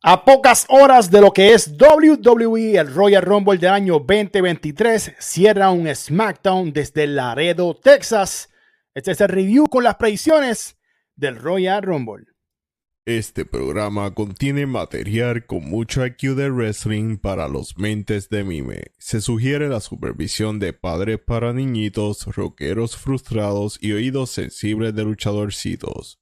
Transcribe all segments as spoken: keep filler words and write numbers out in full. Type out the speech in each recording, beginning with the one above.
A pocas horas de lo que es W W E, el Royal Rumble del año veinte veintitrés cierra un SmackDown desde Laredo, Texas. Este es el review con las predicciones del Royal Rumble. Este programa contiene material con mucho I Q de wrestling para los mentes de mime. Se sugiere la supervisión de padres para niñitos, rockeros frustrados y oídos sensibles de luchadorcitos.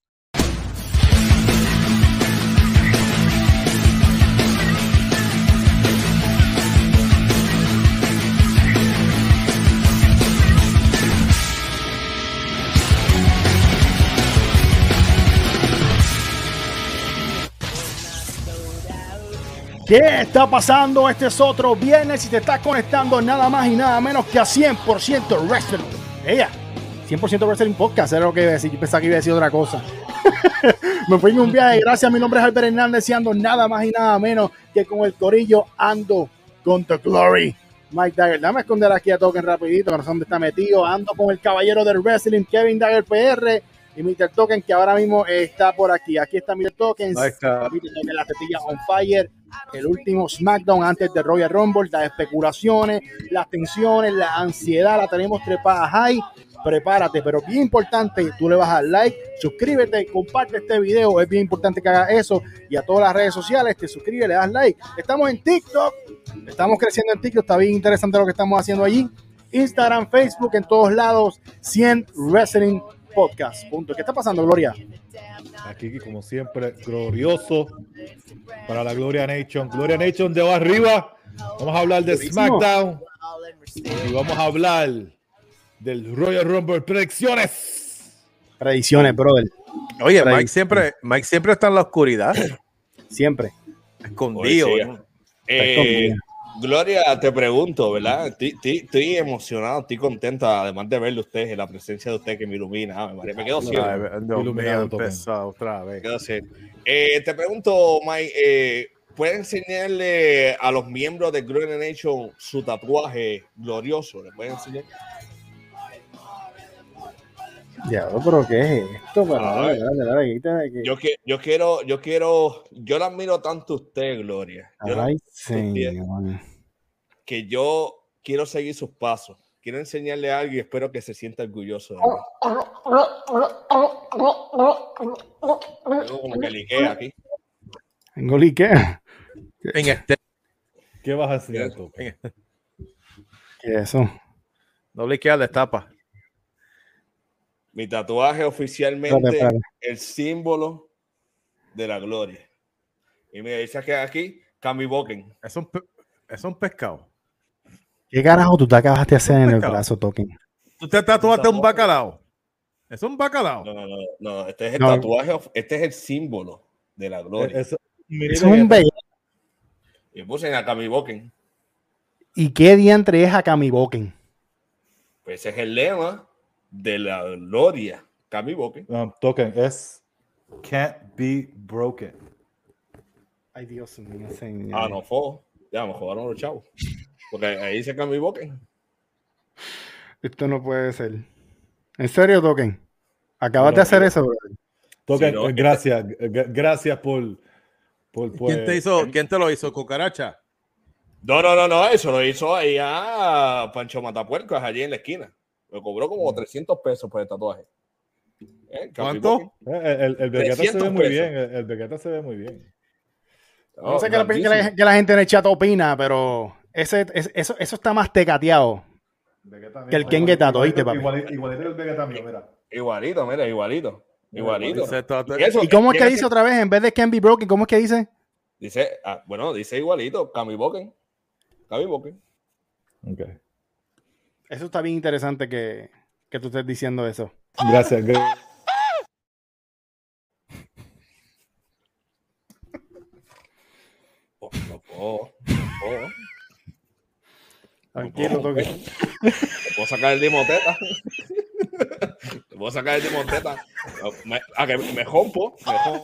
¿Qué está pasando? Este es otro viernes y te estás conectando nada más y nada menos que a cien por ciento Wrestling. Ella, cien por ciento Wrestling Podcast, era lo que iba a decir. Yo pensaba que iba a decir otra cosa. Me fui en un viaje, gracias. Mi nombre es Albert Hernández y ando nada más y nada menos que con el corillo. Ando con The Glory, Mike Dagger. Dame esconder aquí a Token rapidito, que no sé dónde está metido. Ando con el caballero del wrestling, Kevin Dagger P R. Y mister Token, que ahora mismo está por aquí. Aquí está mister Token. mister Token, la tetilla on fire. El último SmackDown antes de Royal Rumble. Las especulaciones, las tensiones, la ansiedad la tenemos trepada high. Prepárate, pero bien importante, tú le vas a dar like, suscríbete, comparte este video. Es bien importante que hagas eso. Y a todas las redes sociales te suscribes, le das like. Estamos en TikTok. Estamos creciendo en TikTok. Está bien interesante lo que estamos haciendo allí. Instagram, Facebook, en todos lados. cien Wrestling Podcast. Punto. ¿Qué está pasando, Gloria? Aquí, como siempre, glorioso para la Gloria Nation. Gloria Nation de abajo arriba. Vamos a hablar de SmackDown y vamos a hablar del Royal Rumble. Predicciones. Predicciones, brother. Oye, Mike siempre, Mike siempre está en la oscuridad. Siempre. Escondido. Oye, sí. eh, Gloria, te pregunto, ¿verdad? Estoy, estoy, estoy emocionado, estoy contenta, además de verle a usted, la presencia de usted que me ilumina. Me, me quedo ciego. Otra vez. Me quedo ciego. Eh, te pregunto, Mike, eh, ¿puede enseñarle a los miembros de Gloria Nation su tatuaje glorioso? ¿Le pueden enseñar? Diablo, pero ¿qué es esto? Pero, dale, dale, dale, dale, que... yo, que, yo quiero, yo quiero, yo la admiro tanto a usted, Gloria. Yo Ay, señor. Que yo quiero seguir sus pasos. Quiero enseñarle a alguien y espero que se sienta orgulloso de mí. Tengo como que liquea aquí. Tengo liquea. En este. ¿Qué vas a hacer tú? ¿Qué es eso? No liquea, destapa. Mi tatuaje oficialmente espérate, espérate. El símbolo de la gloria. Y me dice que aquí, Cami Boken. Es un, pe- es un pescado. ¿Qué carajo tú te acabaste de hacer en el Pescado. brazo, Token? ¿Tú te tatuaste un bacalao? ¿Es un bacalao? No, no, no, no. Este es el No. tatuaje, este es el símbolo de la gloria. Eso, Es un bello. Y puse a Cami Boken. ¿Y qué diantre es a Kamiboken? Pues ese es el lema de la gloria. Cami Boken. um, Token es can't be broken. Ay, Dios mío, señor. Ah, no, fue. Ya me jodaron los chavos. Porque ahí dice Cami Boken. Esto no puede ser. ¿En serio, Token? ¿Acabas Bueno, de hacer yo- eso, brother? Token, Sí, no, eh, gracias, g- gracias por, por, por ¿Quién te hizo? ¿Quién te lo hizo? ¿Cucaracha? No, no, no, no, eso lo hizo ahí a Pancho Matapuercos, allí en la esquina. Me cobró como trescientos pesos por el tatuaje. ¿Eh? Cami ¿Cuánto? Boken. Eh, El, el Vegeta se trescientos ve muy pesos. bien. El, el Vegeta se ve muy bien. No sé qué la, que la- que la gente en el chat opina, pero ese, es- eso, eso está más tecateado. Vegeta Que el mío, Ken Getato, igualito, ¿oíste, papi? igualito, igualito el Vegeta mío, mira. Igualito, mira, igualito. Igualito. Ese tatu- Y eso, ¿Y cómo es que tiene dice otra vez? En vez de Can Be Broken, ¿cómo es que dice? Dice, ah, bueno, dice igualito, Cami Boken. Cami Boken. Okay. Eso está bien interesante que, que tú estés diciendo eso. Gracias. gra- Oh, no puedo, no puedo. Tranquilo, Token. Te puedo sacar el dimoteta. Te puedo sacar el dimoteta. Me, a que me rompo. Me rompo.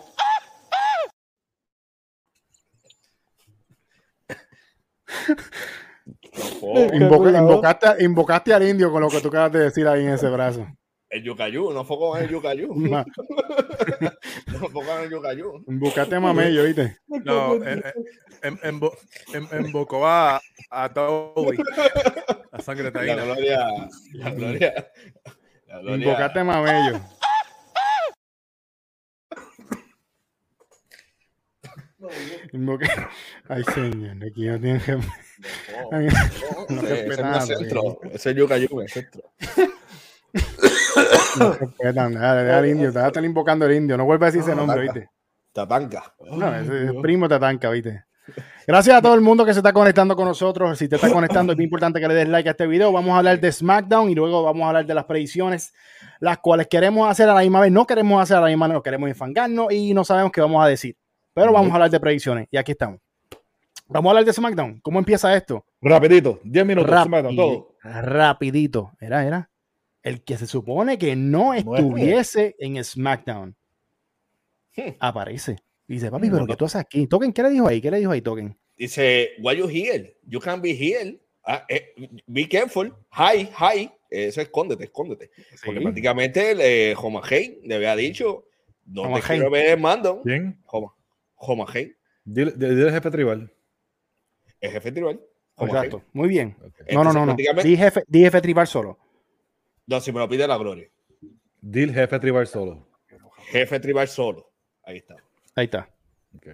No puedo. Invoca- invocaste, invocaste al indio con lo que tú acabas de decir ahí en ese brazo. El Yucayu, no fue con el Yucayu. Ma- No fue con el Yucayu. Buscate mamello, ¿viste? No, en, en, en, en, embocó a, a Toby. La sangre La taína. gloria, la gloria, la gloria. Buscate mamello. Invoca- Ay, señor, aquí no tienen que... Ay, no Ese- ese respetan es a más nadie. centro. Ese es Yucayu, es centro. No respetan, dale, dale al indio, te vas a estar invocando al indio, no vuelvas a decir ese nombre, ¿viste? Tatanca. No, ese es primo Tatanca, ¿viste? Gracias a todo el mundo que se está conectando con nosotros. Si te estás conectando, es muy importante que le des like a este video. Vamos a hablar de SmackDown y luego vamos a hablar de las predicciones, las cuales queremos hacer a la misma vez. No queremos hacer a la misma vez, no queremos enfangarnos y no sabemos qué vamos a decir. Pero vamos a hablar de predicciones y aquí estamos. Vamos a hablar de SmackDown. ¿Cómo empieza esto? Rapidito, diez minutos, Rapi- SmackDown, todo. Rapidito. Era, era. El que se supone que no estuviese en SmackDown aparece. Y dice, papi, pero ¿qué tú haces aquí? Token, ¿qué le dijo ahí? ¿Qué le dijo ahí, Token? Dice, why you here? You can be here. Ah, eh, be careful. Hi, hi. Eso, escóndete, escóndete. Porque Sí. prácticamente eh, Homa Hey le había dicho, no Homa te Hey. quiero ver en Mando. ¿Quién? Homa, Homa Hey, Dile, dile al jefe tribal. el jefe tribal. Homa Exacto. Muy bien. Okay. No, no, Entonces, no, no. prácticamente- Di jefe, di jefe tribal solo. No, si me lo pide la gloria. Dile jefe tribal solo. Jefe tribal solo. Ahí está. Ahí está. Okay.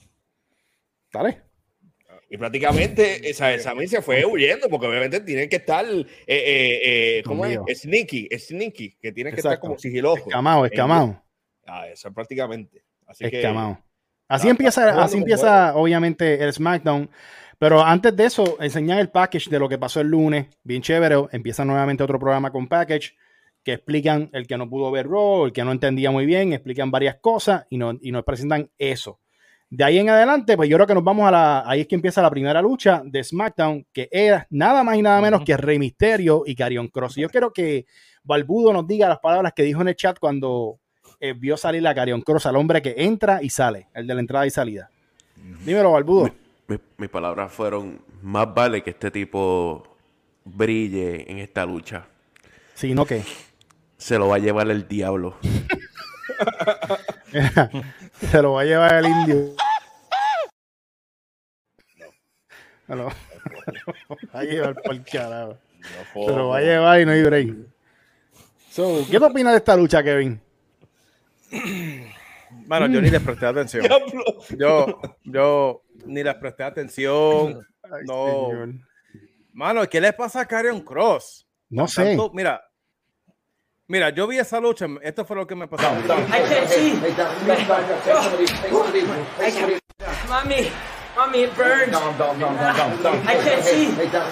Dale. Y prácticamente esa, esa mí se fue huyendo porque obviamente tienen que estar, eh, eh, eh, ¿cómo Dios es? Sneaky, sneaky, que tienen que estar Exacto. como sigiloso. Escamado, escamado. Ah, eso prácticamente. Así que Escamado. Así está- empieza, está jugando así con empieza obviamente el SmackDown. Pero antes de eso, enseñan el package de lo que pasó el lunes. Bien chévere. Empieza nuevamente otro programa con package que explican el que no pudo ver Raw, el que no entendía muy bien, explican varias cosas y, no, y nos presentan eso. De ahí en adelante, pues yo creo que nos vamos a la... Ahí es que empieza la primera lucha de SmackDown, que era nada más y nada menos que Rey Mysterio y Karrion Kross. Y yo quiero que Balbudo nos diga las palabras que dijo en el chat cuando eh, vio salir a Karrion Kross, al hombre que entra y sale, el de la entrada y salida. Dímelo, Balbudo. Mi- Mis palabras fueron, más vale que este tipo brille en esta lucha. Sí, no que. Se lo va a llevar el diablo. Se lo va a llevar el indio. Se lo va a llevar por el carajo. no Se lo va a llevar y no hay break. So, ¿qué te opinas de esta lucha, Kevin? Mano, yo ni les presté atención. Diablo. Yo, yo ni les presté atención. Ay, No. señor. Mano, ¿qué le pasa a Karrion Kross? No sé. Tanto- mira, mira, yo vi esa lucha. Esto fue lo que me pasó. I can't see. I can't. Mommy, mommy, it burns. I can't see.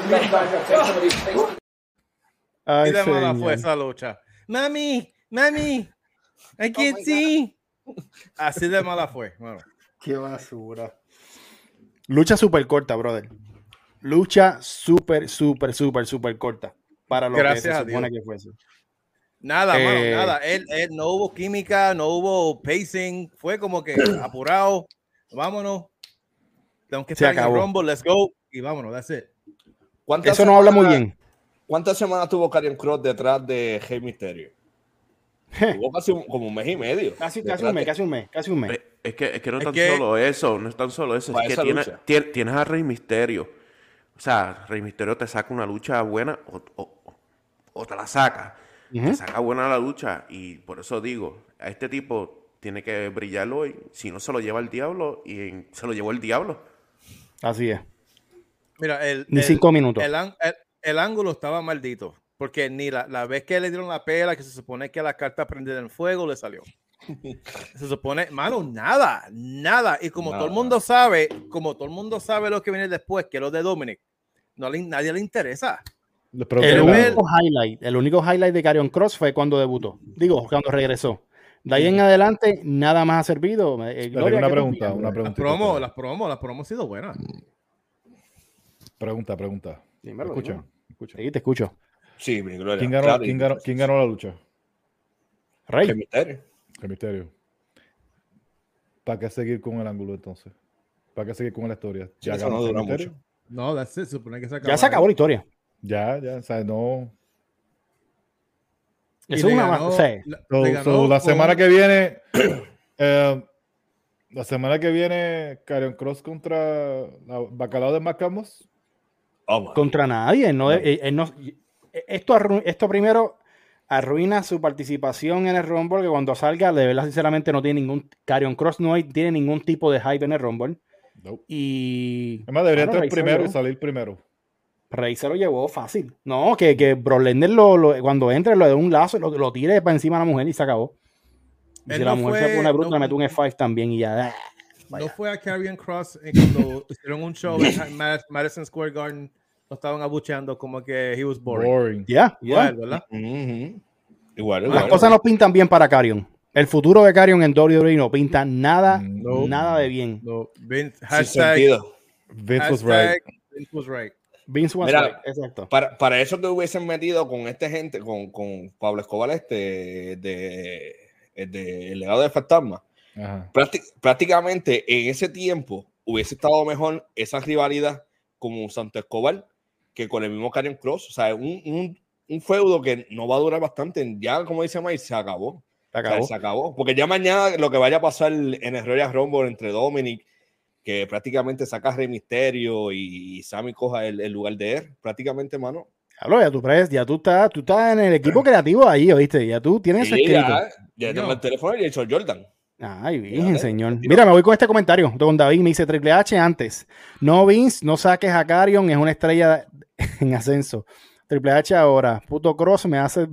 Ay, Y de mala señor. fue esa lucha. Mami, mami, I can't see. Así de mala fue. Bueno, Qué basura. Lucha súper corta, brother. Lucha súper, súper, súper, súper corta. Para lo Gracias que se a supone Dios. que fuese. nada, Eh, mano, nada. Él, él, no hubo química, no hubo pacing. Fue como que apurado. Vámonos. Tengo que Se estar en el acabó. Rumble, let's go. Y vámonos, that's it. ¿Cuántas Eso no habla muy semanas- bien. ¿Cuántas semanas tuvo Karrion Kross detrás de Rey Mysterio? Tuvo casi un- como un mes y medio. Casi, detrás casi un mes, de- casi un mes, casi un mes. Eh, Es que, es que no es Es tan que- solo eso, no es tan solo eso, Para es que esa tienes, lucha. tien- tienes a Rey Mysterio. O sea, Rey Mysterio te saca una lucha buena o, o- o te la saca. Ujú. Te saca buena la lucha y por eso digo, a este tipo tiene que brillar hoy, si no se lo lleva el diablo y en- se lo llevó el diablo. Así es. Mira, el, Ni el- cinco minutos. El, an- el- el ángulo estaba maldito. Porque ni la, la vez que le dieron la pela, que se supone que la carta prendida en fuego, le salió. Se supone, mano, nada, nada. Y como Nada. todo el mundo sabe, como todo el mundo sabe lo que viene después, que lo de Dominic, no le, nadie le interesa. Les El pregunté Pero la- él- único highlight, el único highlight de Karrion Kross fue cuando debutó. Digo, cuando regresó. De ahí en adelante, nada más ha servido. Eh, Pero Gloria, una ¿qué tú pregunta, opinas? una Las pregunta. promos, las promos, las promos han sido buenas. Pregunta, pregunta. Dímelo, Escuchen, dímelo. escuchen. Sí, te escucho. Sí, mi gloria. ¿Quién ganó, Claro, quién, y- ganó, quién ganó la lucha? Rey. Rey Mysterio. El misterio. ¿Para qué seguir con el ángulo entonces? ¿Para qué seguir con la historia? Sí, eso ganó no Rey dura Mysterio. mucho. No, that's it, se supone que se Ya se acabó la historia. Ya, ya, o sea, no. Y Eso le es una ganó- sí. la- So- le ganó so, la con- semana que viene, eh, la semana que viene, Karrion Cross contra la Bacalao de Macamos. Oh, my. Contra nadie. No, No. él- él no- esto, arru- esto primero arruina su participación en el Rumble, que cuando salga, de verdad, sinceramente, no tiene ningún. Karrion Cross no hay- tiene ningún tipo de hype en el Rumble. Nope. Y. Además, debería Bueno, entrar Rey se lo primero y llevó. salir primero. Rey se lo llevó fácil. No, que, que Brock Lesnar lo, lo- cuando entre lo de un lazo, lo, lo tire para encima de la mujer y se acabó. Y Él si la no mujer fue- se pone bruta, no- le mete un F cinco también y ya. ah, No vaya. fue a Karrion Cross eh, cuando hicieron un show en Mad- Madison Square Garden. Lo estaban abucheando como que he was boring. Boring. Ya, ya. Igual, ¿verdad? Ujú. Igual, Las igual. cosas no pintan bien para Carrion. El futuro de Carrion en W W E no pinta nada, No. nada de bien. No, Vince, Sin hashtag, sentido. Vince was hashtag right. Vince was right. Vince was Mira, right, exacto. Para, para eso que hubiesen metido con este gente, con, con Pablo Escobar, este, de, de El legado de fantasma, Ajá. prácti- prácticamente en ese tiempo hubiese estado mejor esa rivalidad con Santo Escobar que con el mismo Karrion Cross. O sea, un, un, un feudo que no va a durar bastante. Ya, como dice Mike, se acabó. Se O sea, acabó. se acabó. Porque ya mañana lo que vaya a pasar en el Royal Rumble entre Dominic, que prácticamente saca Rey Misterio y Sammy coja el, el lugar de él, prácticamente, mano. Hablo, ya tú, pres- ya tú estás, tú estás en el equipo creativo ahí, ¿oíste? Ya tú tienes eso Sí, escrito. ya, ya tengo No. el teléfono de Jason Jordan. Ay, virgen, Fíjate, señor. tío. Mira, me voy con este comentario. Don David me dice Triple H antes. No, Vince, no saques a Carrion, es una estrella en ascenso. Triple H ahora. Puto Cross me hace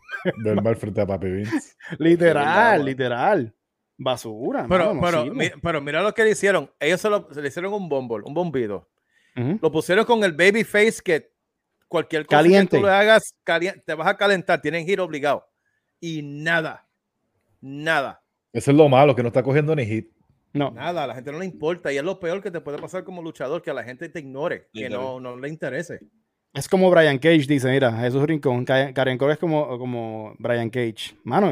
Del mal frente a Papi Vince. literal, Sí, literal. Basura. Pero, mano, no pero, sirve. mi- pero mira lo que le hicieron. Ellos se, lo, se le hicieron un bombo, un bombito. Ujú. Lo pusieron con el babyface que cualquier cosa Caliente. que tú le hagas, cali- te vas a calentar. Tienen giro obligado. Y nada. Nada. Eso es lo malo, que no está cogiendo ni hit. No. Nada. A la gente no le importa. Y es lo peor que te puede pasar como luchador, que a la gente te ignore. Que no, no le interese. Es como Brian Cage dice, mira, Jesús Rincón, Ka- Karen Cross es como, como Brian Cage. Mano,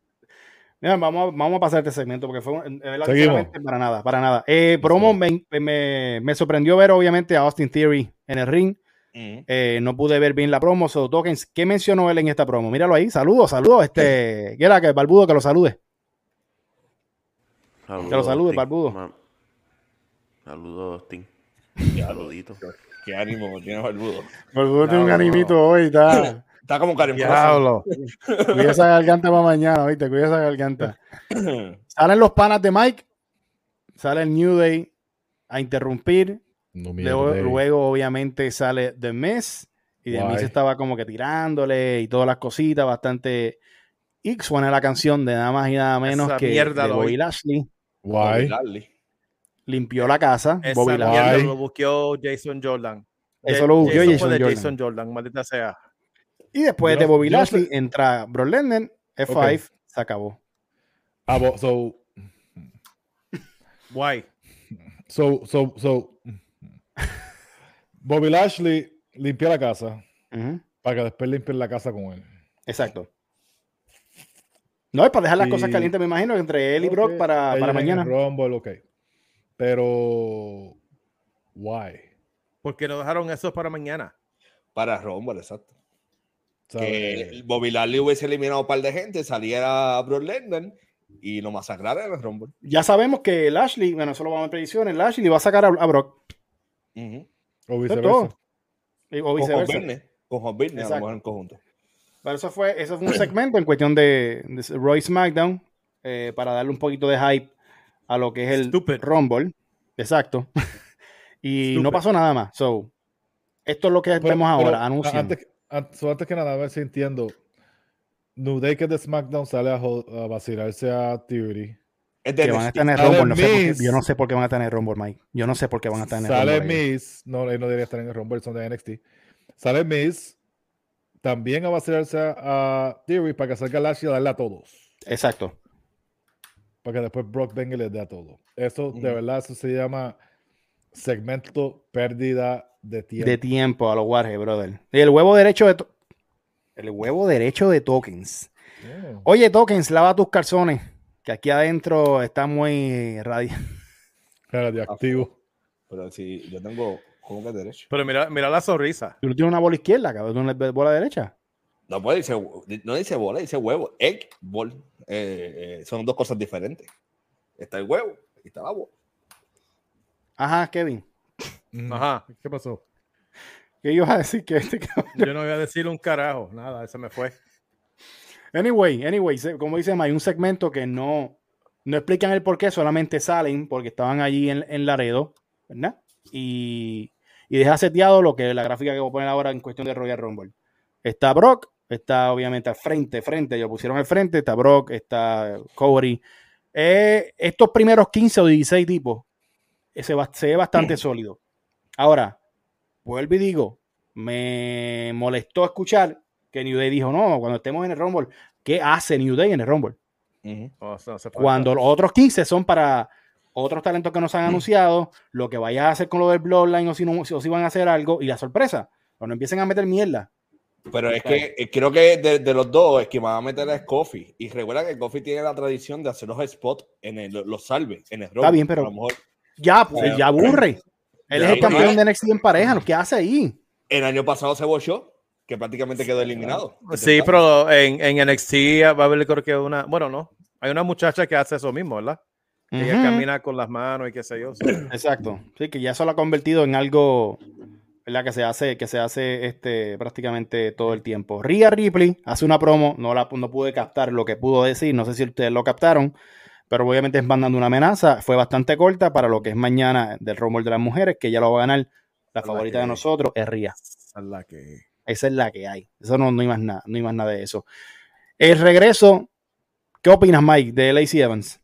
mira, vamos, a- vamos a pasar este segmento porque fue un- eh, sinceramente, para nada, para nada. Eh, promo me, me, me sorprendió ver obviamente a Austin Theory en el ring. Ujú. Eh, no pude ver bien la promo. So, Tokens, ¿qué mencionó él en esta promo? Míralo ahí, saludos, saludos. Este, ¿qué era? Que Barbudo que lo salude. Saludos, Que lo salude, Austin. barbudo. Ma- Saludos, Austin. Ya, Saludito. qué ánimo tiene Barbudo. Barbudo tiene un Diablo. animito hoy, está. Está como Karen Diablo. Cuida esa garganta para mañana, ¿viste? Cuida esa garganta. Salen los panas de Mike, sale el New Day a interrumpir. No Luego, mierda. luego, obviamente, sale The Miz. Y The Guay. Miz estaba como que tirándole y todas las cositas, bastante. Y suena la canción de nada más y nada menos Esa que mierda de lo Bobby oí. Lashley. Guay. Limpió la casa. Esa Bobby mierda Lashley. lo buscó Jason Jordan. Eso lo buscó Jason Jason fue de Jordan. Jason Jordan, maldita sea. Y después Yo de no- Bobby yo no Lashley sé- entra Brock Lesnar, F cinco, se acabó. Ah, bo- so, Guay. so, so, so. Bobby Lashley limpia la casa Ujú, para que después limpien la casa con él. exacto. No, es para dejar las Y- cosas calientes, me imagino, entre él y Ok, Brock para, ellos para en el mañana. Rumble, ok. Pero, why? Porque no dejaron eso para mañana. Para Rumble, exacto. ¿Sabes? Que Bobby Lashley hubiese eliminado un par de gente, saliera Brock Lesnar y lo masacrara en el Rumble. Ya sabemos que Lashley, bueno, eso lo vamos a ver en predicciones, Lashley va a sacar a, a Brock. Ujú. O Eso es viceversa. todo. Y- O Con viceversa. Hosberne, con Hosberne a lo Exacto. mejor en conjunto. Pero eso fue, eso fue un segmento en cuestión de, de Roy SmackDown eh, para darle un poquito de hype a lo que es el Stupid. Rumble. Exacto. y no Stupid. pasó nada más. So, esto es lo que Pero- vemos pero, ahora, anuncian. Antes, an- so, antes que nada, a ver si entiendo. New Day que es de SmackDown sale a, jo- a vacilarse a Theory. Es de Que van a N X T. estar en el Sale Rumble. No sé por qué- Miz. yo no sé por qué van a estar en el Rumble, Mike. Yo no sé por qué van a estar en el Sale Rumble. ellos. Miz. No, él no debería estar en el Rumble, son de N X T. Sale Miz también a vacilarse a, a Theory para que salga Lashley a darle a todos. Exacto. Para que después Brock venga y les dé a todos. Eso, de Ujú. verdad, eso se llama segmento pérdida de tiempo. De tiempo a los Warhead, brother. Y el huevo derecho de... to- El huevo derecho de Tokens. Yeah. Oye, Tokens, lava tus calzones. Que aquí adentro está muy radiante. Radioactivo. Pero si yo tengo, ¿cómo que derecho? Pero mira, mira la sonrisa. Tú no tienes una bola izquierda, cabrón. ¿Tú no le ves bola derecha? No puede dice, no dice bola, dice huevo. Egg ball. Eh, eh, son dos cosas diferentes. Está el huevo y está la bola. Ajá, Kevin. Ajá. ¿Qué pasó? ¿Qué ibas a decir? Que este cabrón- Yo no voy a decir un carajo. Nada, ese me fue. Anyway, anyway, se- como dice Mike, hay un segmento que no, no explican el por qué, solamente salen porque estaban allí en, en Laredo, ¿verdad? Y, y deja seteado lo que la gráfica que voy a poner ahora en cuestión de Royal Rumble. Está Brock, está obviamente al frente, frente, ya lo pusieron al frente, está Brock, está Cody. Eh, estos primeros quince o dieciséis tipos eh, se, va- se ve bastante sólido. Ahora, vuelvo y digo, me molestó escuchar que New Day dijo, no, cuando estemos en el Rumble, ¿qué hace New Day en el Rumble? Uh-huh. Oh, eso no hace falta. Cuando los otros quince son para otros talentos que nos han anunciado, lo que vayas a hacer con lo del Bloodline o si, no, o si van a hacer algo, y la sorpresa, cuando empiecen a meter mierda. Pero es que eh, creo que de, de los dos, es que van a meter a Kofi. Y recuerda que Kofi tiene la tradición de hacer los spots en el, los salve en el Está bien, pero- A lo mejor Ya, pues, ya aburre. Él es el Ya, campeón ya. de N X T en pareja, ¿qué hace ahí? el año pasado se bochó, que prácticamente quedó eliminado. Sí, pero en, en N X T va a haber, creo que una. Bueno, no. Hay una muchacha que hace eso mismo, ¿verdad? Que Ella Ujú. camina con las manos y qué sé yo. Exacto. Sí, que ya eso lo ha convertido en algo, ¿verdad? Que se hace, que se hace este, prácticamente todo el tiempo. Rhea Ripley hace una promo, no, la, no pude captar lo que pudo decir, no sé si ustedes lo captaron, pero obviamente es mandando una amenaza. Fue bastante corta para lo que es mañana del Rumble de las mujeres, que ya lo va a ganar. La favorita que- de nosotros es Rhea. Esa es la que. Esa es la que hay. Eso no, no hay más nada, no hay más nada de eso. El regreso, ¿qué opinas, Mike, de Lacey Evans?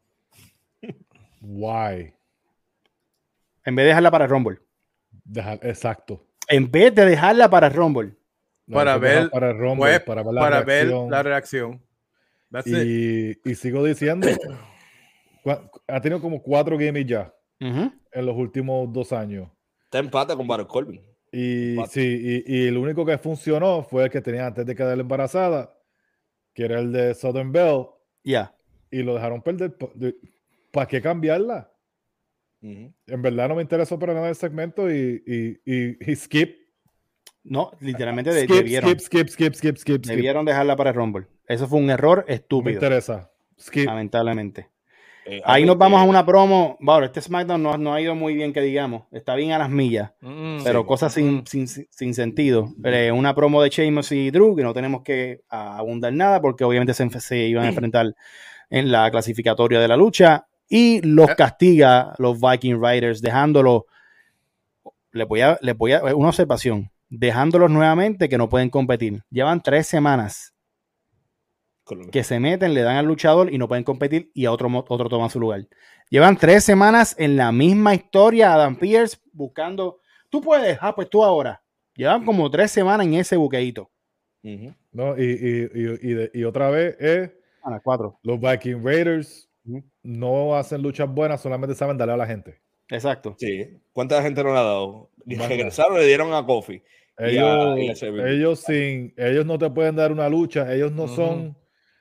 Why? En vez de dejarla para el Rumble. Dejar, exacto. En vez de dejarla para el Rumble. No, Para hay que dejar ver, para el Rumble, pues, para ver la para ver reacción. la reacción. That's it. Y, y sigo diciendo, cua- ha tenido como cuatro games ya Ujú. en los últimos dos años. Está empate con Baron Corbin. Y Empate. sí, y, y el único que funcionó fue el que tenía antes de quedar embarazada, que era el de Southern Bell, Ya. y lo dejaron perder. ¿Para qué cambiarla? Uh-huh. En verdad no me interesó para nada el segmento y, y, y, y skip, No, literalmente de- skip, debieron, skip, skip, skip, skip, skip, skip. debieron dejarla para el Rumble. Eso fue un error No me estúpido, interesa. Skip. lamentablemente. Eh, Ahí mí, nos vamos eh, a una promo. Bueno, este SmackDown no, no ha ido muy bien, que digamos. Está bien a las millas, Mm, pero sí. cosas sin, Mm. sin, sin sentido. Eh, una promo de Sheamus y Drew, que no tenemos que ah, abundar nada, porque obviamente se, enf- se iban a enfrentar en la clasificatoria de la lucha. Y los Eh. castiga los Viking Riders, dejándolo. Le voy a, le voy a una observación. Dejándolos nuevamente que no pueden competir. Llevan tres semanas con lo- que se meten, le dan al luchador y no pueden competir y a otro, mo- otro toma su lugar. Llevan tres semanas en la misma historia, Adam Pearce buscando, tú puedes, ah, pues tú ahora. Llevan como tres semanas en ese buqueíto. Uh-huh. ¿No? Y, y, y, y, de- y otra vez es A las cuatro. los Viking Raiders Ujú. no hacen luchas buenas, solamente saben darle a la gente. Exacto. Sí. ¿Cuánta gente no le ha dado? Banda. Regresaron, le dieron a Kofi. Y Ellos, a- y a Seville. ellos, sin, ellos no te pueden dar una lucha, ellos no Ujú. son.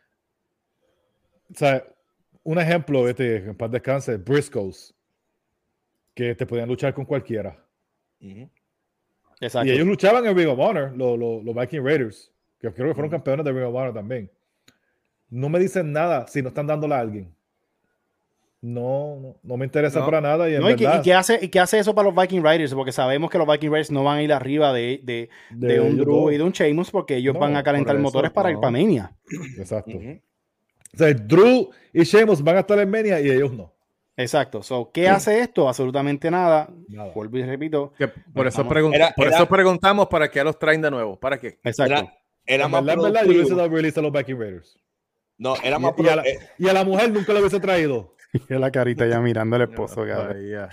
O sea, un ejemplo, este, en paz descanse, Briscoes, que te podían luchar con cualquiera. Uh-huh. Exacto. Y ellos luchaban en Ring of Honor, los, los, los Viking Raiders, que creo que fueron Ujú. campeones de Ring of Honor también. No me dicen nada si no están dándola a alguien. No, no, no me interesa No. para nada. Y en No, ¿y, qué, verdad, y qué hace, ¿Y qué hace eso para los Viking Riders? Porque sabemos que los Viking Riders no van a ir arriba de, de, de, de un ellos Drew dos. y de un Sheamus, porque ellos No, van a calentar por eso, motores para ir no. para Mania. Exacto. Uh-huh. O sea, Drew y Sheamus van a estar en Mania y ellos no. Exacto. So, ¿qué hace esto? Absolutamente nada. Nada. Vuelvo y repito. Que por eso, Vamos. pregun- Era- por era- eso preguntamos para qué los traen de nuevo. ¿Para qué? Exacto. Era, era En más verdad, en verdad, yo hubiese productivo. dado release a los Viking Raiders. No, era Y, más y a la, pro- eh, y a la mujer nunca le hubiese traído. Y la carita ya mirando al esposo, cabrón. Ay, ya.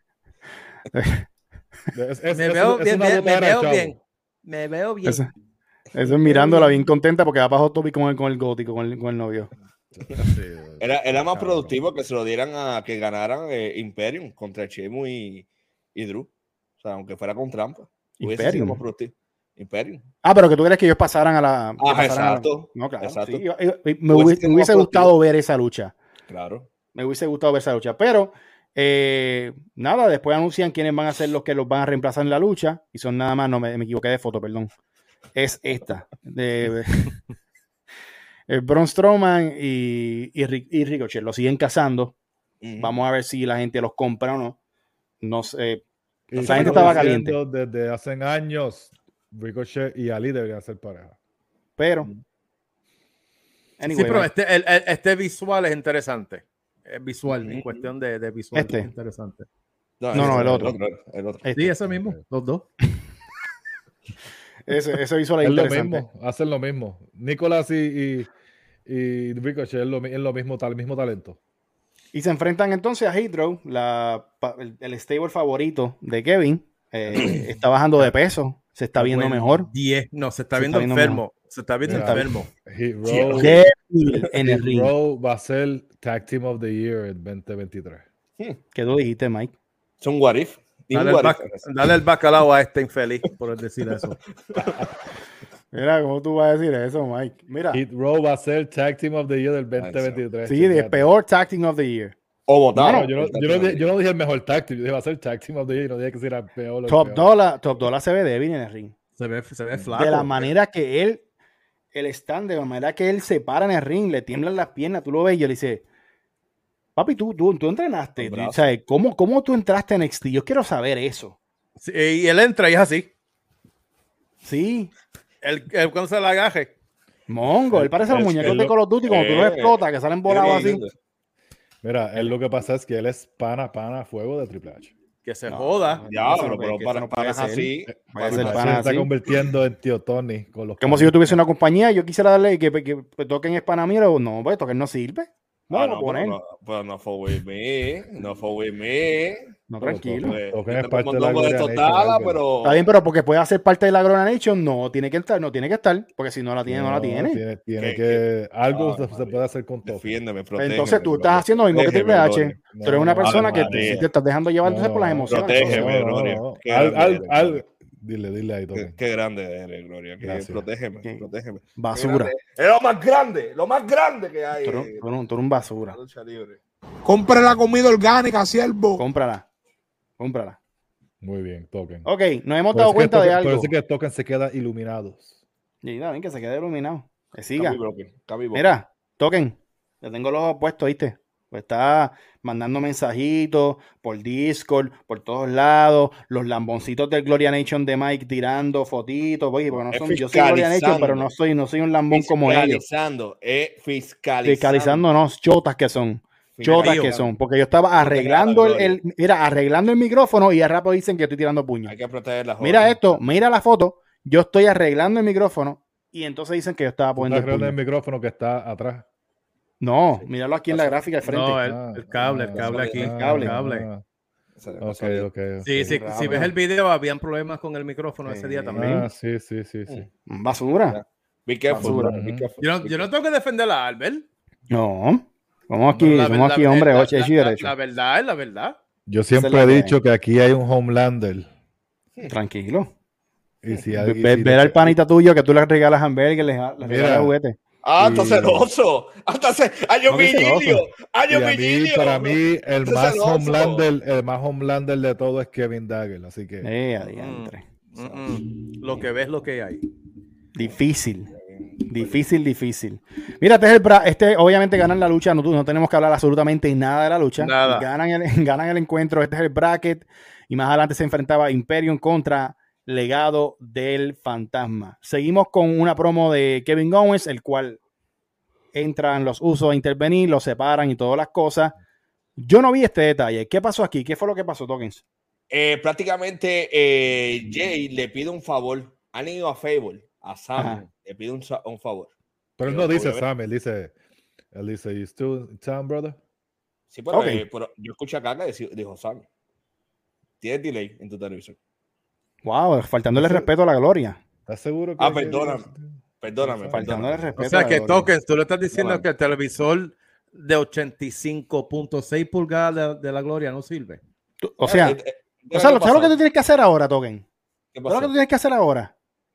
Es, es- Me es- veo es bien, una me, me botadera de veo chavo. bien. Me veo bien. Eso, eso es mirándola bien contenta porque va para Hot Topic con el, con el gótico, con el, con el novio. Era, era más Cabrón. productivo que se lo dieran a que ganaran eh, Imperium contra Chemo y, y Drew. O sea, aunque fuera con trampa. Hubiese sido Imperium. más productivo. Imperium. Ah, pero que tú crees que ellos pasaran a la. que Ah, pasaran a la- exacto. No, claro. Exacto. sí, yo- yo- me, Hubiese hubiese, sido me hubiese más gustado productivo. ver esa lucha. Claro. Me hubiese gustado ver esa lucha. Pero, eh, nada, después anuncian quiénes van a ser los que los van a reemplazar en la lucha. Y son nada más, no me, me equivoqué de foto, perdón. es esta. De, el Braun Strowman y, y, y Ricochet lo siguen cazando. Uh-huh. Vamos a ver si la gente los compra o no. No sé. Y la gente estaba caliente. Desde hace años, Ricochet y Ali deberían ser pareja. Pero. Anyway, sí, pero este, el, el, este visual es interesante. Es visual, uh-huh. en cuestión de, de visual. Este. Es interesante. No, no, no, el otro. El otro, el otro. Este. Sí, ese mismo, los dos. ese, ese visual es, es interesante. Lo mismo, hacen lo mismo. Nicolás y, y, y Ricochet es lo, es lo mismo, tal, mismo talento. Y se enfrentan entonces a Hit Row, la, el, el stable favorito de Kevin. Eh, está bajando de peso, se está viendo bueno, mejor. diez, no, se está se viendo está enfermo. Viendo se está viendo Mira, enfermo. Hit Row, Hit en el ring. Row va a ser Tag Team of the Year en veinte veintitrés. ¿Qué tú dijiste, Mike? Es un what if. Dale, un el, what bac if. Dale el bacalao a este infeliz por decir eso. Mira, ¿cómo tú vas a decir eso, Mike? Mira. Hit Row va a ser Tag Team of the Year del veinte veintitrés. Sí, el peor Tag Team of the Year. O votaron. No, yo, no, yo, no dije, yo no dije el mejor tag team, yo dije va a ser Tag Team of the Year, no dije que era peor. Top peor. Dollar, Top Dollar se ve débil en el ring. Se ve, se ve flaco. De la manera que él, el stand, de la manera que él se para en el ring, le tiemblan las piernas, tú lo ves y yo le dice, papi, tú, tú, tú entrenaste, tú, ¿sabes? ¿Cómo, ¿Cómo tú entraste en N X T? Yo quiero saber eso. Sí, y él entra y es así. Sí. Él, él cuando se la agaje. Mongo, él parece a los muñecos de Call of Duty, como eh, tú los explotas, que salen volados así. Mira, él lo que pasa es que él es pana, pana, fuego de Triple H. Que se no, joda. Ya, no, pero, pero para, no para así. Para se está así. convirtiendo en tío Tony. Con los como panes. Si yo tuviese una compañía y yo quisiera darle que, que, que toquen es pana mí, no, pues toquen no sirve. No, ah, no, no, pero no, pero no fue with me. No fue with me. No, tranquilo. Token es parte de la Gloria Nation, pero... Está bien, pero porque puede hacer parte de la Gloria Nation, no tiene que estar, no tiene que estar, porque si no la tiene, no, no la tiene. Tiene, tiene que, algo ah, se, se puede hacer con todo. Defiéndeme, protégeme. Entonces tú estás haciendo lo mismo que Triple H. No, tú eres una persona que te, te estás dejando llevar entonces por las emociones. Protégeme, Gloria. Al, al, al, dile, dile ahí, Qué, qué grande eres, Gloria. Que protégeme, ¿Qué? protégeme. Basura. Es lo más grande, lo más grande que hay. Tú eres un, un basura. Compra la comida orgánica, siervo. Cómprala. Cómprala. Muy bien, Token. Ok, nos hemos dado cuenta de algo. Parece que Token se queda iluminados. Y nada, bien que se quede iluminado. Que siga. Cabi broken, Cabi Mira, Token, le tengo los ojos puestos, ¿viste? Pues está mandando mensajitos por Discord, por todos lados, los lamboncitos del Gloria Nation de Mike tirando fotitos. Oye, porque no son, yo soy Gloria Nation, pero no soy, no soy un lambón como ellos. Fiscalizando, eh, fiscalizando. Fiscalizando, no, chotas que son. Chotas que son, porque yo estaba arreglando el, el, mira, arreglando el micrófono y al rato dicen que estoy tirando puños. Hay que proteger la Mira esto, mira la foto, yo estoy arreglando el micrófono y entonces dicen que yo estaba poniendo el, el micrófono que está atrás. No, míralo aquí en la gráfica al frente. No, el, el cable, el cable aquí, el cable. cable. Okay, okay, sí, sí, si ves el video, habían problemas con el micrófono sí. ese día también. Ah, sí, sí, sí, sí. Basura. Be careful, Basura. Be careful. Yo, no, yo no tengo que defender a Albert. No. Vamos aquí, la, somos la, aquí, la, hombre, la, ocho, la, y derecho. La, la verdad es la verdad. Yo siempre he dicho que aquí hay un Homelander. Tranquilo. Y si hay, ver, y si ver al panita tuyo que tú le regalas hamburgues, le, le regalas juguetes. Ah, está celoso. Hasta ce... Año no Vigilio. Año Vigilio. Para mí, el más celoso. Homelander, el más Homelander de todo es Kevin Dagger. Así que. Eh, adiantre. Mm, mm, mm. Lo que ves, lo que hay. Difícil. Difícil, difícil. Mira, este es el bra este obviamente ganan la lucha, no, no tenemos que hablar absolutamente nada de la lucha. Nada. Ganan el, ganan el encuentro, este es el bracket y más adelante se enfrentaba Imperium contra Legado del Fantasma. Seguimos con una promo de Kevin Owens, el cual entran los usos a intervenir, los separan y todas las cosas. Yo no vi este detalle. ¿Qué pasó aquí? ¿Qué fue lo que pasó, Tokens? Eh, prácticamente eh, Jay le pide un favor. Han ido a Fable. A Sam le pide un, un favor. Pero él no dice Sam, él dice, él dice, ¿You still in town, brother? Sí, pero, okay. eh, pero yo escuché acá que dijo, dijo Sam. Tienes delay en tu televisor. Wow, faltándole respeto a la Gloria. ¿Estás seguro que Ah, perdóname. Perdóname. Faltándole respeto. O sea, a la que Gloria. Tokens, tú le estás diciendo no, que el televisor de ochenta y cinco punto seis pulgadas de, de la Gloria no sirve. Tú, o sea, eh, eh, o sea, ¿sabes lo que tú tienes que hacer ahora, Token? ¿Qué pasó? ¿Sabes lo que tú tienes que hacer ahora?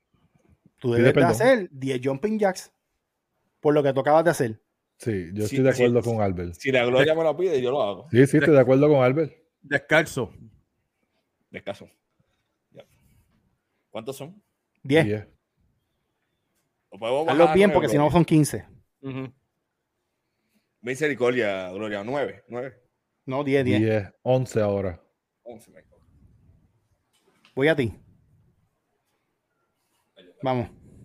Tú debes de hacer diez jumping jacks por lo que tú acabas de hacer. Sí, yo estoy sí, de acuerdo sí, con Albert. Si la Gloria me lo pide, yo lo hago. Sí, sí, estoy de acuerdo con Albert. Descalzo. Descalzo. Ya. ¿Cuántos son? diez. Lo podemos Hazlo bajar a bien nueve, porque si no Gloria. son quince. Ujú. Misericordia, Gloria, nueve, nueve. No, diez, diez. diez, once ahora. once, me cago. Voy a ti. Vamos.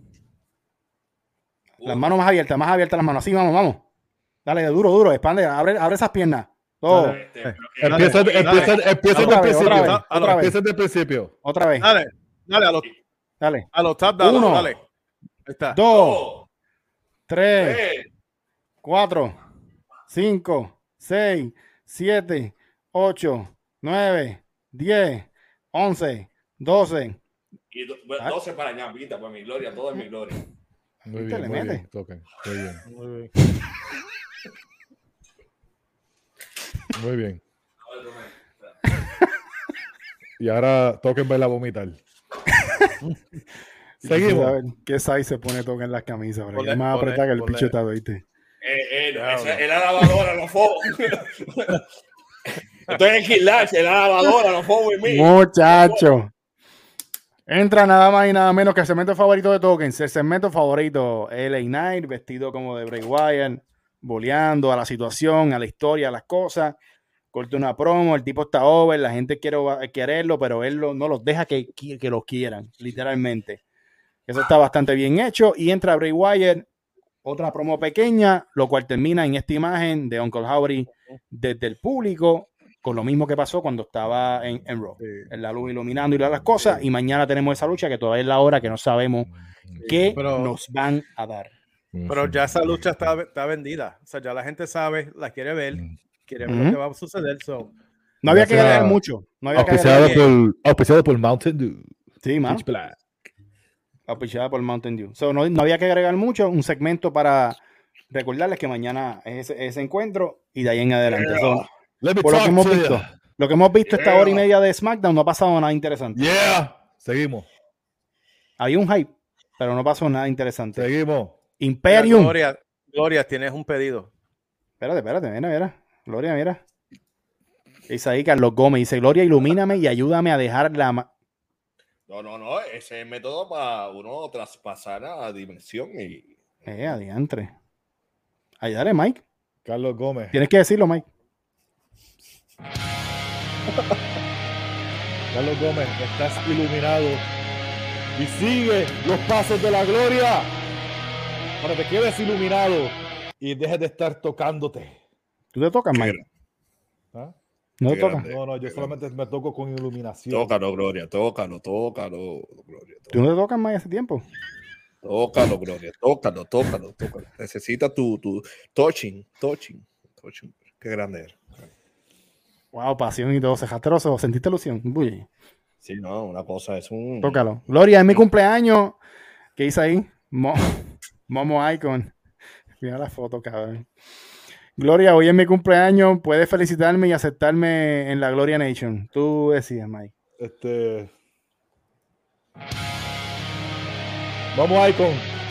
Las manos más abiertas, más abiertas las manos. Así, vamos, vamos. Dale, duro, duro. Expande, abre, abre esas piernas. Dos. Empieza, Dale, empieza, dale. empieza Otra desde el vez, otra principio. vez, otra vez. Empieza desde el principio. Otra vez. Dale, dale a los, Dale. a los tap, dale, Uno. dale. Ahí está. Dos. Tres. tres. Cuatro. Cinco. Seis. Siete. Ocho. Nueve. Diez. Once. Doce. Y do- bueno, doce para ñapita, pues mi Gloria, todo es mi Gloria. Muy Te bien, le muy mete. bien. Token. Muy bien. Muy bien. Y ahora Token va a vomitar. A Seguimos. ver, ¿qué size se pone toca en las camisas? Porque Ponle- es más ponle- apretada que el ponle- picho está, ¿oíste? Eh, eh, no, Diablo. esa es la lavadora, no fuego. Estoy en Killash, es la lavadora, no fuego en mí. Muchacho. Entra nada más y nada menos que el segmento favorito de Tokens. El segmento favorito, L A Knight, vestido como de Bray Wyatt, boleando a la situación, a la historia, a las cosas. Corta una promo, el tipo está over, la gente quiere quererlo, pero él lo- no los deja que, que lo quieran, literalmente. Eso está bastante bien hecho. Y entra Bray Wyatt, otra promo pequeña, lo cual termina en esta imagen de Uncle Howdy desde el público, con lo mismo que pasó cuando estaba en, en Raw, en la luz iluminando y las cosas. Y mañana tenemos esa lucha que todavía es la hora que no sabemos qué Pero- nos van a dar. Pero ya esa lucha está, está vendida. O sea, ya la gente sabe, la quiere ver, quiere ver Ujú. lo que va a suceder. So, No había que Gracias. agregar mucho. No había que Auspiciado agregar. por, auspiciado por Mountain Dew. Sí, man. Pitch Black. Auspiciada por Mountain Dew. So, no, no había que agregar mucho. Un segmento para recordarles que mañana es ese, ese encuentro y de ahí en adelante. So, Let me por lo que talk hemos to visto, you. lo que hemos visto esta Yeah. hora y media de SmackDown no ha pasado nada interesante. Yeah. Seguimos. Había un hype, pero no pasó nada interesante. Seguimos. Imperium. Gloria, Gloria, tienes un pedido. Espérate, espérate, mira, mira. Gloria, mira. Dice ahí Carlos Gómez. Dice, Gloria, ilumíname y ayúdame a dejar la... ma-". No, no, no, ese es el método para uno traspasar a la dimensión y Eh, adiantre. Ahí, dale, Mike. Carlos Gómez. Tienes que decirlo, Mike. Carlos Gómez, estás iluminado y sigue los pasos de la gloria para que quedes iluminado y dejes de estar tocándote. ¿Tú te tocas, Mike? ¿Ah? No te Qué tocas. grande. No, no, yo solamente me toco con iluminación. tócalo, Gloria, tócalo, tócalo, Gloria, ¿Tú no te tocas, Mike, hace tiempo? tócalo, Gloria, tócalo, tócalo, tócalo. Necesita tu, tu touching, touching, touching. Qué grande eres. Wow, pasión y todo. ¿Cejaste los ojos? ¿Sentiste ilusión? Uy, Sí, no, una cosa es un... tócalo. Gloria, es mi cumpleaños. ¿Qué dice ahí? Mo- Momo Icon. Mira la foto, cabrón. Gloria, hoy es mi cumpleaños. Puedes felicitarme y aceptarme en la Gloria Nation. Tú decías, Mike. Este. Vamos, Icon.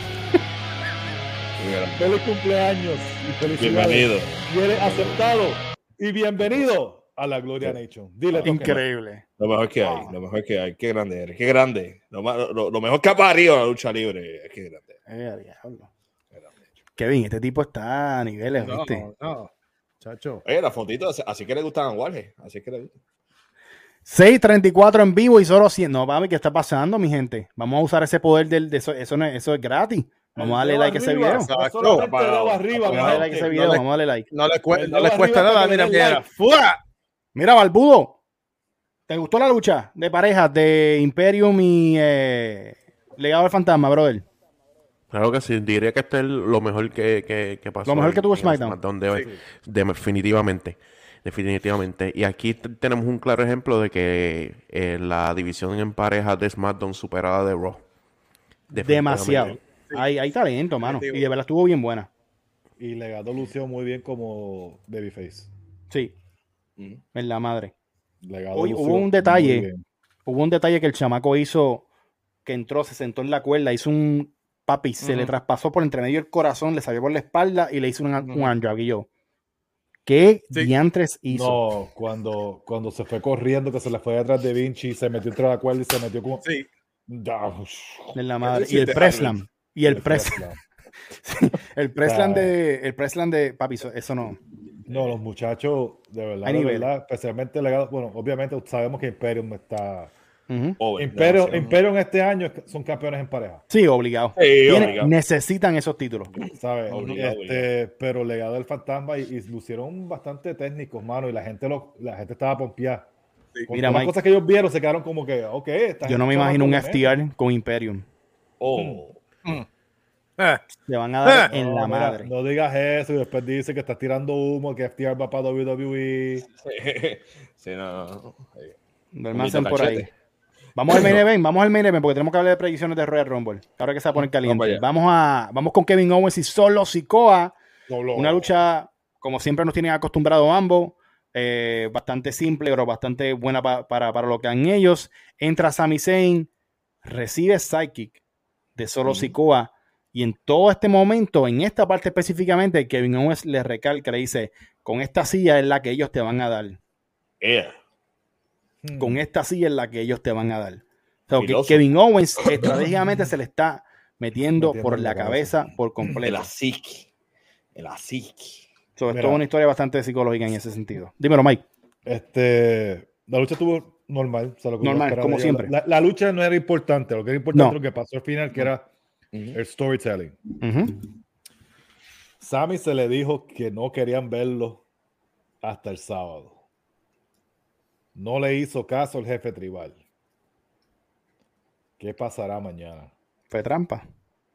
Feliz cumpleaños y felicidades. Bienvenido. Y eres aceptado y bienvenido a la Gloria Nation. Dile, Token. Increíble. Lo mejor que hay, lo mejor que hay. Qué grande eres, qué grande. Lo, ma- lo- lo mejor que ha parido en la lucha libre. Qué grande. Eh, a diablo. Qué grande. Kevin, este tipo está a niveles, No, ¿viste? no, chacho. Oye, la fotito, así que le gustan a Warge. Así que le gustan. seis treinta y cuatro en vivo y solo cien. No, mami, ¿qué está pasando, mi gente? Vamos a usar ese poder del, de eso. Eso, no es, eso es gratis. Vamos a darle El like a ese arriba, video. no Exacto. solamente dedo arriba, Vamos a darle like a ese gente. video. No le- Vamos a darle like. No le, cue- El no dedo le cuesta arriba nada, para que mira, le den mira. like. ¡Fua! Mira, Balbudo. ¿Te gustó la lucha de parejas de Imperium y eh, Legado del Fantasma, brother? Claro que sí, diría que este es lo mejor que, que, que pasó. Lo mejor que en- tuvo en SmackDown. de hoy. De- definitivamente. Definitivamente. Y aquí t- tenemos un claro ejemplo de que eh, la división en parejas de SmackDown superada de Raw. Demasiado. Definitivamente. Hay, hay talento, mano. Definitivo. Y de verdad estuvo bien buena. Y Legado lució muy bien como Babyface. Sí, Ujú. en la madre. Legado Hoy lució hubo un muy detalle. bien. Hubo un detalle que el chamaco hizo, que entró, se sentó en la cuerda, hizo un papi, se le Ujú. traspasó por entre medio del corazón, le salió por la espalda y le hizo un, Ujú. un arm drag. Y yo, ¿qué Sí. diantres hizo? No, cuando, cuando se fue corriendo, que se le fue detrás de Vinci, se metió entre la cuerda y se metió como. Sí. Da, En la madre. Sí, Y el te press jalo. slam. Y el Pressland. el Pressland de. El Pressland de. Papi, eso, eso no. No, los muchachos, de verdad, Hay de nivel. verdad, especialmente legado. Bueno, obviamente sabemos que Imperium está. Uh-huh. Over, Imperium, demasiado. Imperium este año son campeones en pareja. Sí, obligado. Sí, Tienen- obligado. necesitan esos títulos. ¿Sabes? Obligado, Este, pero legado del fantasma y, y lucieron bastante técnicos, mano, y la gente lo, la gente estaba pompeada. Con Mira, todas las Mike. cosas que ellos vieron se quedaron como que, ok, esta Yo no me gente imagino un chamaco F T R con Imperium. Oh. Eh, Le van a dar le mete. en No, la mira, madre. no digas eso y después dice que estás tirando humo, que F T R va para W W E. Sí, no, no, no. Duérmanse Humito por ahí. cachete. Vamos al main event, vamos al main event porque tenemos que hablar de predicciones de Royal Rumble. Ahora que se va a poner caliente. allá. Vamos a vamos con Kevin Owens y Solo Sikoa. No, lo- Una lucha, como siempre nos tienen acostumbrado ambos, eh, bastante simple, pero bastante buena pa- para, para lo que han ellos. Entra Sami Zayn, recibe Sidekick de Solo Ujú. Sikoa, y en todo este momento, en esta parte específicamente, Kevin Owens le recalca, le dice, con esta silla es la que ellos te van a dar. Yeah. Hmm. Con esta silla es la que ellos te van a dar. O sea, que Filoso. Kevin Owens estratégicamente se le está metiendo, Metiendo por en la la cabeza cabeza. por El completo. asiki. El asiki. So, esto Mira. es una historia bastante psicológica en ese sentido. Dímelo, Mike. Este, la lucha estuvo normal. O sea, lo que uno Normal, esperaba como de ella. siempre. La, la lucha no era importante. Lo que era importante No. es lo que pasó al final, que era Ujú. el storytelling. Ujú. Sammy se le dijo que no querían verlo hasta el sábado. No le hizo caso el jefe tribal. ¿Qué pasará mañana? Fue trampa.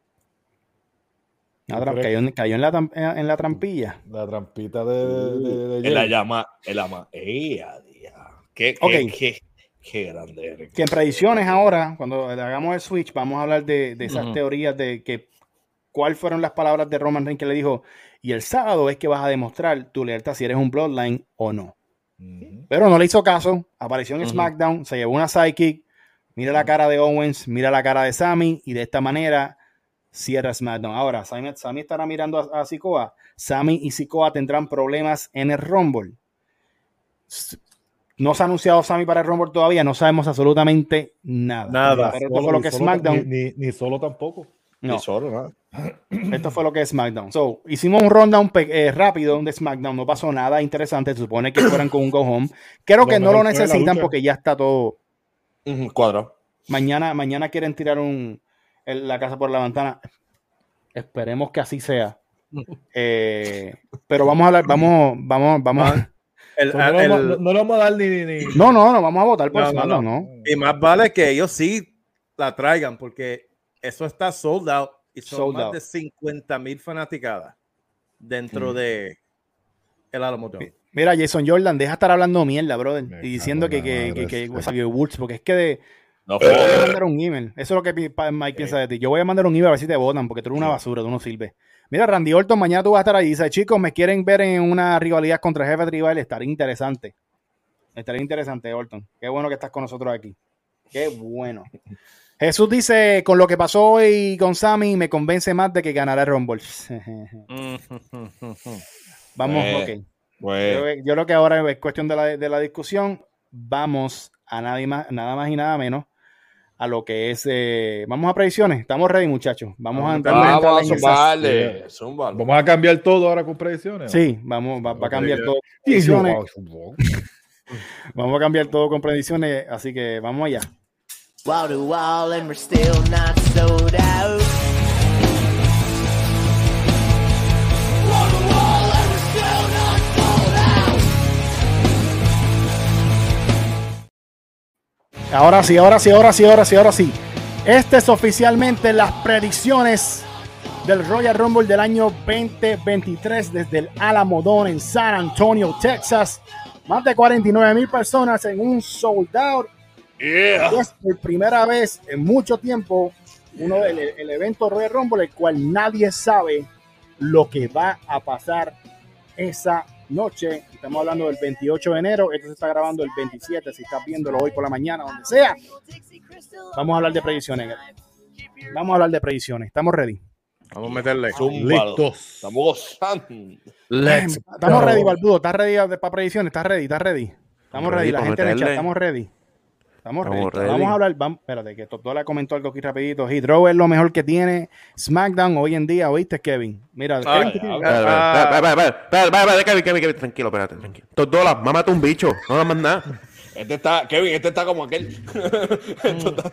La ¿Tú tram- crees? cayó, en, cayó en la, tam- en en la trampilla. La trampita de, de, de En la Jay. llama. En la llama. ¡Eh, a día! ¡Qué, qué, Ok. qué, qué grande eres! Que en predicciones ahora, cuando hagamos el switch, vamos a hablar de, de esas Ujú. teorías de que cuáles fueron las palabras de Roman Reigns que le dijo, y el sábado es que vas a demostrar tu lealtad si eres un Bloodline o no. Ujú. Pero no le hizo caso, apareció en Ujú. SmackDown, se llevó una sidekick, mira la cara de Owens, mira la cara de Sami, y de esta manera cierra SmackDown. Ahora, Sami, Sami estará mirando a, a Sikoa. Sami y Sikoa tendrán problemas en el Rumble. S- No se ha anunciado Sami para el Rumble todavía, no sabemos absolutamente nada. Nada. Pero esto Solo- fue lo ni que es solo- SmackDown. Ni, ni- ni solo tampoco. No, Ni solo, nada. esto fue lo que es SmackDown. So, hicimos un rundown pe- eh, rápido de SmackDown, no pasó nada interesante, se supone que fueran con un go home. Creo Lo que no lo mejor fue la necesitan lucha. porque ya está todo. Ujú, Cuadro. Mañana, mañana quieren tirar un, el- la casa por la ventana. Esperemos que así sea. Eh, pero vamos a hablar, vamos, vamos, vamos. a- el- So, no, le el- vamos, no- no le vamos a dar ni... ni, ni- No, no, no, vamos a votar por No, no, SmackDown, no. no. y más vale que ellos sí la traigan, porque eso está sold out y son Sold más out. de cincuenta mil fanaticadas dentro de el Alamodome. Mira, Jason Jordan, deja de estar hablando mierda, brother. Me Y diciendo cago que, en que, la que, madre. que Xavier Woods, porque es que de, No yo voy a fue. mandar un email. Eso es lo que pi- pa- Mike piensa de ti. Yo voy a mandar un email a ver si te votan, porque tú eres una basura, tú no sirves. Mira, Randy Orton, mañana tú vas a estar ahí. Dice, chicos, me quieren ver en una rivalidad contra el jefe tribal. Estaría interesante. Estaría interesante, Orton. Qué bueno que estás con nosotros aquí. Qué bueno. Jesús dice, con lo que pasó hoy con Sami, me convence más de que ganará el Rumble. Vamos, Eh, ok. Yo, Pues, creo que- yo creo que ahora es cuestión de la, de la discusión. Vamos a nadie más, nada más y nada menos a lo que es. eh, vamos a predicciones. Estamos ready, muchachos. Vamos, a entrar, vamos a entrar en esas- sumarle. Zúmbalo. Vamos a cambiar todo ahora con predicciones. Sí, vamos, va, va a cambiar Ok. todo con Sí, sí, predicciones. wow. Vamos a cambiar todo con predicciones. Así que vamos allá. Wall to wall and we're still not sold out. Wall to wall and we're still not sold out. Ahora sí, ahora sí, ahora sí, ahora sí, ahora sí. Este es oficialmente las predicciones del Royal Rumble del año veinte veintitrés desde el Alamodome en San Antonio, Texas. Más de cuarenta y nueve mil personas en un sold out. Yeah. Es por primera vez en mucho tiempo uno del el evento Royal Rumble, el cual nadie sabe lo que va a pasar esa noche. Estamos hablando del veintiocho de enero. Esto se está grabando el veintisiete. Si estás viéndolo hoy por la mañana, donde sea. Vamos a hablar de predicciones. Vamos a hablar de predicciones. Estamos ready. Vamos a meterle. Zúmbalo. Listos. Estamos gozando. Let's Estamos go. ready, Balbudo. ¿Estás ready para predicciones? ¿Estás ready? ¿Estás ready? Estamos ready. Ready La para gente en el chat, meterle. estamos ready. Estamos, Estamos ready. ready. Vamos a hablar. Vamos, espérate, que Totó le comentó algo aquí rapidito. Heat Row es lo mejor que tiene SmackDown hoy en día, ¿oíste, Kevin? Mira, Ah, Kevin, ¿qué tiene? Espera, espera, espera, espera, espera, espera, espera, Kevin, Kevin, Kevin, tranquilo, espérate, tranquilo. Estos dólares, mámate un bicho, no da más nada. Este está, Kevin, este está como aquel. Esto está-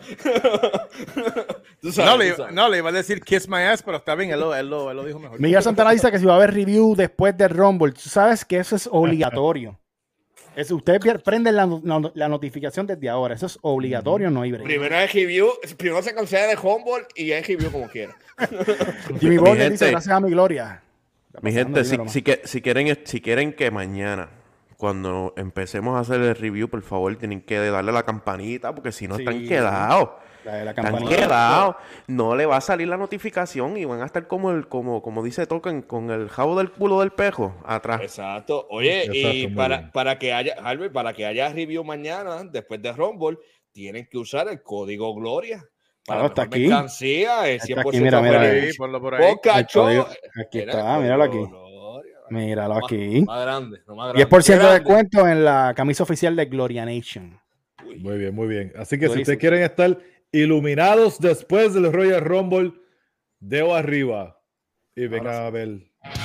Tú sabes, No le, tú sabes. no, le iba a decir kiss my ass, pero está bien, él lo, él lo, él lo dijo mejor. Miguel Santana dice que si va a haber review después del Rumble, tú sabes que eso es obligatorio. Es, ustedes pier- prenden la, la- la notificación desde ahora. Eso es obligatorio, no hay break. Primero es review, primero se cancela de Humboldt y es review como quiera. Jimmy Mi Butler dice, gente. gracias a mi gloria. Está Mi pasando, gente, si, dímelo, si, que- si quieren, si quieren que mañana, cuando empecemos a hacer el review, por favor, tienen que darle a la campanita, porque si no Sí. están quedados. La de la Están campanita. quedados. No le va a salir la notificación y van a estar como el, como, como dice Token, con el jabo del culo del pejo atrás. Exacto. Oye, Exacto, y muy para, bien. para que haya, Albert, para que haya review mañana, después de Rumble, tienen que usar el código Gloria. Para Claro, está mejor aquí. mercancía, el Está cien aquí, por ciento mira, mira, feliz. ahí, ponlo por ahí. Boca El código- Show. aquí Mira, está, el míralo código aquí. Gloria. Míralo Más- aquí. Más grande, no más grande. diez por ciento de Grande. descuento en la camisa oficial de Gloria Nation. Muy bien, muy bien. Así que si Durísimo. ustedes quieren estar iluminados después del Royal Rumble, dedo arriba y vengan a ver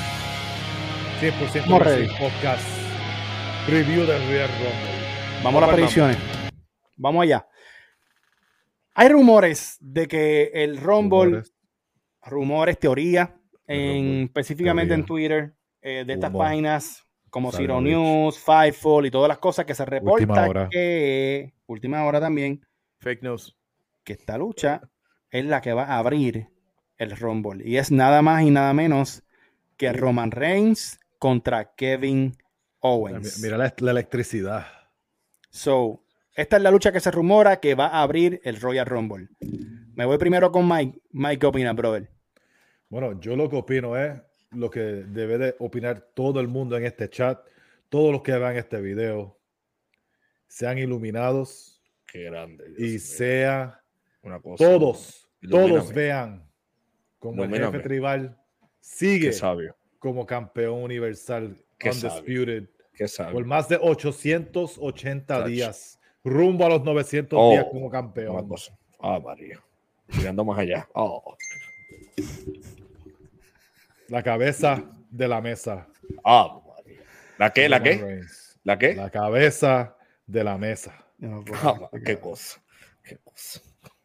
cien por ciento Estamos ready. Wrestling Podcast review del Royal Rumble. Vamos a las predicciones. Vamos allá. Hay rumores de que el Rumble, rumores, Rumores. teoría, El en, Rumble, específicamente teoría. en Twitter, eh, de estas Humo. páginas como Salga Zero Rich. News, Fightful y todas las cosas que se Última reporta hora. que, última hora también, Fake news. que esta lucha es la que va a abrir el Rumble. Y es nada más y nada menos que Roman Reigns contra Kevin Owens. Mira la, la electricidad. So, esta es la lucha que se rumora que va a abrir el Royal Rumble. Me voy primero con Mike. Mike, ¿qué opinas, brother? Bueno, yo lo que opino es lo que debe de opinar todo el mundo en este chat, todos los que vean este video, sean iluminados Qué grande. Dios y mío. sea Una cosa. todos, Ilumíname. todos vean como el Ilumíname. jefe tribal sigue Qué sabio. como campeón universal Qué undisputed Qué sabio. por más de ochocientos ochenta Touch. días, rumbo a los novecientos Oh, días como Una campeón. cosa. Ah, María. Mirando más allá. Oh. La cabeza de la mesa. Ah, María. ¿La qué? ¿La Roman qué? Reigns. ¿La qué? La cabeza de la mesa. Ah, qué cosa. Qué cosa.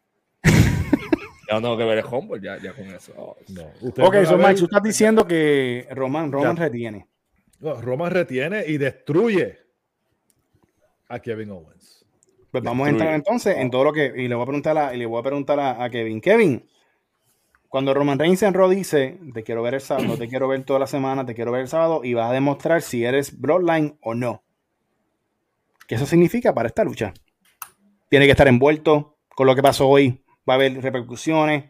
Ya no tengo que ver el Humble ya, ya con eso. Oh, No. Ustedes Ok, van a so ver- Mike, tú estás diciendo que Roman, Roman Ya. retiene. No, Roman retiene y destruye a Kevin Owens. Pues vamos a Destruye. entrar entonces en todo lo que. Y le voy a preguntar a, y le voy a, preguntar a, a Kevin. Kevin, cuando Roman Reigns en Raw dice: Te quiero ver el sábado, te quiero ver toda la semana, te quiero ver el sábado, y vas a demostrar si eres Bloodline o no. ¿Qué eso significa para esta lucha? Tiene que estar envuelto con lo que pasó hoy. Va a haber repercusiones.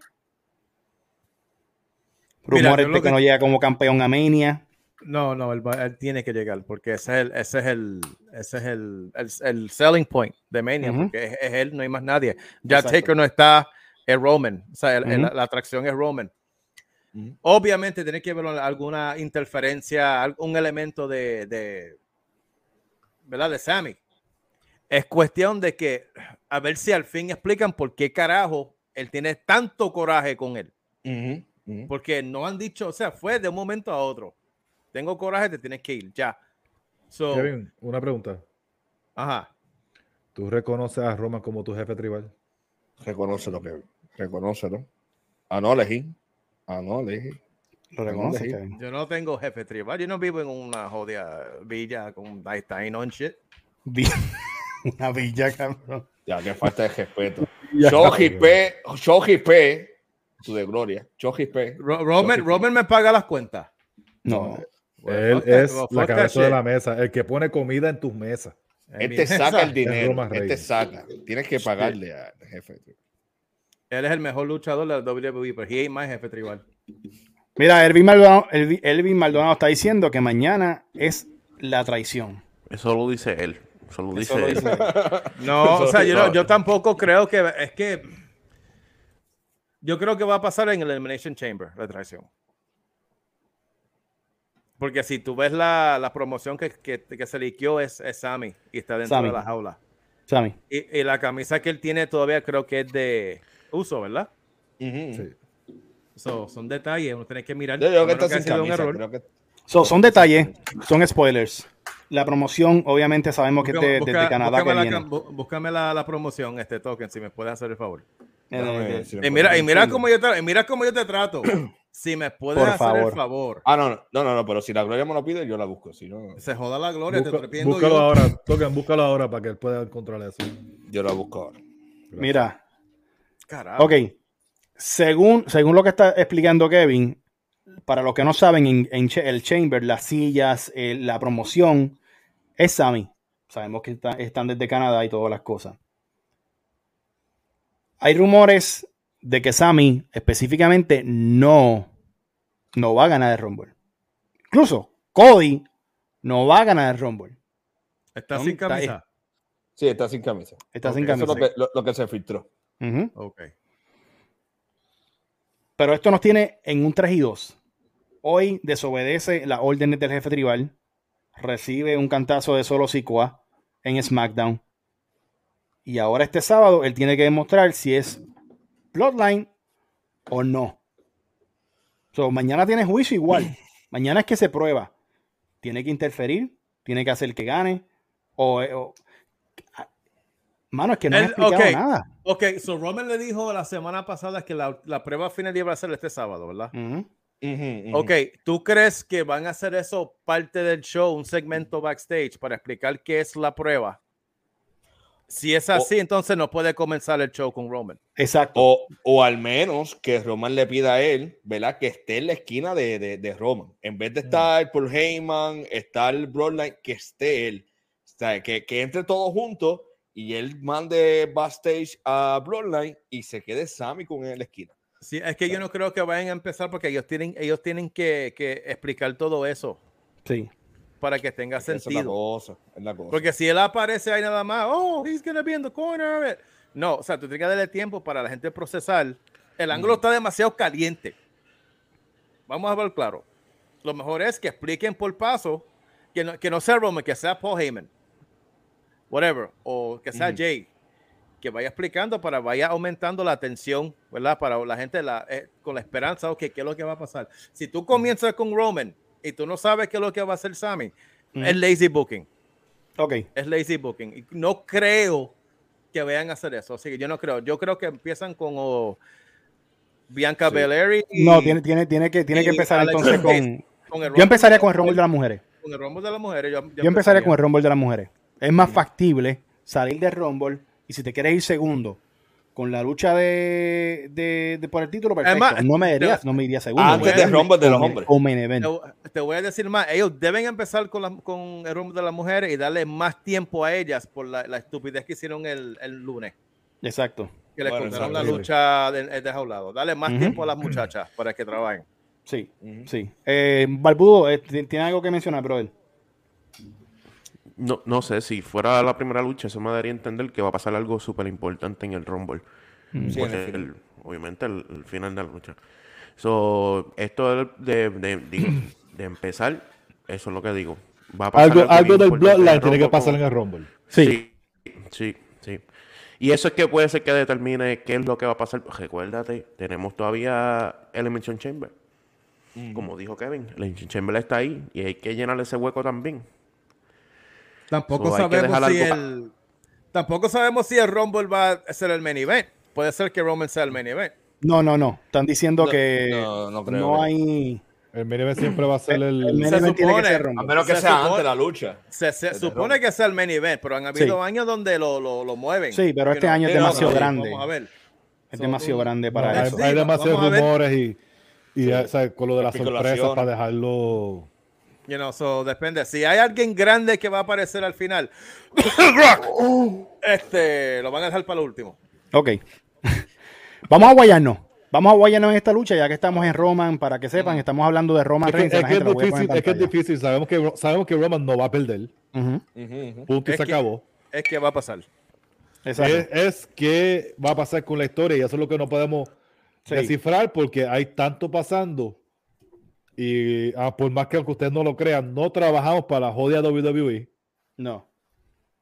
Mira, Rumores yo lo de que, que- no llega como campeón a Mania. No, no, él, va- él tiene que llegar porque ese es el, ese es el, ese es el, el, el selling point de Mania, Ujú. porque es, es él, no hay más nadie. Ya Exacto. Taker no está, es Roman, o sea, el- el- Ujú. la atracción es Roman. Ujú. Obviamente tiene que haber alguna interferencia, algún elemento de, de, ¿verdad? De Sammy. Es cuestión de que, a ver si al fin explican por qué carajo él tiene tanto coraje con él. Ujú, ujú. Porque no han dicho, o sea, fue de un momento a otro. Tengo coraje, te tienes que ir, ya. So, Kevin, una pregunta. ajá. ¿Tú reconoces a Roman como tu jefe tribal? Reconócelo, Kevin. Reconócelo. Ah, no, elegí. Ah, no, elegí. Lo reconoce, Sí. Kevin. Yo no tengo jefe tribal. Yo no vivo en una jodida villa con Einstein on shit. Vi- Una villa, cabrón. Ya, que falta de respeto. Ya. Shoji P. Shoji P. Tu de gloria. Shoji P. Ro- Roman, Yo- Roman me paga las cuentas. No. Well, Él fuck that- es well, la fuck that cabeza de shit. la mesa, el que pone comida en tus mesas. I Este mean, saca el esa- dinero. Roman Este Reigns. saca. Tienes que pagarle al jefe. Él es el mejor luchador de la W W E, pero he ain't my jefe tribal. Mira, Elvin Maldonado, Elvi- Elvin Maldonado está diciendo que mañana es la traición. Eso lo dice él. Eso lo dice Eso lo él. dice él. No, o sea, yo, no- yo tampoco creo que es que yo creo que va a pasar en el Elimination Chamber la traición. Porque si tú ves la, la promoción que, que, que se liqueó es, es Sammy y está dentro Sammy. de la jaula. Sammy. Y, y la camisa que él tiene todavía creo que es de uso, ¿verdad? Uh-huh. Sí. So, son detalles, uno tiene que mirar. Yo creo que que está sin camisa, creo que... So, son detalles, son spoilers. La promoción, obviamente, sabemos que es de, busca, de, de Canadá. Búscame, que la, viene. búscame la, la promoción, este token, si me puedes hacer el favor. Eh, eh, si y mira, y mira cómo yo te, mira cómo yo te trato. Si me puedes Por hacer favor. el favor. Ah, no, no, no, no, no, pero si la Gloria me lo pide, yo la busco. Si no, Se joda la Gloria, Busca, te estoy pidiendo búscalo yo. ahora, toquen, búscalo ahora para que él pueda encontrar eso. yo la busco ahora. Mira, Carajo. ok. Según, según lo que está explicando Kevin, para los que no saben, en, en el Chamber, las sillas, eh, la promoción, es Sammy. Sabemos que está, están desde Canadá y todas las cosas. Hay rumores de que Sammy específicamente no, no va a ganar el Rumble. Incluso Cody no va a ganar el Rumble. ¿Estás ¿No? sin camisa? Sí, está sin camisa. Está Ok, sin Eso camisa. es lo que, lo, lo que se filtró. Ujú. Ok. Pero esto nos tiene en un tres y dos. Hoy desobedece las órdenes del jefe tribal. Recibe un cantazo de Solo Sikoa en SmackDown. Y ahora este sábado él tiene que demostrar si es Bloodline o no. So, mañana tiene juicio igual. Mañana es que se prueba. Tiene que interferir. Tiene que hacer que gane. O... o mano, es que no me ha El- explicado ok. nada. Ok, so Roman le dijo la semana pasada que la, la prueba final iba a ser este sábado, ¿verdad? Ujú. Uh-huh, uh-huh. Ok, ¿tú crees que van a hacer eso parte del show, un segmento backstage para explicar qué es la prueba? Si es así, O- entonces no puede comenzar el show con Roman. Exacto. O, o al menos que Roman le pida a él, ¿verdad? Que esté en la esquina de, de, de Roman. En vez de estar por Heyman, estar Bloodline, que esté él. O sea, que, que entre todos juntos y él mande backstage a Bloodline y se quede Sammy con él en la esquina. Sí, es que yo no creo que vayan a empezar porque ellos tienen, ellos tienen que, que explicar todo eso Sí. para que tenga Esa es la sentido. cosa, es la cosa. Porque si él aparece ahí nada más, oh, he's gonna be in the corner of it. No, o sea, tú tienes que darle tiempo para la gente procesar. El ángulo está demasiado caliente. Vamos a ver claro. Lo mejor es que expliquen por paso que no, que no sea Roman, que sea Paul Heyman. Whatever. O que sea Ujú. Jay. Que vaya explicando para vaya aumentando la atención, ¿verdad? Para la gente la, eh, con la esperanza, ok, ¿qué es lo que va a pasar? Si tú comienzas con Roman y tú no sabes qué es lo que va a hacer Sammy, Ujú. es lazy booking. Ok. Es lazy booking. Y no creo que vayan a hacer eso. Así que yo no creo. Yo creo que empiezan con oh, Bianca Sí. Belair y, No, tiene, tiene, tiene que, tiene y que empezar Alexa entonces Bliss. con... con el Yo Rumble empezaría de con el las Rumble de las mujeres. mujeres. Con el Rumble de las mujeres. Yo, Yo empezaría con el Rumble de las mujeres. Es más factible salir del Rumble y si te quieres ir segundo con la lucha de, de, de por el título, perfecto. Además, no me iría, te- no me iría segundo. Antes me del iría Rumble de los con- hombres. con main event. Te, te voy a decir más. Ellos deben empezar con, la, con el Rumble de las mujeres y darle más tiempo a ellas por la, la estupidez que hicieron el, el lunes. Exacto. Que le Bueno, cortaron la exacto. lucha de, de jaulado. Dale más Ujú. tiempo a las muchachas para que trabajen. Sí, Ujú. sí. Eh, Barbudo, eh, ¿tiene algo que mencionar, brother? No, no sé, si fuera la primera lucha, eso me daría a entender que va a pasar algo súper importante en el Rumble. Sí, en Porque el final. el- obviamente el, el final de la lucha. So, esto de, de, digo, de empezar, eso es lo que digo. Va a pasar Algo, algo bien del importante en el Bloodline tiene que Rumble pasar con- en el Rumble. Sí. Sí, sí, sí. Y eso es que puede ser que determine qué es lo que va a pasar. Recuérdate, tenemos todavía Elimination Chamber. Como dijo Kevin, Elimination Chamber está ahí y hay que llenar ese hueco también. Tampoco So, hay que sabemos dejar si algo el tampoco sabemos si el Rumble va a ser el main event. Puede ser que Roman sea el main event. No, no, no. Están diciendo No, que no, no creo, no creo. hay... El main event siempre va a ser el... El main Se event tiene que supone- ser A Rumble. menos que Se sea supone- antes de la lucha. Se, se El de supone Rumble. que sea el main event, pero han habido Sí. años donde lo, lo, lo mueven. Sí, pero You este know, año es sí, no, demasiado sí, grande. Vamos a ver. Es So, demasiado tú- grande para hay, eso. Sí, hay vamos demasiados a ver. rumores y, y ya, ¿sabes? Con lo de las Especulaciones. sorpresas para dejarlo... You know, so depende. Si hay alguien grande que va a aparecer al final, este, lo van a dejar para lo último. Ok. Vamos a guayarnos. Vamos a guayarnos en esta lucha, ya que estamos en Roman, para que sepan, estamos hablando de Roman Es que, Reigns. es, la que gente es lo voy a poner difícil, en es que es pantalla. difícil. Sabemos que, sabemos que Roman no va a perder. Ujú, Ujú, ujú. Punto y Es se que- acabó. Es que va a pasar. exacto. Es, es qué va a pasar con la historia y eso es lo que no podemos Sí. descifrar porque hay tanto pasando y ah, por más que aunque ustedes no lo crean, no trabajamos para la jodida W W E. No.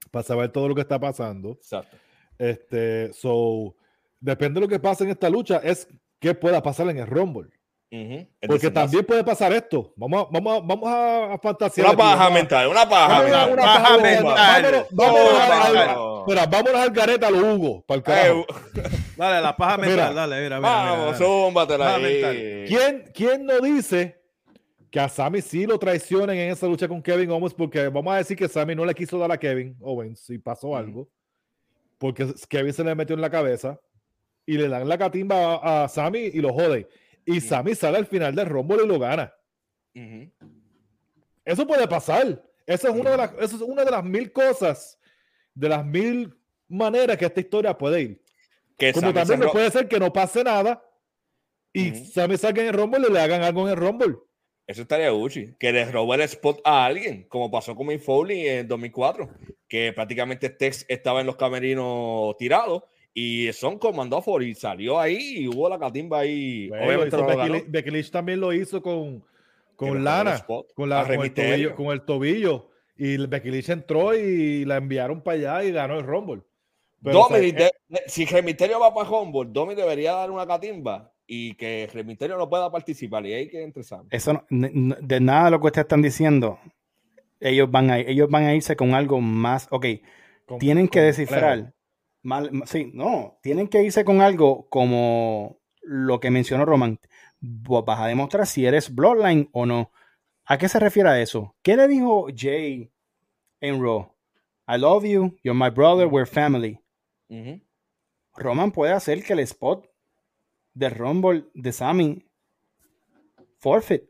para saber todo lo que está pasando. Exacto. Este, so, depende de lo que pase en esta lucha, es qué pueda pasar en el Rumble. Uh-huh. Porque también puede pasar esto. Vamos a, vamos a, vamos a, a fantasear. Una aquí, paja vamos a- mental, una paja Vamos a- mental. una Paja paja mental. Vámonos, vámonos Toma, al- mano. Espera, vámonos al gareta, a lo Hugo, para el carajo. Eh, Dale, la paja Mira, mental, dale, mira, mira. Vamos, mira, dale. zúmbatela Paja ahí. mental. ¿Quién, ¿Quién no dice que a Sami sí lo traicionen en esa lucha con Kevin Owens? Porque vamos a decir que Sami no le quiso dar a Kevin Owens y pasó algo. Porque Kevin se le metió en la cabeza y le dan la catimba a, a Sami y lo jode. Y Sami sale al final del Rumble y lo gana. Ujú. Eso puede pasar. Eso es, una de las, eso es una de las mil cosas, de las mil maneras que esta historia puede ir. Que Como Sami también se no ro- puede ser que no pase nada y Ujú. Sami salga en el Rumble y le hagan algo en el Rumble. Eso estaría Gucci. Que le robe el spot a alguien, como pasó con Mick Foley en dos mil cuatro, que prácticamente Tex estaba en los camerinos tirado y Son comandó a Foley y salió ahí y hubo la catimba ahí. Bueno, Obviamente hizo no lo Becky, ganó. Lynch- Becky Lynch también lo hizo con, Que le con robó Lana, el spot con, la, a Rey con, el Mysterio. tobillo, con el tobillo. Y Becky Lynch entró y la enviaron para allá y ganó el Rumble. Pero, Dominic, o sea, de- de- si Rey Mysterio va para Humble, Dominic debería dar una catimba y que Rey Mysterio no pueda participar y ahí que entre Sam. Eso no- n- n- de nada de lo que ustedes están diciendo, ellos van a, ellos van a irse con algo más. Ok, con- tienen que con- descifrar. Mal, ma- sí, no, tienen que irse con algo como lo que mencionó Roman. Vos vas a demostrar si eres Bloodline o no. ¿A qué se refiere a eso? ¿Qué le dijo Jay en Raw? I love you, you're my brother, we're family. Ujú. Roman puede hacer que el spot de Rumble de Sami forfeit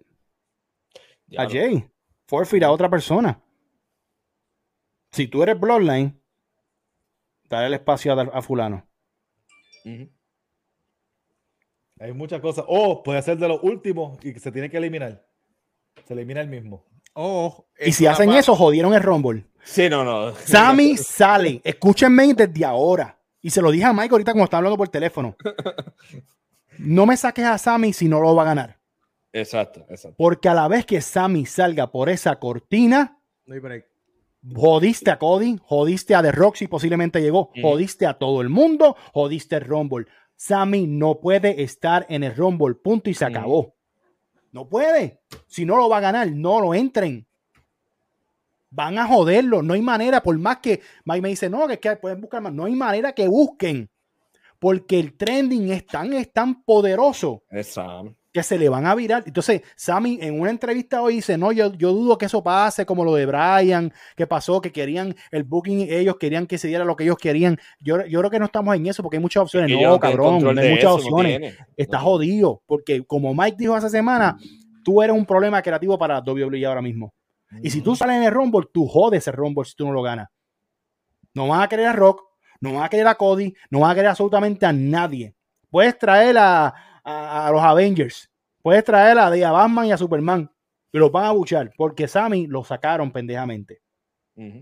Ya a lo- Jay, forfeit a otra persona. Si tú eres Bloodline, dale el espacio a, a fulano. Ujú. Hay muchas cosas. O puede ser de los últimos y que se tiene que eliminar. Se elimina el mismo. Oh, Y es si una hacen pa- eso, jodieron el Rumble. Sí, no, no. Sami sale. Escúchenme desde ahora. Y se lo dije a Mike ahorita cuando estaba hablando por teléfono. No me saques a Sami si no lo va a ganar. Exacto, exacto. Porque a la vez que Sami salga por esa cortina, No hay break. jodiste a Cody, jodiste a The Rock si posiblemente llegó, Mm. jodiste a todo el mundo, jodiste el Rumble. Sami no puede estar en el Rumble, punto y se Mm. acabó. No puede. Si no lo va a ganar, no lo entren. Van a joderlo. No hay manera, por más que Mike me dice, no, que, es que pueden buscar más. No hay manera que busquen. Porque el trending es tan, es tan poderoso Es Sam. que se le van a virar. Entonces, Sami en una entrevista hoy dice, no, yo, yo dudo que eso pase como lo de Bryan, que pasó, que querían el booking, ellos querían que se diera lo que ellos querían. Yo, yo creo que no estamos en eso porque hay muchas opciones. Y No, ellos no tienen cabrón, control no hay de muchas eso, no opciones. tienen. Está No. jodido, porque como Mike dijo hace semana, tú eres un problema creativo para W W E ahora mismo. Y si tú sales en el Rumble, tú jodes el Rumble si tú no lo ganas. No van a querer a Rock, no van a querer a Cody, no van a querer absolutamente a nadie. Puedes traer a, a, a los Avengers, puedes traer a, a Batman y a Superman, pero los van a buchar porque Sami lo sacaron pendejamente. Ujú.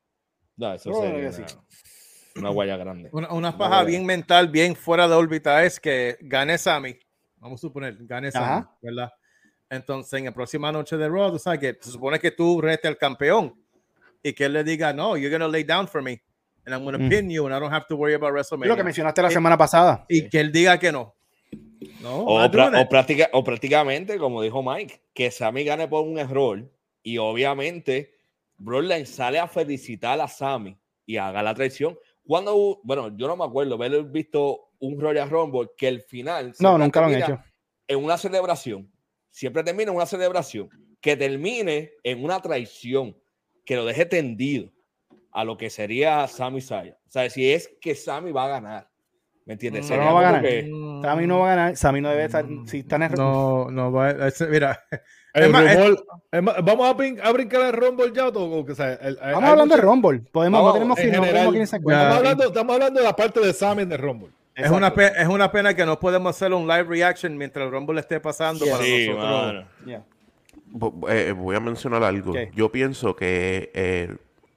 No, eso No, sería que sí. una, una guaya grande. Una, una No, paja no. bien mental, bien fuera de órbita es que gane Sami. Vamos a suponer, gane Sami, Ajá. ¿verdad? Entonces, en la próxima noche de Raw, tú sabes que se supone que tú rete al campeón y que él le diga, no, you're going to lay down for me and I'm going to Mm. pin you and I don't have to worry about Es WrestleMania. lo que mencionaste la Y- semana pasada. Y que él diga que no. No, O, not pra- doing o it. práctica- o prácticamente, como dijo Mike, que Sami gane por un error y obviamente Bloodline sale a felicitar a Sami y haga la traición. Cuando, hu- bueno, yo no me acuerdo haber visto un Royal Rumble que el final No, siempre nunca lo han termina hecho. en una celebración. Siempre termina en una celebración. Que termine en una traición. Que lo deje tendido a lo que sería Sami Zayn. O sea, si es que Sami va a ganar. ¿Me entiendes? Mm, Pero Sería no va a como ganar. que- Sami no va a ganar. Sami no debe estar. Si está en el No, no va. ese- Mira, El Es más, rumor- es más, vamos a, brin- a brincar el Rumble ya. O, o sea, el- hay- Vamos hay hablando de mucha- Rumble. Podemos, Vamos, no tenemos en que no general, tenemos que irse en cuenta. Estamos hablando, estamos hablando de la parte de Sami en el Rumble. es una, pe- es una pena que no podemos hacer un live reaction mientras el Rumble esté pasando Sí, para Sí, nosotros. mano. Yeah. Vo- eh, voy a mencionar algo. ¿Qué? Yo pienso que eh,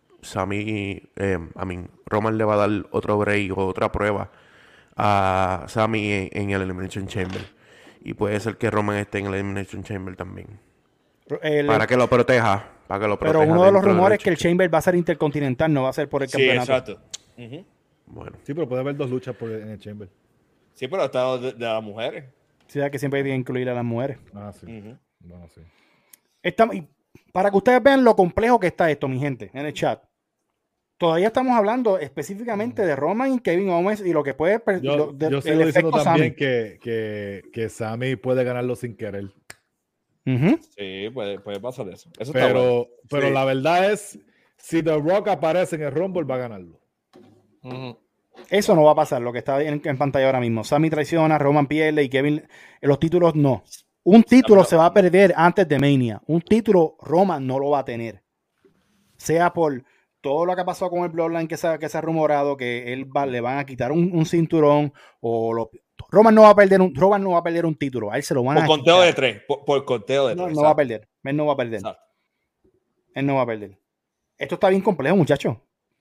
Sami, eh, I mean, Roman le va a dar otro break o otra prueba a Sami en, en el Elimination Chamber. Y puede ser que Roman esté en el Elimination Chamber también. El- Para que lo proteja. Para que lo Pero proteja uno de los dentro rumores es lucha. que el Chamber va a ser intercontinental, no va a ser por el Sí, campeonato. exacto. Uh-huh. Bueno. Sí, pero puede haber dos luchas por, en el Chamber. Sí, pero está de, de las mujeres. O sea, que siempre hay que incluir a las mujeres. Ah, sí. Uh-huh. Bueno, sí. Estamos, y para que ustedes vean lo complejo que está esto, mi gente, en el chat. Todavía estamos hablando específicamente de Roman y Kevin Owens y lo que puede... per- Yo, lo- de- yo el sigo diciendo efecto también Sami. que, que, que Sami puede ganarlo sin querer. Ujú. Sí, puede, puede pasar eso. Eso está Pero, bueno. pero Sí. la verdad es, si The Rock aparece en el Rumble, va a ganarlo. Uh-huh. Eso no va a pasar, lo que está en, en pantalla ahora mismo. Sami traiciona, Roman pierde y Kevin... Los títulos no. Un título Sami- se va a perder antes de Mania. Un título Roman no lo va a tener. Sea por todo lo que ha pasado con el Bloodline que se, ha- que se ha rumorado que él va- le van a quitar un, un cinturón o lo, Roman no va a perder un Roman no va a perder un título. A él se lo van Por a conteo quitar. de tres. Por, por conteo de No, tres. no va a exacto. perder. Él no va a perder. Exacto. Él no va a perder. Esto está bien complejo, muchachos.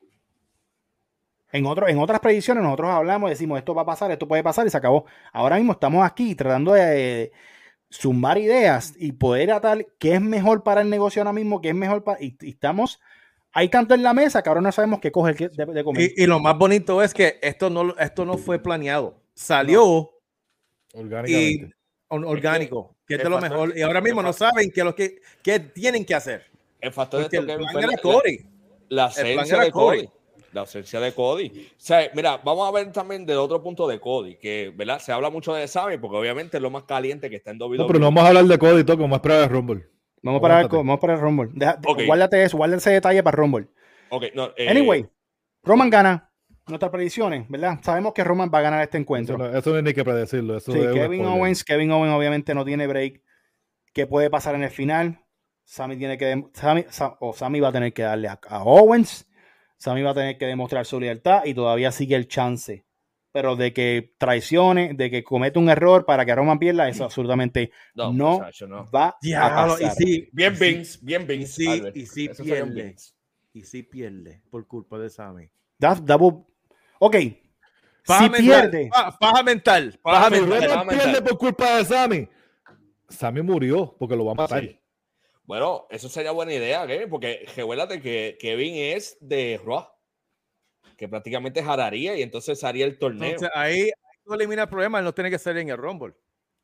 En, otro, en otras predicciones nosotros hablamos y decimos esto va a pasar, esto puede pasar y se acabó. Ahora mismo estamos aquí tratando de eh, sumar ideas y poder atar qué es mejor para el negocio ahora mismo, qué es mejor para... Y, y estamos... Hay tanto en la mesa que ahora no sabemos qué coger qué- de, de comer. Y, y lo más bonito es que esto no, esto no fue planeado. Salió Orgánicamente. y or- orgánico, que es el de lo factor- mejor. Y ahora mismo el no saben qué, lo que, qué tienen que hacer. El factor de Porque esto el que plan fue era la- Cody. La El plan ausencia era de Cody. Cody. La ausencia de Cody. O sea, mira, vamos a ver también del otro punto de Cody, que, ¿verdad? Se habla mucho de Sami, porque obviamente es lo más caliente que está en W W E. No, pero no vamos a hablar de Cody y todo, como es prueba de Rumble. Vamos para, el, Aguántate. vamos para el Rumble. Deja- Ok. Guárdate eso, guárdate ese detalle para el Rumble. Ok, no, eh, Anyway, Roman gana. Nuestras predicciones, ¿verdad? Sabemos que Roman va a ganar este Eso encuentro. no, eso no hay ni que predecirlo. Eso Sí, es un Kevin spoiler. Owens, Kevin Owens obviamente no tiene break. ¿Qué puede pasar en el final? Sami tiene que dem- Sami, Sa- o Sami va a tener que darle a, a Owens. Sami va a tener que demostrar su lealtad y todavía sigue el chance. Pero de que traicione, de que cometa un error para que Roman pierda, eso absolutamente no, no, muchacho, no. va a Diablo, y pasar. sí, Bien y sí, Vince, bien y Vince. sí, Albert. y sí Eso sería un pierde. Vince. Y sí pierde por culpa de Sami. That- that will- ok, Paja si mental, pierde, pa- paja mental, Paja paja Si mental. mental. Roman pierde por culpa de Sami, Sami murió porque lo va a matar. Sí. Bueno, eso sería buena idea, Kevin, porque recuérdate que Kevin es de Raw, que prácticamente jararía y entonces haría el torneo. Entonces ahí tú eliminas el problema, él no tiene que ser en el Rumble.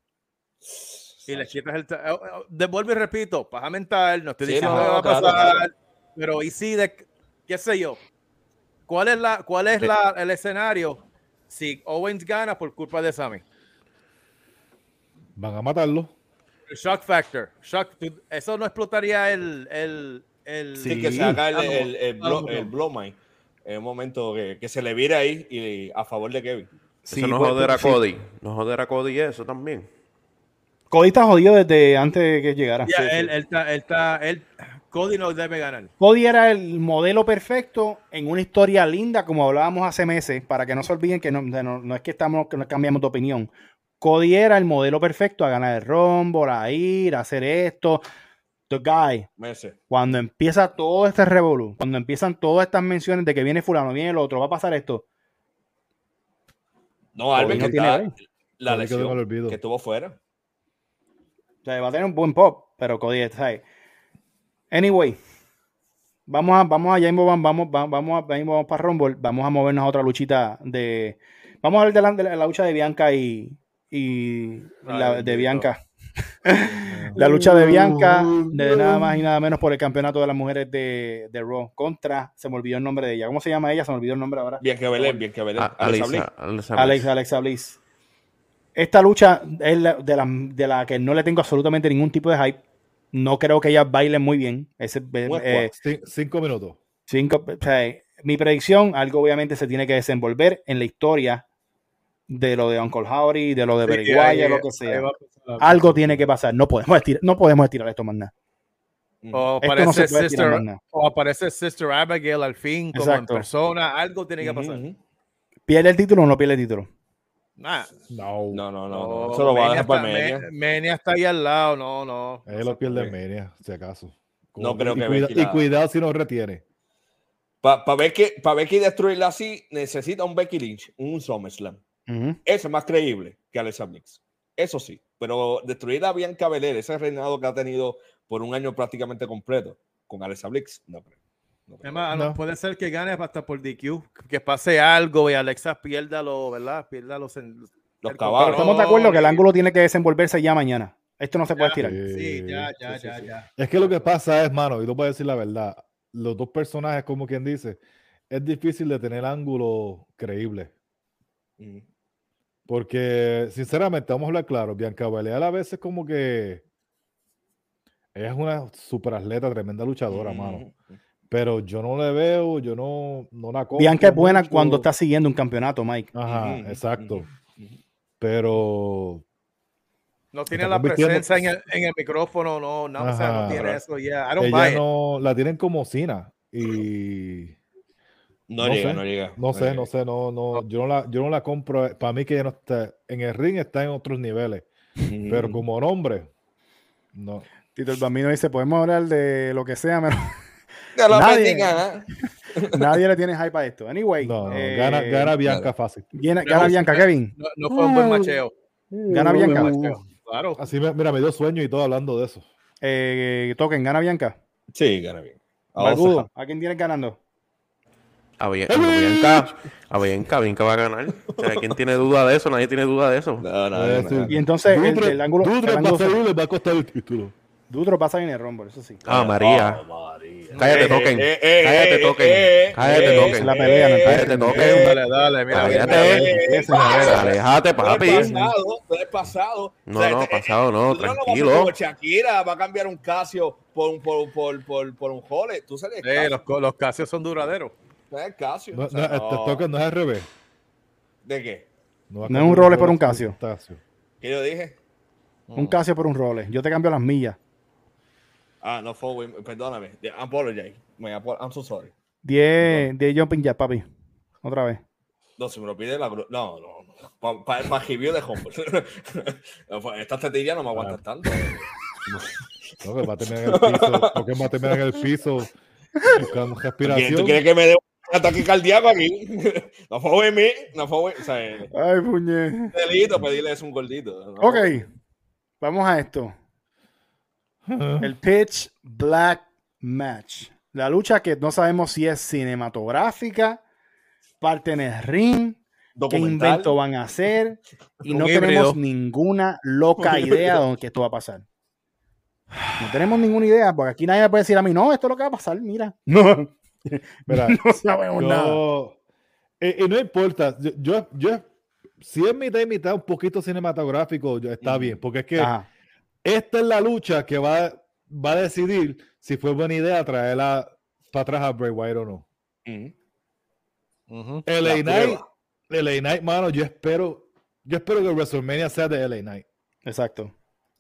Y le quitas el. ta- eh, eh, Devuelvo y repito, paja mental, no estoy Sí, diciendo no, que va a claro, pasar, claro. pero y si de. ¿Qué sé yo? ¿Cuál es, la, cuál es la, el escenario si Owens gana por culpa de Sami? Van a matarlo. El shock factor. Shock, tú- eso no explotaría el. el, el Sí, que se haga el, Ah, no, el, el, ah, no, blow, el no. blow mind en un momento que, que se le vire ahí y a favor de Kevin. sí, Eso no pues, joder a sí. Cody. No joder a Cody eso también. Cody está jodido desde antes de que llegara. Ya, Sí, sí. él, él está, él está, él, Cody no debe ganar. Cody era el modelo perfecto en una historia linda, como hablábamos hace meses, para que no se olviden que no, no, no es que estamos que no cambiamos de opinión. Cody era el modelo perfecto a ganar el Rumble, a ir, a hacer esto. The guy, Meses. cuando empieza todo este revolú, cuando empiezan todas estas menciones de que viene fulano, viene el otro, va a pasar esto. No, Albert, no que tiene está break. la Cody quedó en el lesión olvido. que estuvo fuera. O sea, va a tener un buen pop, pero Cody, ¿sabes? Anyway, vamos a, vamos a, ya mismo vamos, vamos, vamos, vamos, a- ya mismo vamos para Rumble, vamos a movernos a otra luchita de, vamos a hablar de la, de la- la lucha de Bianca y, y Ay, la, de bendito. Bianca. La lucha de Bianca, de nada más y nada menos por el campeonato de las mujeres de, de Raw contra, se me olvidó el nombre de ella. ¿Cómo se llama ella? Se me olvidó el nombre ahora. Bien que Belén, bien que Belén. A- Alexa Alexa, Bliss. Alexa Alex, Bliss. Alexa Bliss. Esta lucha es la- de, la, de la que no le tengo absolutamente ningún tipo de hype. No creo que ellas bailen muy bien. Ese, Buen eh, Cin- cinco minutos. cinco, o sea, mi predicción, algo obviamente se tiene que desenvolver en la historia de lo de Uncle Howdy, de lo de Bray Wyatt, lo que sea. Algo tiene que pasar. No podemos estirar, no podemos estirar esto más nada. O Esto no se aparece, puede tirar Sister, más nada. o aparece Sister Abigail al fin, como Exacto. en persona. Algo tiene que Ujú, pasar. ujú. ¿Pierde el título o no pierde el título? Nah. No. No, no, no, No, no. Eso lo va a Mania dejar para está- Mania. Me- Mania está ahí al lado. No, no. Él lo pierde en Mania, si acaso. No creo y que cuida- Becky y la- cuidado si no retiene. Para ver que para Becky destruirla así, necesita un Becky Lynch, un SummerSlam. Ujú. Eso es más creíble que Alexa Bliss. Eso sí. Pero destruir a Bianca Belair, ese reinado que ha tenido por un año prácticamente completo, con Alexa Bliss. No creo. No creo. Además, No. puede ser que gane hasta por D Q, que pase algo y Alexa pierda lo, ¿verdad? Pierda los, en- Los el caballos. Estamos de acuerdo que el y- ángulo tiene que desenvolverse ya mañana. Esto no se puede Ya. tirar. Sí, ya, ya, Sí, sí, ya, sí. ya. Es que lo que pasa es, mano, y tú puedes decir la verdad, los dos personajes, como quien dice, es difícil de tener ángulos creíbles. Mm. Porque, sinceramente, vamos a hablar claro, Bianca Belair a veces como que ella es una super atleta, tremenda luchadora, Mm. mano. Pero yo no le veo, yo no, no la compro Bianca es buena mucho. cuando está siguiendo un campeonato, Mike. Ajá, Ujú, exacto. ujú, ujú. Pero No tiene está la convirtiendo- presencia en el, en el micrófono, no, no, o sea, no Ajá. tiene Pero eso, ya. I don't ella buy it. no la tienen como Cena. Y No, No llega, sé, no llega. no sé, llega. no sé, no, no, yo no la, yo no la compro. Para mí que ella no está en el ring, está en otros niveles. Ujú. Pero como nombre, no. Tito el Bambino dice, podemos hablar de lo que sea, pero Que lo Nadie. bendiga, ¿eh? nadie le tiene hype a esto. Anyway, No, no, eh, gana, gana Bianca claro. fácil. gana, No, gana Bianca, no, Kevin. No, no fue un buen macheo. Gana No fue un Bianca. buen macheo. Claro. Así me, mira, me dio sueño y todo hablando de eso. Eh, Token, gana Bianca. Sí, gana bien. Barbudo, ¿a quién tienes ganando? A Bi- a Bianca, a Bianca, Bianca va a ganar. O sea, ¿quién tiene duda de eso? Nadie tiene duda de eso. No, no, Eh, no, sí. no. Y entonces el, Dudro- el ángulo, Dudro el va ángulo a salir, le va a costar el título. Dudro pasa en el Rumble, eso sí. Ah, María. Oh, María. Cállate, Eh, Token. eh, eh, Cállate, eh, Token. eh, Cállate, eh, Token. La pelea, no eh, Cállate, eh, Token. eh, Dale, dale, mira, Cállate. mira, mira. eh, eh, Ese, ese. Alejate, papi. Tú eres pasado, tú eres pasado. No, no, pasado no, tú no lo vas a hacer tranquilo. como Shakira va a cambiar un Casio por un, por, por, por, por un Jole. Tú sabes Eh, los, co- los Casios son duraderos. el Casio. No, O sea, no, este no. toque no es al revés. ¿De qué? va a No es un cambiar Rolex por un Rolex Casio. ¿Qué yo dije? Un Casio por un Rolex. Yo te cambio las millas. Ah, no fue, perdóname. I apologize. Me apo- I'm so sorry. diez jumping jack, papi. Otra vez. No, si me lo pide la gru- No, no, no. Para pa, pa review de Humble. Estas tetillas no me aguantan tanto. No, que va a terminar en el piso. Toque va a terminar en el piso. Buscando ¿Quién- respiración. ¿Tú quieres que me dé un ataque cardíaco aquí? No fue en mí. No fue en- o sea, es Ay, puñe. delito pedirle eso a un gordito. ¿no? Ok. Vamos a esto. El Pitch Black Match. La lucha que no sabemos si es cinematográfica, parte en el ring, qué Documental. invento van a hacer, y Un no híbrido. tenemos ninguna loca idea de que esto va a pasar. No tenemos ninguna idea, porque aquí nadie puede decir a mí, no, esto es lo que va a pasar, mira. No, Mira, no sabemos nada. yo, y, y no importa, yo, yo, yo- si es mitad y mitad, un poquito cinematográfico, yo- está Ujú. bien, porque es que Ajá. esta es la lucha que va, va a decidir si fue buena idea traerla para atrás a Bray Wyatt o no. Ujú. Ujú. L A La Knight, prueba. L A Knight, mano, yo espero, yo espero que WrestleMania sea de L A Knight. Exacto.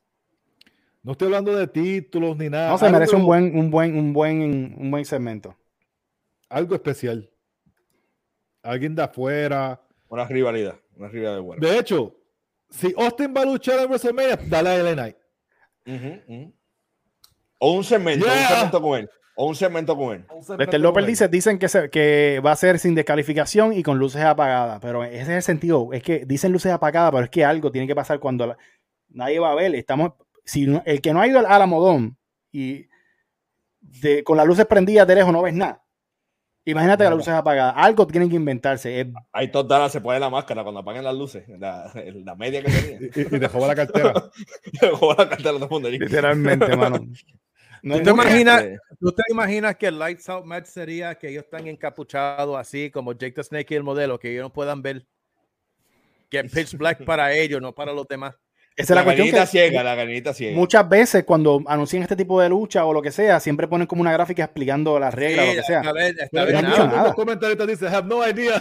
No estoy hablando de títulos ni nada. No, se algo, merece un buen, un buen, un buen, un buen segmento. algo especial. Alguien de afuera. Una rivalidad. Una rivalidad buena. De hecho, si Austin va a luchar en WrestleMania, dale a L A Knight. Ujú, ujú. O un segmento, Yeah. un segmento con él. O un segmento con él. Lester López dice, dicen que, se- que va a ser sin descalificación y con luces apagadas, pero ese es el sentido, es que dicen luces apagadas, pero es que algo tiene que pasar cuando la- nadie va a ver, estamos, si no- el que no ha ido al Alamodón y de, con las luces prendidas de lejos no ves nada, imagínate las luces apagadas, algo tienen que inventarse, es- Ahí Todd Dallas se pone la máscara cuando apaguen las luces. La, la media que tenía. Y, y te joba la cartera. Como la cartera de todo el mundo allí. literalmente, mano. No ¿Tú hay te, mucha- imaginas, Eh, ¿Tú te imaginas que el Lights Out match sería que ellos están encapuchados así como Jake the Snake y el modelo, que ellos no puedan ver? Que es pitch black para ellos, no para los demás. esa es La la cuestión gallinita que ciega, la gallinita ciega. muchas veces cuando anuncian este tipo de lucha o lo que sea, siempre ponen como una gráfica explicando las reglas o lo que sea. Esta vez- esta Pero vez no ya han nada. dicho nada. los comentaristas dicen, have no idea.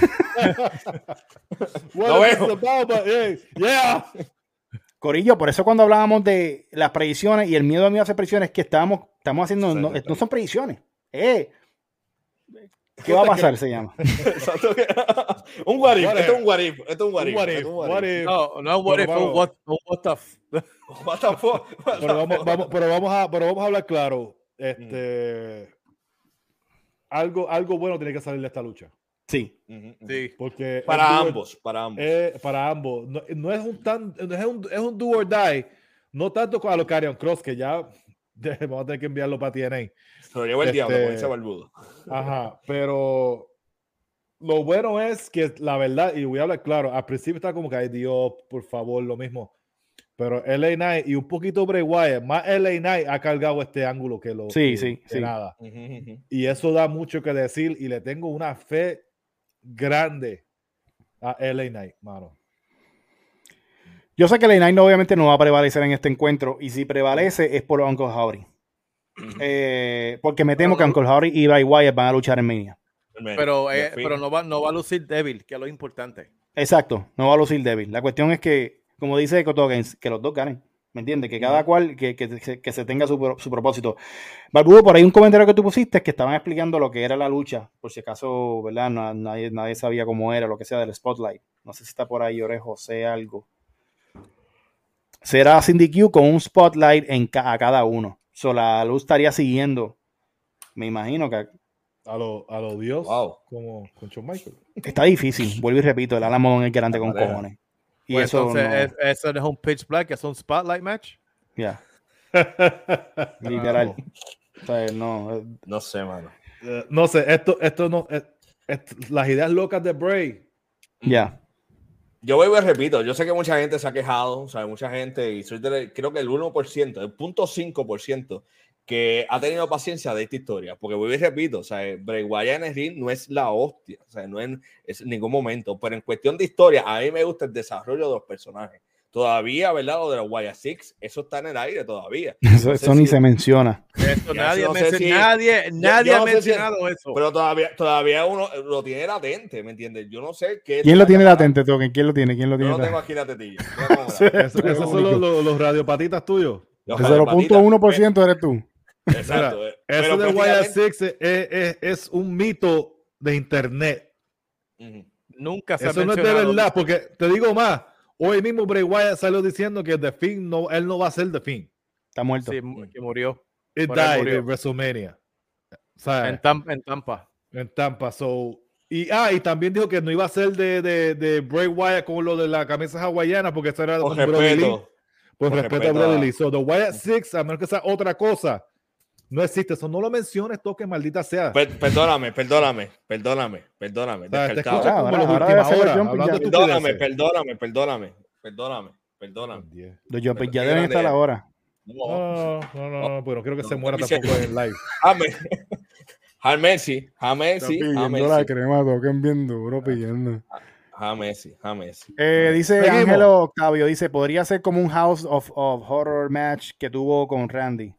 What No is veo. this about, but, hey, yeah. Corillo, por eso cuando hablábamos de las predicciones y el miedo a mí a hacer predicciones que estábamos, estamos haciendo, no, no son predicciones. Eh, ¿Qué va a pasar? Se llama. Exacto. un what if. What Esto if. es un what if. Esto es un what Un if. what esto if, es un what what if. if. No, no, what Pero if, vamos. what, what the f- What the fuck? What the Pero vamos, fuck? vamos, pero vamos a, pero vamos a hablar claro. Este, algo, algo bueno tiene que salir de esta lucha. Sí. Ujú, ujú. Sí. Porque Para es do or- ambos, para ambos. eh, para ambos. No, no es un tan, no es un, es un do or die. No tanto con a lo Karrion Cross, que ya Vamos a tener que enviarlo para T N A. Se lo lleva el Este, diablo con ese barbudo. Ajá, pero lo bueno es que la verdad, y voy a hablar claro, al principio está como que, ay Dios, por favor, lo mismo. Pero L A Knight y un poquito Bray Wyatt, más L A Knight ha cargado este ángulo que lo Sí, que, sí, que sí. nada. Ujú, ujú. Y eso da mucho que decir y le tengo una fe grande a L A Knight, mano. Yo sé que L A Knight no, obviamente no va a prevalecer en este encuentro, y si prevalece es por Uncle Howdy. Eh, porque me temo No, que no. Uncle Howdy y Bray Wyatt van a luchar en Mania. Pero, eh, De fin. pero no, va, no va a lucir débil, que es lo importante. Exacto, no va a lucir débil. La cuestión es que, como dice Kotogens, que los dos ganen. ¿Me entiendes? Que cada cual, que, que, que, que se tenga su, pro- su propósito. Barbudo, por ahí un comentario que tú pusiste que estaban explicando lo que era la lucha, por si acaso, ¿verdad? No- nadie, nadie sabía cómo era, lo que sea del Spotlight. No sé si está por ahí, Ore José, algo. Será Cindy Q con un Spotlight en ca- a cada uno. So, la luz estaría siguiendo, me imagino que A lo, a lo Dios, Wow. como con Shawn Michaels. está difícil. Vuelvo y repito, el Alamo es grande con pareja. cojones. Y Pues eso entonces, no, es- eso no es un pitch black, es un spotlight match. ya, literal. O sea, no, eh, No sé, mano. Eh, no sé, esto, esto no, eh, esto- las ideas locas de Bray. ya. Yo vuelvo y repito, yo sé que mucha gente se ha quejado, o sea, mucha gente, y soy de- creo que el uno por ciento, el punto cinco por ciento que ha tenido paciencia de esta historia, porque vuelvo y repito, o sea, Bray Wyatt en el ring no es la hostia, o sea, no es, es en ningún momento, pero en cuestión de historia, a mí me gusta el desarrollo de los personajes. Todavía, ¿verdad? Lo de los Wyatt Six, eso está en el aire todavía. Eso, No sé eso ni si- se menciona. Eso Ya, nadie, eso no sé mencio- si- nadie, Yo- nadie yo ha no sé si- mencionado eso. Pero todavía, todavía uno lo tiene latente, ¿me entiendes? Yo no sé qué. ¿Quién lo tiene latente, Token? ¿Quién lo tiene? ¿Quién lo Yo tiene? no tengo latente? aquí la tetilla. Mira cómo Sí. la- Eso- esos son los, los, los radiopatitas tuyos. Los El cero punto uno por ciento eres tú. Exacto. Mira, eh. eso Pero de Wyatt prácticamente- Six es, es, es un mito de internet. Ujú. Nunca se ha Eso no es de mencionado. verdad, porque te digo más. Hoy mismo Bray Wyatt salió diciendo que The Fiend no, él no va a ser The Fiend. Está muerto. Sí, mu- que murió It Por ahí died murió. en WrestleMania. O sea, en, Tam- en Tampa. en Tampa. So, y, ah, y también dijo que no iba a ser de, de, de Bray Wyatt con lo de la camisa hawaiana, porque eso era Con un Brody Lee. respeto. Por Con respeto a respeto a- Brody Lee. So, the Wyatt Six, a menos que sea otra cosa, no existe. Eso no lo menciones, toque maldita sea. Per- perdóname, perdóname, perdóname, perdóname. O sea, te descartado. escuchas como Ahora- los ahora última debe ser hora, el jumping hablando jack. Perdóname, estupideces. perdóname, perdóname, perdóname, perdóname. Los jumpers Pero ya qué deben grande estar es. ahora. No, No, no, no, no, pues no quiero que No, se no, muera no, tampoco en live. Jame, Jamesi, Jamesi, Jamesi, crema, Token bien duro pidiendo. Jamesi, Jamesi. Eh, dice Seguimos. Ángelo Octavio, dice, podría ser como un House of, of Horror match que tuvo con Randy.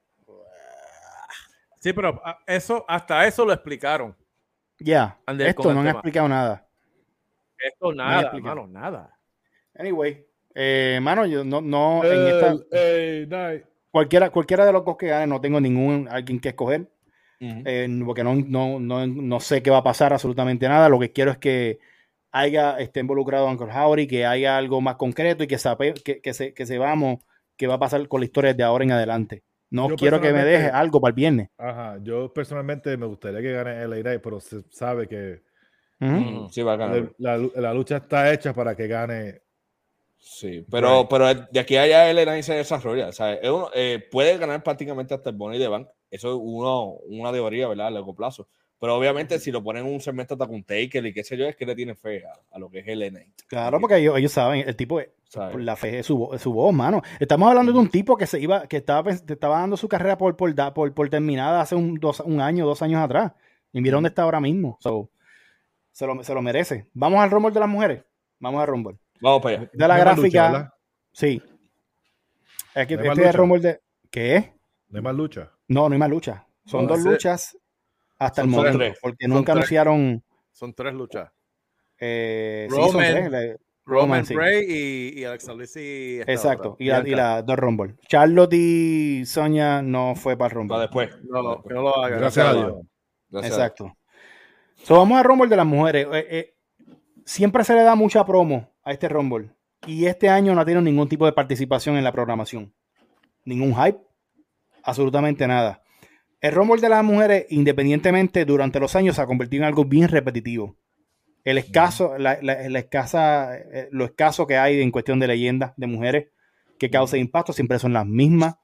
Sí, pero ah, eso, hasta eso lo explicaron. Ya, Ander, esto con el no han tema. explicado nada. Esto me nada, explica. hermano, nada. Anyway, eh, mano, yo no, no en esta, El- el night. cualquiera, cualquiera de los dos que gane, no tengo ningún alguien que escoger. Ujú. eh, porque no, no, no, no sé qué va a pasar absolutamente nada. Lo que quiero es que haya esté involucrado Uncle Howdy, que haya algo más concreto y que, sabe, que, que, se, que sepamos qué va a pasar con la historia desde ahora en adelante. No Yo quiero que me personalmente- deje algo para el viernes. Ajá, yo personalmente me gustaría que gane L A Knight, pero se sabe que Ujú. Ujú, sí, va a ganar. la, la- la lucha está hecha para que gane. Sí, pero, Right. pero de aquí a allá el Elena se desarrolla. O sea, es uno, eh, puede ganar prácticamente hasta el Bonnie de Bank. Eso es uno, una teoría, ¿verdad? A largo plazo. Pero obviamente, si lo ponen en un segmento hasta con Taker y qué sé yo, es que le tiene fe a, a lo que es el Elena. Claro, porque ellos, ellos saben, el tipo, ¿Sabes? por la fe es su, vo- es su voz, mano. Estamos hablando de un tipo que se iba, que estaba, pens- estaba dando su carrera por, por, da- por, por terminada hace un, dos, un año, dos años atrás. Y mira dónde está ahora mismo. So, se, lo, se lo merece. Vamos al Rumble de las mujeres. Vamos al Rumble. Vamos para allá. De la No hay más gráfica. lucha, ¿verdad? Sí. Aquí, No hay este más es el lucha. Rumble de. ¿Qué? No hay más lucha. No, no hay más lucha. Son No, dos ese- luchas hasta son el momento. tres. Porque Son nunca tres. anunciaron. Son tres luchas. Eh, sí, son Roman, tres, la- Roman, Roman, sí. Bray y, y Alexa Bliss y esta Exacto. otra, Y la, y Bianca. la dos Rumble. Charlotte y Sonia no fue para el Rumble. Para después. No, no, que no lo hagan. Gracias a no lo Dios. hagan. Gracias a Dios. Exacto. So, vamos al Rumble de las mujeres. Eh, eh, siempre se le da mucha promo a este Rumble. Y este año no ha tenido ningún tipo de participación en la programación. Ningún hype. Absolutamente nada. El Rumble de las mujeres, independientemente, durante los años se ha convertido en algo bien repetitivo. El escaso, la, la- la escasa, eh, lo escaso que hay en cuestión de leyendas de mujeres que causan impacto siempre son las mismas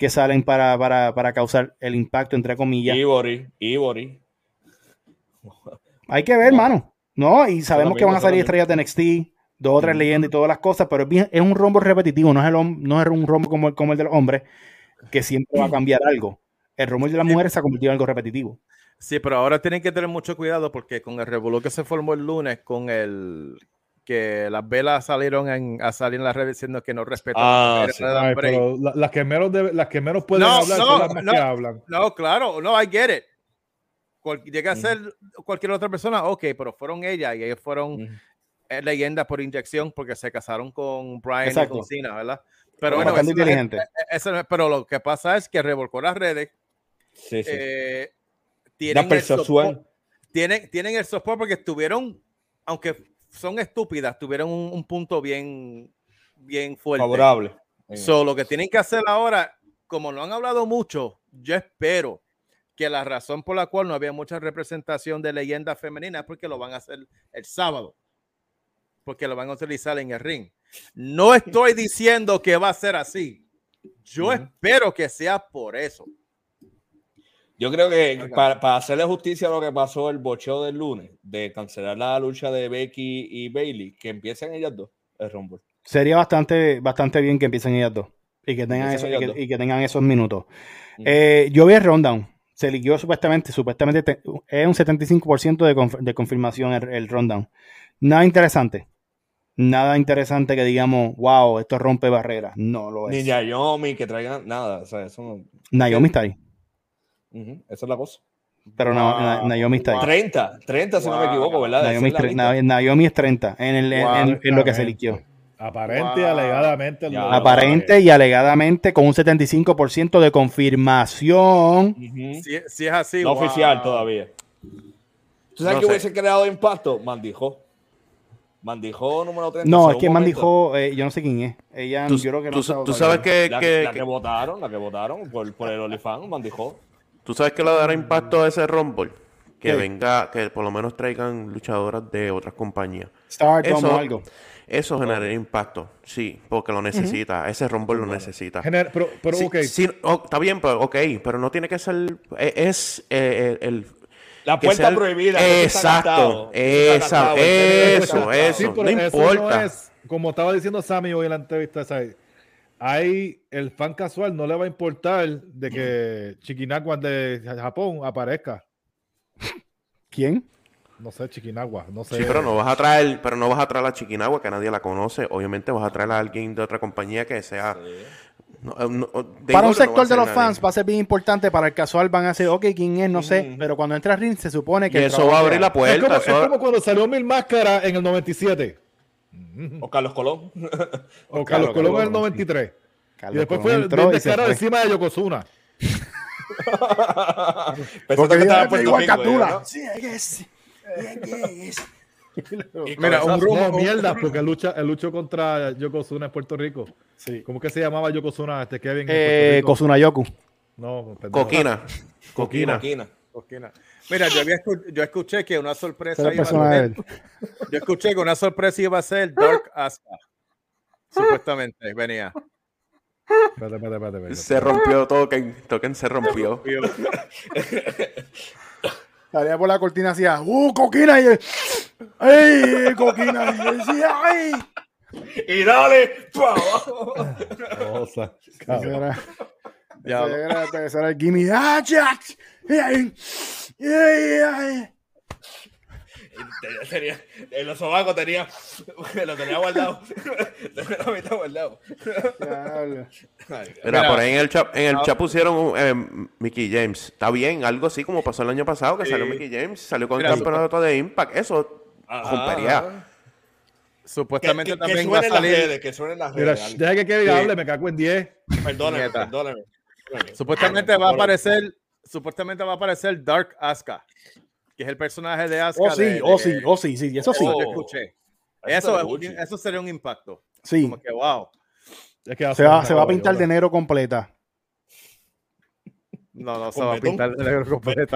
que salen para, para, para causar el impacto, entre comillas. Ivory, Ivory. Hay que ver, No. mano. No, y sabemos mismo, que van a eso es lo salir estrellas de N X T, dos o tres leyendas y todas las cosas, pero es, bien, es un rombo repetitivo, no es, el, hom- no es un rombo como el, como el de los hombres, que siempre va a cambiar algo. El rombo de las mujeres se ha convertido en algo repetitivo. Sí, pero ahora tienen que tener mucho cuidado porque con el revolú que se formó el lunes, con el que las velas salieron en, a salir en las redes diciendo que no respetan Ah, las mujeres, sí. no le dan Ay, break. pero la- las, que menos debe- las que menos pueden No, hablar no, son las más no. que hablan. No, claro, no, I get it. Cual- llega a Ujú. ser cualquier otra persona, ok, pero fueron ellas y ellos fueron Ujú. eh, leyendas por inyección porque se casaron con Brian Exacto. y con Cena, ¿verdad? Pero Bueno, bueno, bastante eso no es- inteligente. eh, eso no es- pero lo que pasa es que revolcó las redes. Sí, sí. eh, La tienen, el percepción. support, tienen, tienen el soporte porque estuvieron, aunque son estúpidas, tuvieron un, un punto bien, bien fuerte. Favorable. So, lo que tienen que hacer ahora, como no han hablado mucho, yo espero que la razón por la cual no había mucha representación de leyendas femeninas es porque lo van a hacer el sábado, porque lo van a utilizar en el ring. No estoy diciendo que va a ser así. Yo Ujú. espero que sea por eso. Yo creo que para, para hacerle justicia a lo que pasó el bocheo del lunes, de cancelar la lucha de Becky y Bailey, que empiecen ellas dos, el Rumble. Sería bastante, bastante bien que empiecen ellas dos y que tengan, Empiecen eso, y, ellas que, dos. y que tengan esos minutos. Ujú. Eh, yo vi el rundown. Se liquió supuestamente, supuestamente te- es un setenta y cinco por ciento de, conf- de confirmación el, el rundown. Nada interesante. Nada interesante que digamos, wow, esto rompe barreras. No lo Ni es. Naomi, que traigan nada. O sea, eso no. Naomi está ahí. Ujú, esa es la cosa. Pero na- Wow. na- Naomi está ahí. treinta, treinta si no me Wow. equivoco, ¿verdad? Naomi, Esa es es tre- la lista. Na- Naomi es treinta en, el, en- Wow. en- en lo que se liquió. Aparente y Wow. alegadamente. Ya. lo- Aparente y alegadamente con un setenta y cinco por ciento de confirmación. Ujú. Si, si es así, No wow. oficial todavía. ¿Tú sabes No que sé. hubiese creado impacto? Mandijó. Mandijó número treinta. No, hace es un que Man momento. dijo, eh, yo no sé quién es. Ella, Tú, yo creo que no tú- estaba tú todavía. sabes que, La, que- la que que- votaron, la que votaron por, por el OnlyFans, Mandijó. tú sabes que le dará impacto a ese Rumble. Que ¿Qué? venga, que por lo menos traigan luchadoras de otras compañías. Stardom Eso- o algo. Eso generaría impacto, sí, porque lo necesita. Ese Rumble lo necesita. Gener- pero, pero Sí, ok. sí, oh, está bien, pero ok, pero no tiene que ser. eh, Es eh, el, el- La que puerta sea el- prohibida. que está Exacto, gastado, que está esa, gastado, el teléfono eso, está gastado. eso. Sí, pero no eso importa. no es, como estaba diciendo Sammy hoy en la entrevista, ¿sabes? Ahí el fan casual no le va a importar de que Chiquinagua de Japón aparezca. ¿Quién? No sé, Chiquinagua, no sé. Sí, pero no vas a traer, pero no vas a traer a Chiquinagua, que nadie la conoce. Obviamente vas a traer a alguien de otra compañía que sea. no, eh, no, de Para un igual no va a sector de ser los nadie. fans va a ser bien importante. Para el casual van a decir, ok, ¿quién es? No sé. Ujú. Pero cuando entra a ring se supone que Y el eso trabajo va a abrir es la real. es, puerta. como, eso- es como cuando salió Mil Máscaras en el noventa y siete. O Carlos Colón. O Carlos Colón en el Colón, noventa y tres. Carlos Y después Colón fue entró bien y se descarado fue. encima de Yokozuna. Pensó que estaba en Puerto igual Rico, Catula. ¿no? Sí, es. Y Mira, con un esa- rumbo- No, mierda, porque él, lucha, él luchó contra Yokozuna en Puerto Rico. Sí. ¿Cómo que se llamaba Yokozuna este Kevin? en Eh, Puerto Rico? Kozuna Yoku. No, pendejo. Coquina. Coquina. Coquina. Coquina. Mira, yo, había escu- yo escuché que una sorpresa Esa es la iba a persona de ser, él. yo escuché que una sorpresa iba a ser Dark Asuka. Supuestamente venía. Espérate, espérate, espérate, espérate. Se rompió Token. Token se rompió. Salía por la cortina y hacía, ¡uh, coquina! Y él, ¡ay, coquina! Y él decía, ¡ay! Y dale pa' abajo. Cosa, Ese cabrón. era, Ya, ese era, ese era el gimme. ¡Ah, Jack! ¡Ay, ay, ay, ay! Tenía, tenía- en los sobacos tenía, lo tenía guardado. Tenía la mitad guardado. Diablo. Ay, Mira, Mira, por ahí en el chat, en el ah, chat pusieron un, eh, Mickey James. Está bien, algo así como pasó el año pasado, que Sí. salió Mickey James, salió con Mira, el campeonato de Impact. Eso ajá, rompería. ajá. supuestamente Que, que, que también va a suenen las salir. redes, que suenen las Mira, redes. sh, deja que Kevin Sí. hable, me cago en diez. Perdóname, Nieta. perdóname. Supuestamente va a aparecer. Supuestamente va a aparecer Dark Asuka, que es el personaje de Asuka. Oh, sí, de- oh, de- sí, oh, sí, sí, eso sí. Eso Oh. yo escuché. Eso Eso, de es- Gucci. eso sería un impacto. Sí, Como que, wow. Es que se va, se va a pintar de negro completa. No, no se Con va a betún. pintar de negro completa.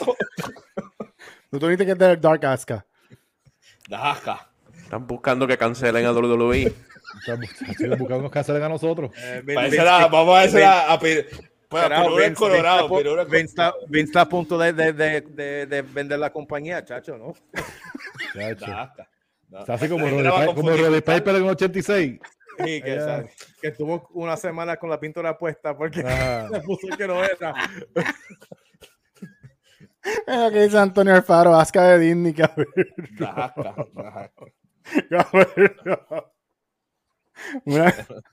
Tú tuviste que es del Dark Asuka. Daja. Están buscando que cancelen a W W E. Estamos buscando que hacer a nosotros. Eh, Parece la- vamos a hacer a, a pedir. Pues, Carajo, Pirura es Vince- colorado. Vince Pirura está es pu- Vince está- Vince está a punto de, de, de, de, de vender la compañía, chacho, ¿no? Chacho. Basta. No. Está así como La gente Roddy la va a Pi- como confundir Roddy con tal. Piper en el ochenta y seis. Sí, que, Ya. sabe, que estuvo una semana con la pintura puesta porque Ajá. le puso que no era. Mira que dice Antonio Alfaro, Asca de Disney, cabrón. Ajá, ajá. Cabrón. Una-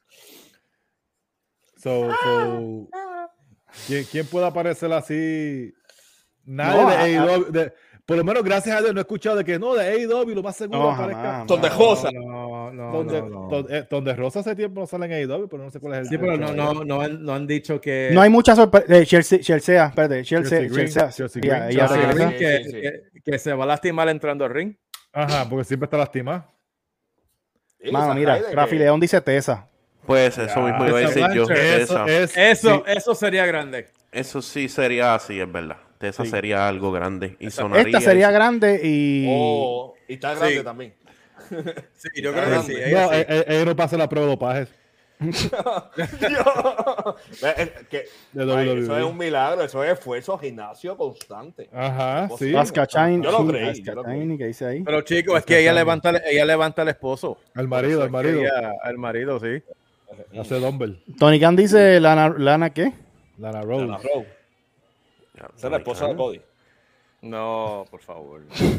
So, so, ¿quién, quién puede aparecer así? Nadie No, de a- A E W. de- por lo menos, gracias a Dios, no he escuchado de que no, de A E W lo más seguro No, aparezca. jamás, Donde jamás. Rosa. No, no, donde, no, no. donde, eh, donde Rosa hace tiempo no sale en A E W, pero no sé cuál es el. Sí, pero el no, show no, allá. no, han, no han dicho que. No hay mucha sorpresa. Eh, Chelsea, Chelsea, espérate, Chelsea, Chelsea Green, Chelsea, Chelsea ella- Green, ella Chelsea regresa. Green Sí, que, sí, sí. que- que se va a lastimar entrando al ring. Ajá, porque siempre está lastimada. Sí, Mano, esa mira, Raiden que- Rafi León dice Tesa. Pues eso mismo iba a decir yo. Eso Tessa. es. Eso, sí. eso sería grande. Eso sí sería así, es verdad. Tessa Sí. sería algo grande. Y sonaría. Esta sería eso. grande y. Oh, y está grande Sí. también. Sí, yo creo Ah, que sí. no, ella No, sí. eh, eh, ella no pasa la prueba de dopaje. Ve, es que- De ay, W W E. eso es un milagro, eso es esfuerzo, gimnasio constante. Ajá, sí. Sí. Asuka Chain, Yo lo sí, creí, Asuka yo lo Chain, creí. ¿qué dice ahí? Pero chicos, es que ella levanta, ella levanta al esposo. Al marido, al Por eso es marido. que ella- al marido, sí. Hace Dumble. Tony Khan dice Lana, Lana ¿qué? Lana Lana Rose. Rose. Esa es la esposa de Cody. No, por favor.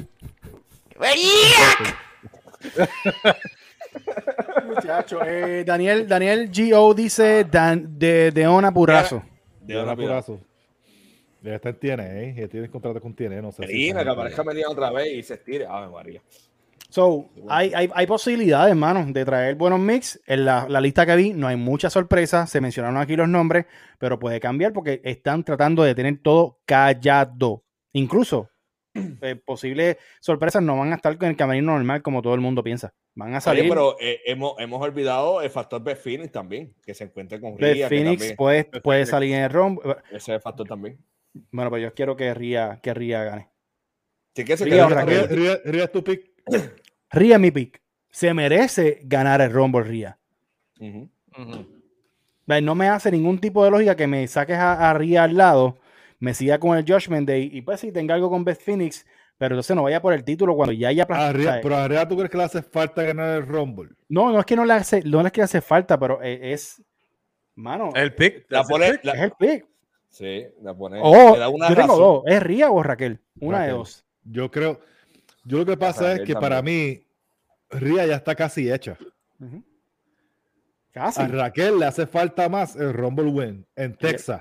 Muchacho, eh, Daniel, Daniel G O dice Dan, de Deona Purrazo. De Lana una piedra. Purazo. Ya está en T N A, ¿eh? Ya tiene contrato con T N A, no sé. si Melina, está- que aparezca Melina otra vez y se estire. Ave María. So, hay, hay, hay posibilidades, hermano, de traer buenos mix. En la, la lista que vi no hay muchas sorpresas. Se mencionaron aquí los nombres, pero puede cambiar porque están tratando de tener todo callado. Incluso eh, posibles sorpresas no van a estar con el camerino normal como todo el mundo piensa. Van a salir. Oye, pero eh, hemos, hemos olvidado el factor Beth Phoenix también, que se encuentre con Beth Rhea. que Phoenix también- puede, puede salir en el rombo. Ese es el factor también. Bueno, pues yo quiero que Ria, que Ria gane. Sí, que se Rhea queda o con Raquel. Ria, Ria- Ria es tu pick. Ria mi pick. Se merece ganar el Rumble Ria. Ujú. Ujú. Ve, no me hace ningún tipo de lógica que me saques a, a Ria al lado, me siga con el Judgment Day y pues sí tenga algo con Beth Phoenix, pero entonces no vaya por el título cuando ya haya A aplastado. Ria- pero a Ria, ¿tú crees que le hace falta ganar el Rumble? No, no es que no le hace, no es que le hace falta, pero eh, es, mano, El pick. La that's pone, el pick. la- es el pick. sí, la pone. Oh, le da una yo tengo razón. dos, es Ria o Raquel, una de Raquel. dos. Yo creo. Yo lo que pasa es Raquel que para mí, Ria ya está casi hecha. Ujú. Casi. A Raquel le hace falta más el Rumble Win en Texas.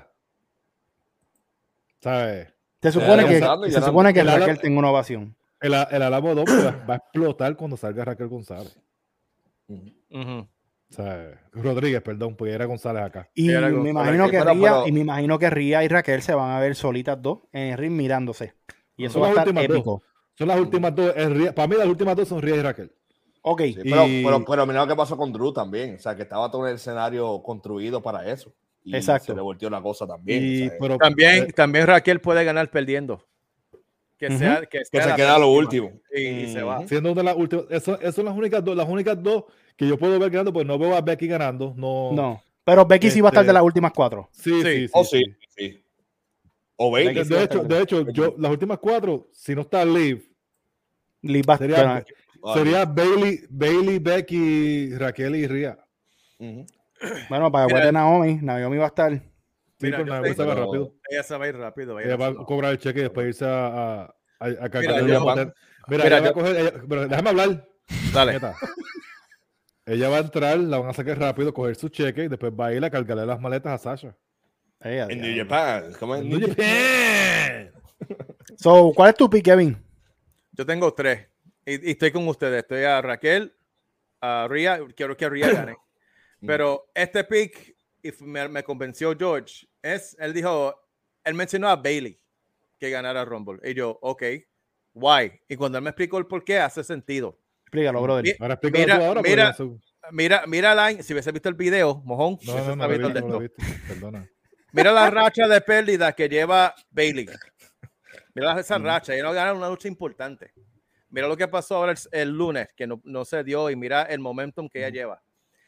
¿Sabes? Se supone Ya que, ganando y se ganando. supone que El ala- Raquel tenga una ovación. El, el Alamo Dome va, va a explotar cuando salga Raquel González. Ujú. ¿Sabes? Rodríguez, perdón, porque era González acá. Y Era me con- imagino que pero- Ria, pero- y me imagino que Ria y Raquel se van a ver solitas dos en el ring mirándose. Y eso Son va a las estar últimas dos. épico. Son las últimas dos. es Ria- para mí, las últimas dos son Ria y Raquel. Ok. Sí, pero, Y- pero, pero mira lo que pasó con Drew también. O sea, que estaba todo el escenario construido para eso. Y Exacto. se le volteó la cosa también. Y, o sea, pero, También, eh, también Raquel puede ganar perdiendo. Que, Ujú. sea, que, que sea se la queda a lo penúltima. último. Y, y se va. siendo una de las últimas. Eso, esas son las únicas dos. Las únicas dos que yo puedo ver ganando, pues no veo a Becky ganando. No. No. Pero Becky sí va a estar Este- de las últimas cuatro. Sí, Sí. sí, sí. Oh, sí, sí. sí. O De, Bailey. de hecho, de hecho yo, las últimas cuatro, si no está Liv, Liv va a sería, estar- sería Bailey, Bailey, Becky, Raquel y Ria. Ujú. Bueno, para que Mira. aguante Naomi. Naomi va a estar. Sí, Mira, pero yo Naomi tengo- se va pero- rápido. Ella se va a ir rápido. ella Ella va no- a cobrar el cheque y después irse a, a, a, a cargar Mira, el yo- hotel. Mira, mira, ella va a yo- coger, ella- pero déjame hablar. Dale. Neta. Ella va a entrar, la van a sacar rápido, coger su cheque y después va a ir a cargarle las maletas a Sasha. Eh, En diablo. New Japan. ¿Cómo es? New Japan. So, ¿cuál es tu pick, Kevin? Yo tengo tres. Y, y estoy con ustedes. Estoy a Raquel, a Ria. Quiero que Ria gane. Pero este pick, y f- me, me convenció George, es, él dijo, él mencionó a Bailey que ganara Rumble. Y yo, ok, why? Y cuando él me explicó el por qué, hace sentido. Explícalo, brother. Mi- Ahora explícalo Mira, tú ahora. porque mira, no sé- Mira, mira la, si hubiese visto el video, mojón, No, hubiese no, no, lo he sabido de visto, no lo he esto. visto. Perdona. Mira la racha de pérdida que lleva Bailey. Mira esa racha, ella no gana una lucha importante. Mira lo que pasó ahora el, el lunes, que no, no se dio, y mira el momentum que ella lleva.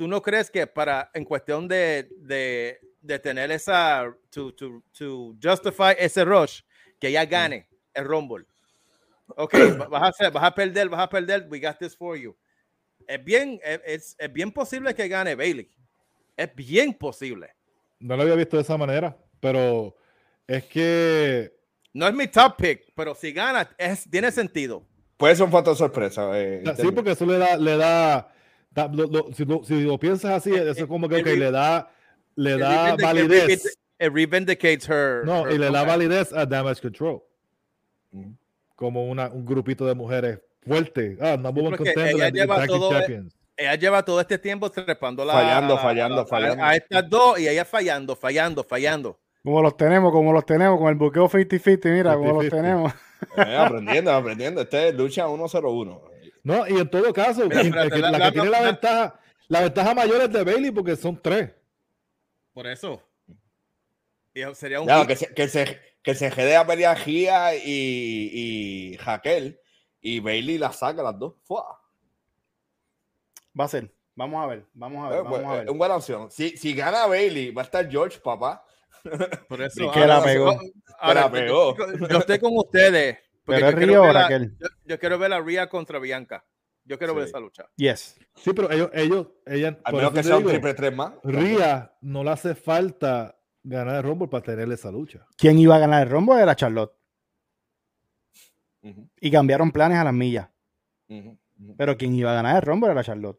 ¿tú no crees que para, en cuestión de, de, de tener esa, to, to, to justify ese rush, que ella gane el Rumble? Ok, vas a, hacer, vas a perder, vas a perder, we got this for you. Es bien, es, es bien posible que gane Bayley. Es bien posible. No lo había visto de esa manera, pero es que... No es mi top pick, pero si gana, es, tiene sentido. Puede ser un factor sorpresa. Eh, sí, porque eso le da... Le da, da lo, lo, si, lo, si lo piensas así, eso es como que okay, le da, le da validez. It revindicates her. No, her y le da okay. validez a Damage Control. Mm. Como una, un grupito de mujeres fuerte. Ah, no sí, ella, lleva todo, ella lleva todo este tiempo trepando la, fallando, a, fallando, a, fallando. A, a estas dos y ella fallando, fallando, fallando. Como los tenemos, como los tenemos, con el buqueo cincuenta cincuenta, mira, como los tenemos. Eh, aprendiendo, aprendiendo. Este es lucha uno cero uno. No, y en todo caso, mira, el, el, el, la, la, la que tiene la, la ventaja, la ventaja mayor es de Bayley porque son tres. Por eso. Y sería un claro, que se, que se que se jede a pelear Gia y, y Raquel y Bayley la saca las dos. ¡Fua! Va a ser. Vamos a ver, vamos a ver, eh, vamos pues, a ver. Es una buena opción. Si, si gana Bayley, va a estar George, papá. Por eso. Que la pegó. Ahora, la pegó. Yo, yo estoy con ustedes. Pero es Río o Raquel. Yo, yo quiero ver a Rhea contra Bianca. Yo quiero sí. ver esa lucha. Yes. Sí, pero ellos, ellos, ella. Al menos que sea un triple tres más. Rhea no le hace falta ganar el Rumble para tener esa lucha. ¿Quién iba a ganar el Rumble? Era Charlotte. Uh-huh. Y cambiaron planes a las millas. Uh-huh. Uh-huh. Pero quien iba a ganar el Rumble era Charlotte.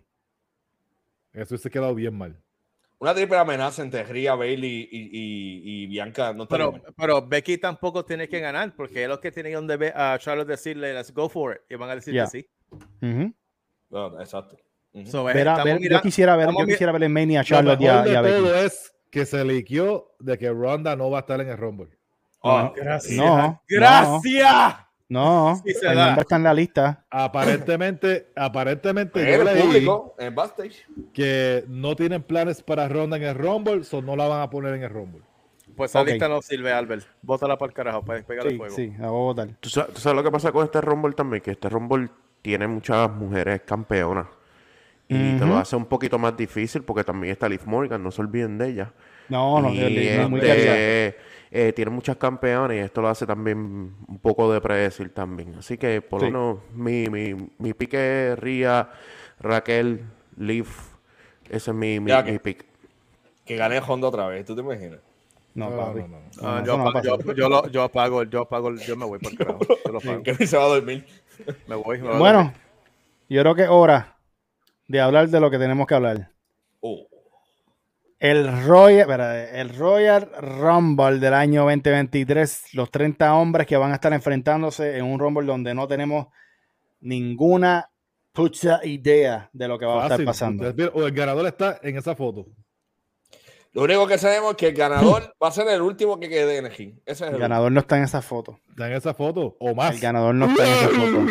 Eso se ha quedado bien mal. Una triple amenaza entre Rhea, Bayley y, y, y Bianca. No pero, pero Becky tampoco tiene que ganar porque es lo que tenían de a Charlotte decirle let's go for it y van a decir yeah. que sí. Uh-huh. No, exacto. Uh-huh. So, Verá, ver, yo quisiera ver, yo quisiera ver en Mania a Charlotte y a, y a Becky. Todo es que se liqueó de que Ronda no va a estar en el Rumble. Oh, gracias. No, gracias. No, sí el nombre está en la lista. Aparentemente, aparentemente yo leí público, en backstage, que no tienen planes para Ronda en el Rumble, so no la van a poner en el Rumble. Pues esa okay. lista no sirve, Albert. Bótala para el carajo, para pegarle sí, fuego. Sí, la voy a botar. ¿Tú sabes, ¿Tú sabes lo que pasa con este Rumble también? Que este Rumble tiene muchas mujeres campeonas. Y uh-huh. te lo hace un poquito más difícil porque también está Liv Morgan, no se olviden de ella. No, no, y es muy este, eh, tiene muchas campeonas y esto lo hace también un poco de predecir también. Así que por lo sí. menos mi, mi, mi pick es Rhea, Raquel, Liv. Ese es mi, mi, ya, que, mi pick. Que gane Honda otra vez, ¿tú te imaginas? No, no, papi. no, no, no. Ah, no, yo, no yo, yo, yo, lo, yo apago, yo apago, yo me voy por carajo. Yo lo pago. Que se va a dormir. Me voy. Me voy bueno, a dormir. Yo creo que es hora de hablar de lo que tenemos que hablar. Oh. El Royal, espera, el Royal Rumble del año veinte veintitrés, los treinta hombres que van a estar enfrentándose en un Rumble donde no tenemos ninguna pucha idea de lo que va Fácil. a estar pasando. O el ganador está en esa foto. Lo único que sabemos es que el ganador va a ser el último que quede en el ring. Ese es el, el ganador último. No está en esa foto. Está en esa foto o más. El ganador no está en esa foto.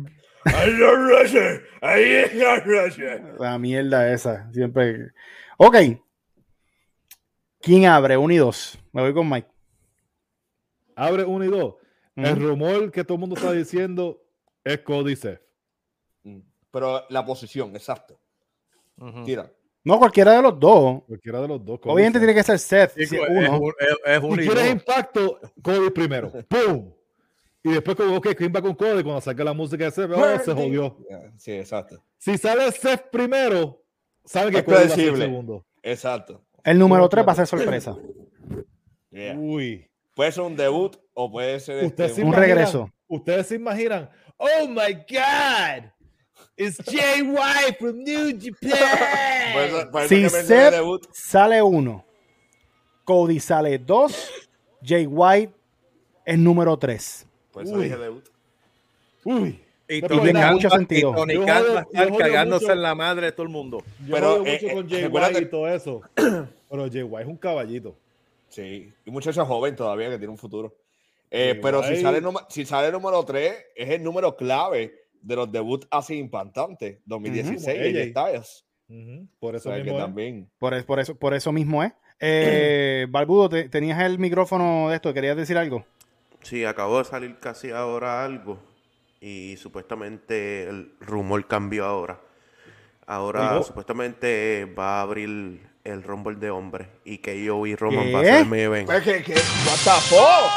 Ahí es la Russia. La mierda esa. Siempre. Ok. ¿Quién abre? Uno y dos. Me voy con Mike. Abre uno y dos. Uh-huh. El rumor que todo el mundo está diciendo es Cody Seth. Pero la posición, exacto. Uh-huh. Tira. No, cualquiera de los dos. Cualquiera de los dos. Cody Obviamente Seth. Tiene que ser Seth. Sí, si es, uno. un, es, es un si quieres impacto, Cody primero. ¡Pum! Y después, como, ok, ¿quién va con Cody? Cuando saca la música de Seth, oh, se jodió. Sí, exacto. Si sale Seth primero, saben que Cody va a ser el segundo. Exacto. El número tres va a ser sorpresa. Yeah. Uy. Puede ser un debut o puede ser este, un imaginan, regreso. Ustedes se imaginan, oh my God, it's Jay White from New Japan. Por, por si Seth sale uno, Cody sale dos, Jay White es número tres. Por eso dije debut. Uy. Y Tony Khan va a estar cagándose mucho, en la madre de todo el mundo. Yo pero eh, mucho con Jay eh, White y todo eso. Pero Jay White es un caballito. Sí, y muchacho joven todavía que tiene un futuro. Eh, pero si sale, si sale el número tres, es el número clave de los debuts así impactantes. dos mil dieciséis, uh-huh. Styles. Uh-huh. Por eso o sea, mismo que es. también. Por, por, eso, por eso mismo es. Eh, Barbudo, te, ¿tenías el micrófono de esto? ¿Querías decir algo? Sí, acabó de salir casi ahora algo. Y supuestamente el rumor cambió ahora. Ahora Oigo. supuestamente eh, va a abrir el Rumble de hombres y que yo y Roman ¿Qué? va a ser el main event. Pues que, que, what the fuck?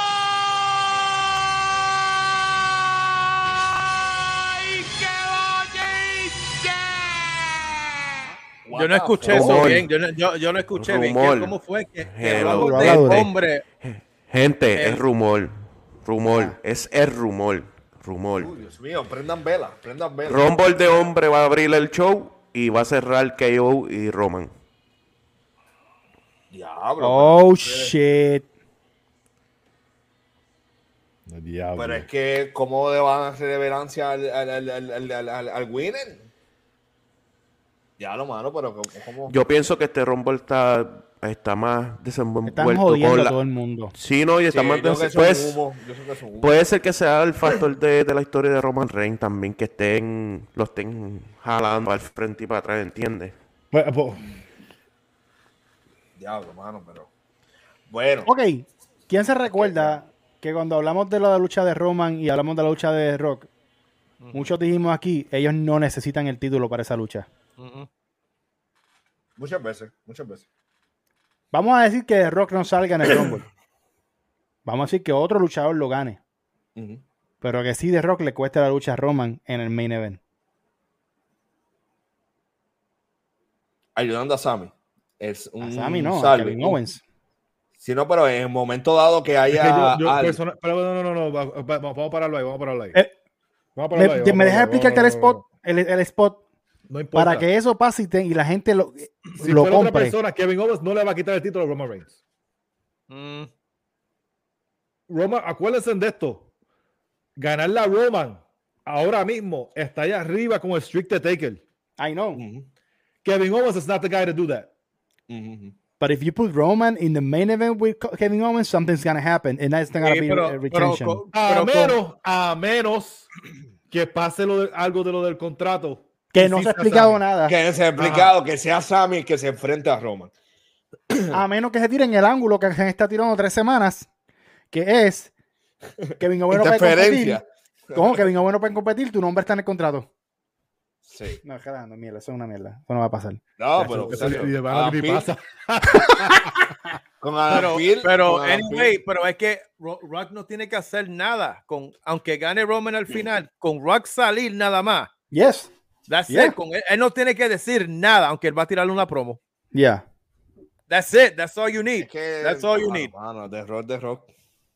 What Yo no the escuché fuck? eso Rumor. bien. Yo no, yo, yo no escuché bien. Rumor. ¿Qué- ¿Cómo fue? Que, que Hello. Rumble Habla de duro. hombre. Gente, El- es rumor. Rumor. Ah. Es el rumor. Rumor. Uy, Dios mío, prendan vela, prendan vela. Rumble de hombre va a abrir el show y va a cerrar K O y Roman. Diablo. Oh, shit. El diablo. Pero es que, ¿cómo le van a hacer reverencia al, al, al, al, al, al, al- al winner? Diablo, mano, pero ¿cómo? cómo? Yo pienso que este Rumble está, está más desenvuelto Están jodiendo con a la... todo el mundo. Sí, no, y está Sí, más yo creo que des- eso es pues, humo, yo sé que eso es humo. puede ser que sea el factor de, de la historia de Roman Reigns también, que estén, lo estén jalando al frente y para atrás, ¿entiendes? Pues, pues, Diablo, mano, pero... Bueno, Ok, ¿quién se recuerda que cuando hablamos de la lucha de Roman y hablamos de la lucha de Rock, muchos dijimos aquí, ellos no necesitan el título para esa lucha? Ujú. muchas veces, muchas veces. Vamos a decir que Rock no salga en el Rumble. Vamos a decir que otro luchador lo gane. Ujú. Pero que sí de Rock le cueste la lucha a Roman en el main event. Ayudando a Sammy. Es un A Sami no, a salve. Kevin Owens. Sí, no, pero en el momento dado que es haya... que yo, yo al- persona- pero no, no, no, no, va- va- vamos a pararlo ahí, vamos a pararlo ahí. Eh, Vamos a Me, pararlo ahí, de- vamos me a deja pararlo ahí, explicarte el vamos, spot, el, el spot, No importa. para que eso pase y, te- y la gente lo, si lo fuera otra compre. persona, Kevin Owens no le va a quitar el título a Roman Reigns. Mm. Roman, acuérdense de esto. Ganar la Roman ahora mismo está allá arriba como el Streak de Taker. I know. Ujú, Kevin Owens is not the guy to do that. ujú, ujú. But if you put Roman in the main event with Co- Kevin Owens, something's gonna happen, and that's not gonna Sí, be pero- a pero retention. co- A pero con- menos, a menos que pase lo de- algo de lo del contrato. que Y no sí se ha sea explicado Sami. nada. Que se ha explicado que sea Sammy que se enfrente a Roman. A menos que se tiren el ángulo que se está tirando tres semanas, que es Kevin Owens no puede competir. Interferencia. ¿Cómo? Kevin Owens no puede competir, tu nombre está en el contrato. Sí. No, jala, no, mierda, eso es una mierda. Eso no va a pasar. No, pero... Eso serio, y de verdad Adam ni Pearce- pasa. Con Adam Pero, Pearce- pero con Adam anyway, Pearce. pero es que Ro- Rock no tiene que hacer nada. Con, aunque gane Roman al final, con Rock salir nada más. Yes. That's Yeah. it. Con él, él no tiene que decir nada, aunque él va a tirarle una promo. Yeah. That's it. That's all you need. Es que, That's all you mano, need. mano, de rock, de rock.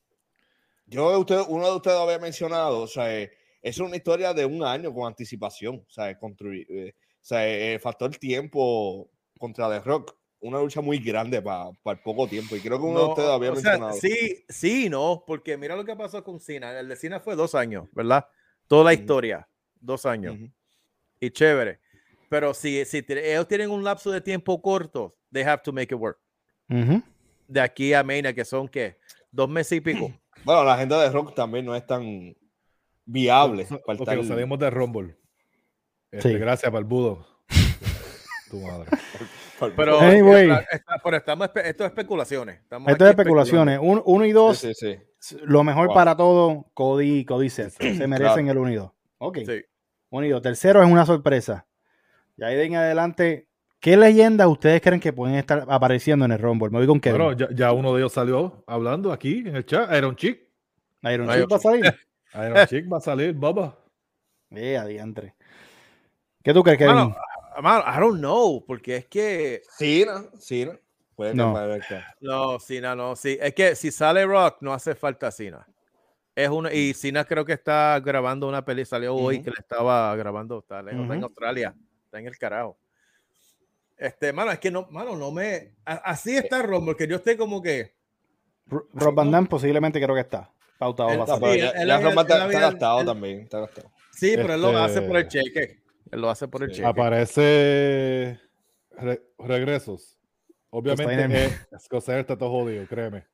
Yo, usted, uno de ustedes había mencionado, o sea, eh, es una historia de un año con anticipación, o sea, construir, eh, o sea, eh, el factor tiempo contra The Rock, una lucha muy grande para el poco tiempo, y creo que uno de No, ustedes había o sea, mencionado. sí, sí, no, porque mira lo que pasó con Cena. El de Cena fue dos años, ¿verdad? Toda la Ujú. historia, dos años. Ujú. Y chévere. Pero si, si te- ellos tienen un lapso de tiempo corto, they have to make it work. Ujú. De aquí a Mania, que son, ¿qué? Dos meses y pico. Bueno, la agenda de Rock también no es tan viable. So- para ok, estar- nos salimos de Rumble. Este, Sí. Gracias, Barbudo. Tu madre. Pero, Anyway. está- está- pero estamos, espe- esto es especulaciones. Estamos Esto es aquí especulaciones. Un- uno y dos, Sí, sí, sí. lo mejor Wow. para todo, Cody y Cody Seth. Se merecen el unido. Ok. Sí. Unido. Tercero es una sorpresa. Y ahí de en adelante, ¿qué leyendas ustedes creen que pueden estar apareciendo en el Rumble? Me voy con Kevin. Bueno, ya, ya uno de ellos salió hablando aquí en el chat. Iron Chick. Iron Iron Chick va a salir. Iron Chick va a salir, baba. Eh, adiantre. ¿Qué tú crees, Kevin? Mano, mano, I don't know, porque es que Cena, Cena. Puede que No. parezca. no, Cena no, sí, es que si sale Rock no hace falta Cena. Es una y Cena creo que está grabando una peli, salió hoy Ujú. que le estaba grabando, está lejos, está en Ujú. Australia, está en el carajo. Este, mano, es que no, mano, no me a- así está Rumble, que yo estoy como que R- Rob Van Damme posiblemente creo que está pautado Él- para No, salir. pero Sí, ya, él ya había- Roma está, él había- está gastado él- también. Está gastado. sí, pero él lo Este- hace por el cheque. Él lo hace por el cheque. Aparece re- regresos. Está Obviamente, en el- eh, Escocer está todo jodido, créeme.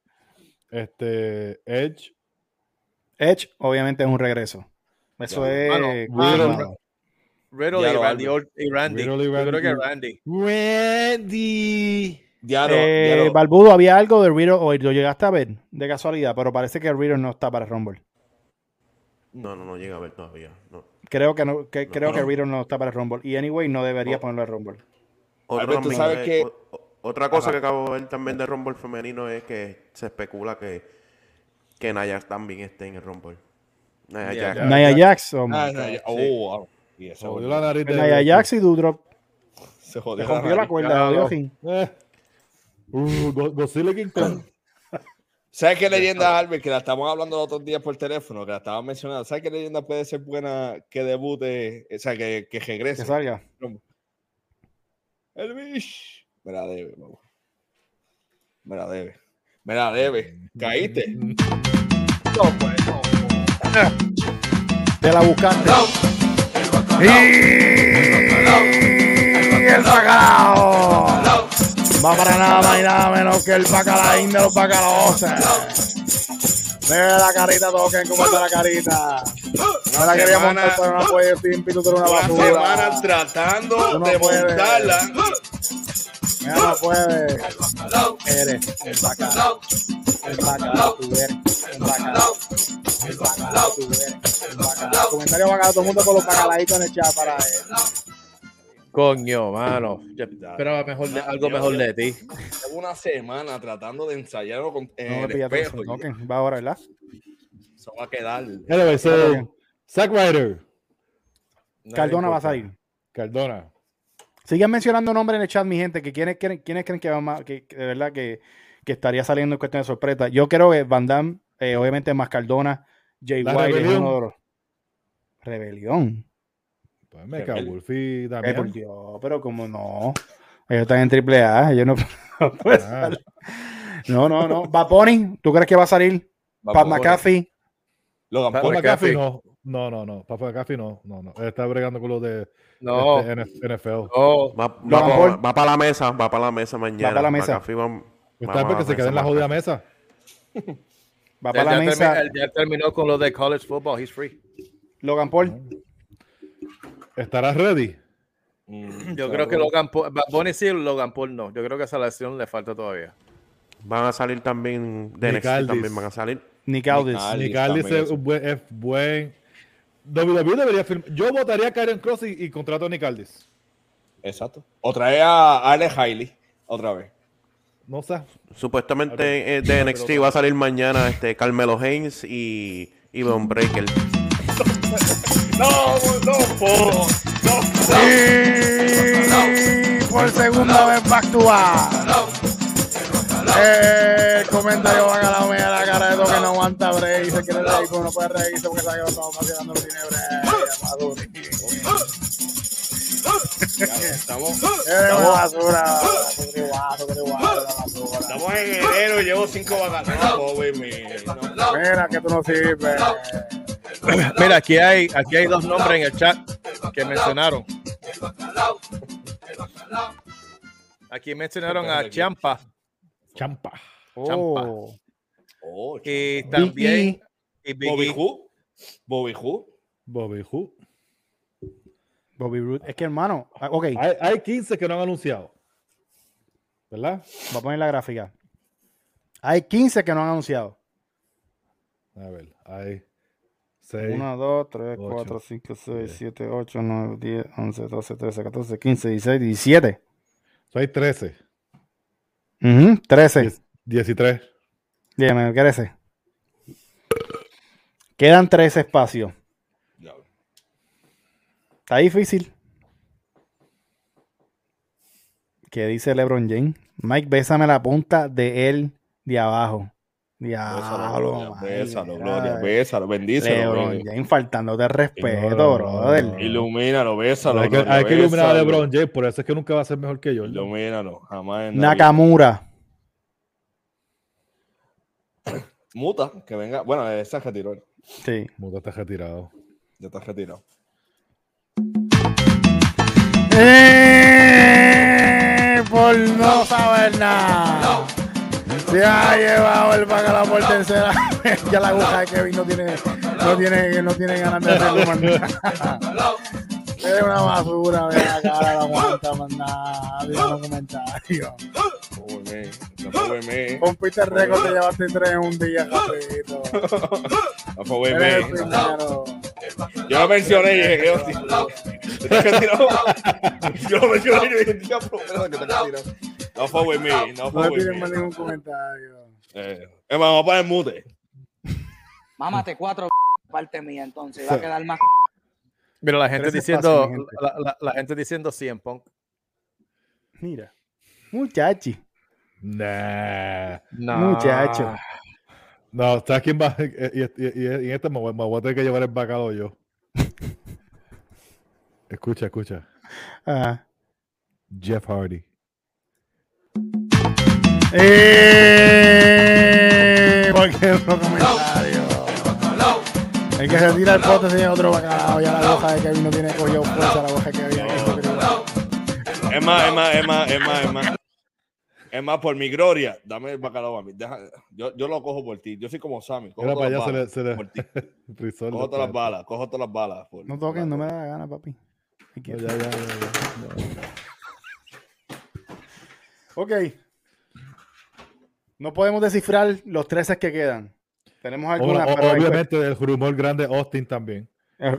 Este, Edge, Edge, obviamente, es un regreso. Eso Ya, es. mano, confirmado. Riddle Ya y lo Randy, Albert. Or- y Randy. Riddle y Yo creo que Randy. Randy. Randy. Diablo, Eh, diablo. Balbudo, había algo de Riddle, o lo llegaste a ver de casualidad, pero parece que Riddle no está para el Rumble. No, no, no llega a ver todavía. No. Creo que no, que, No, creo no. que Riddle no está para el Rumble. Y anyway, no debería Oh. ponerlo al Rumble. Otra, Albert, tú también, sabes eh, que- o- o- otra cosa Ajá. que acabo de ver también de Rumble femenino es que se especula que, que Nia también esté en el Rumble. Nia Ya, Jax. ya. Nia Jax. Oh, my Ah, God. no, ya- oh, sí. wow. Y Se eso jodió la nariz de Nia Jax y Doudrop. se Se jodió rompió la nariz. cuerda, Claro. jodió King. Eh. Uh, Go- Godzilla King Kong. ¿Sabes qué leyenda, Albert? Que la estamos hablando los otros días por teléfono, que la estaba mencionando. ¿Sabes qué leyenda puede ser buena que debute? O sea, que, que regrese. Que salga. El Bish. Me la debe, vamos. Me la debe. Me la debe. ¿Caíste? Te la buscaste. Y el bacalao. Va para nada más y nada menos que el bacalaín de los bacalaoses. Mira la carita, toquen cómo está la carita. No la quería semana- montar, pero no puede, Timpi, tú eres una Una basura. semana tratando Tú no de puedes. montarla. Mira, no puede. Eres el bacalao. El bacalao, tú eres. El bacalao. El bacalao, tú eres. El bacalao. Comentario bacalao, todo el mundo con los bacalaitos en el chat para él. Coño, mano. Yo esperaba mejor de- algo mejor de ti. Llevo una semana tratando de ensayarlo con en No me el pillas todo espejo. eso. y Ok, va ahora, ¿verdad? Eso va a quedar. Anyway, so, Zack Ryder, No Cardona le va a importa. salir. Cardona. Sigan mencionando nombres en el chat, mi gente, que quiénes, quiénes, quiénes creen que, va más, que, que de verdad que, que estaría saliendo en cuestión de sorpresa. Yo creo que Van Damme, eh, obviamente más Cardona, Jay La White es Rebelión. uno de los... Rebelión. Pues me cago, Wolfie Eh, por también. Dios, pero como no. Ellos están en triple A, ellos no, no pueden Ah. salir. No, no, no. Bad Bunny, ¿tú crees que va a salir? Va Pat por- McAfee. Logan Pat Paul. Paul McAfee. McAfee no. No, no, no. Papa McAfee no. No, no. Él está bregando con los de No, este, N F L. no. Va, va, Logan pa- Paul. va para la mesa, va para la mesa mañana. Va pa' la mesa. McAfee va- Está va pa' porque se queda en la mesa, jodida McAfee. mesa. Va Él para la ya, mesa. termi- él ya terminó con lo de college football. He's free. Logan Paul. ¿Estarás ready? Mm, Yo claro. creo que Logan Paul, Bad Bunny sí, Logan Paul no. Yo creo que esa lesión le falta todavía. Van a salir también de Nick N X T, Aldis. también van a salir. Nick Aldis. Aldis. Nick Aldis también es eso. un buen, es buen. W W E debería firmar. Yo votaría a Karen Cross y, y contrato a Nick Aldis. Exacto. O trae a Alex Hailey otra vez. No sé. Supuestamente eh, de N X T va a salir mañana este Carmelo Haynes y, y Von Breaker. No, no, po. Y por segunda vez back to back. El comentario va a ganar media la cara de todo que no aguanta break. Se quiere reír, pero no puede reírse porque sabe que lo estamos vacilando, no tiene break. Estamos, Eres una basura. Tú eres guato, tú eres guato, eres una basura. estamos en enero, llevo cinco vacaciones. Pobre mío. No. Mira que tú no sirves. Mira, aquí hay, aquí hay dos nombres en el chat que mencionaron. Aquí mencionaron a Ciampa Champa. Oh. Oh, y chaval. también y Big Bobby E. Who. Bobby Who. Bobby Who. Bobby Roode. Es que, hermano, ah, ok, Hay, hay quince que no han anunciado. ¿Verdad? va a poner la gráfica. Hay quince que no han anunciado. A ver, hay seis. uno, dos, tres, ocho, cuatro, cinco, seis, diez. siete, ocho, nueve, diez, once, doce, trece, catorce, quince, dieciséis, diecisiete. Hay trece. Ujú, trece. diez, diez y tres. Dígame, ¿qué eres? Quedan trece espacios. Ya. Está difícil. ¿Qué dice LeBron James? Mike, bésame la punta de él de abajo. Bésalo, Diablo, Gloria, Mike, bésalo, mira, Gloria, bésalo, bendícelo. LeBron baby. James faltándote respeto, No, no, brother. no, no. Ilumínalo, bésalo. Hay que, Gloria, hay que iluminar a bésalo. LeBron James, por eso es que nunca va a ser mejor que yo. Ilumínalo, jamás en la vida. Nakamura. Muta, que venga. Bueno, esa retiró. Sí. Muta está retirado. Ya está retirado. Eh, por no saber nada. Se ha llevado el bacalao por tercera vez. Ya la aguja de Kevin no tiene, no tiene, no tiene ganas de hacerlo más nada. Es una basura, ve la cara, no aguanta más nada. Diga un comentario. Pobre me, no pobre me. Con Peter Record te llevaste tres en un día, rapidito. No fue Eres el Wayne. primero. Yo lo mencioné y dije, ¿qué hostia? Yo lo mencioné y dije, diablo, espérate que te has tirado. No fue Wayne, no No fue le piden Wayne. más ningún comentario. Eh, es más, vamos a poner mute. Mámate cuatro parte mía, entonces va a quedar más. Mira, la gente Tres diciendo, espacios, mi gente. la, la, la gente diciendo C M Punk. Mira. Muchachi. Nah. No. Muchacho. No, ¿sabes quién va? Y, y, y, y en este me voy, me voy a tener que llevar el bacalao yo. Escucha, escucha. Ajá. Jeff Hardy. Eh, ¿Por qué otro comentario? El que se tira el pote tiene otro bacalao. Ya la hoja de Kevin no tiene cogido fuerza. La hoja de Kevin. Es más, es más, es más, es más, es más. Es más, por mi gloria, dame el bacalao a mí. Deja, yo, yo lo cojo por ti. Yo soy como Sammy. Cojo Era todas para allá las se le, balas se le por ti. frizó el Cojo todas las después. balas. Cojo todas las balas. por- No toquen, no me da la gana, papi. No, ya, ya, ya, ya. Ok. No podemos descifrar los trece que quedan. Tenemos alguna. O- o- pero hay- obviamente el rumor grande Austin también.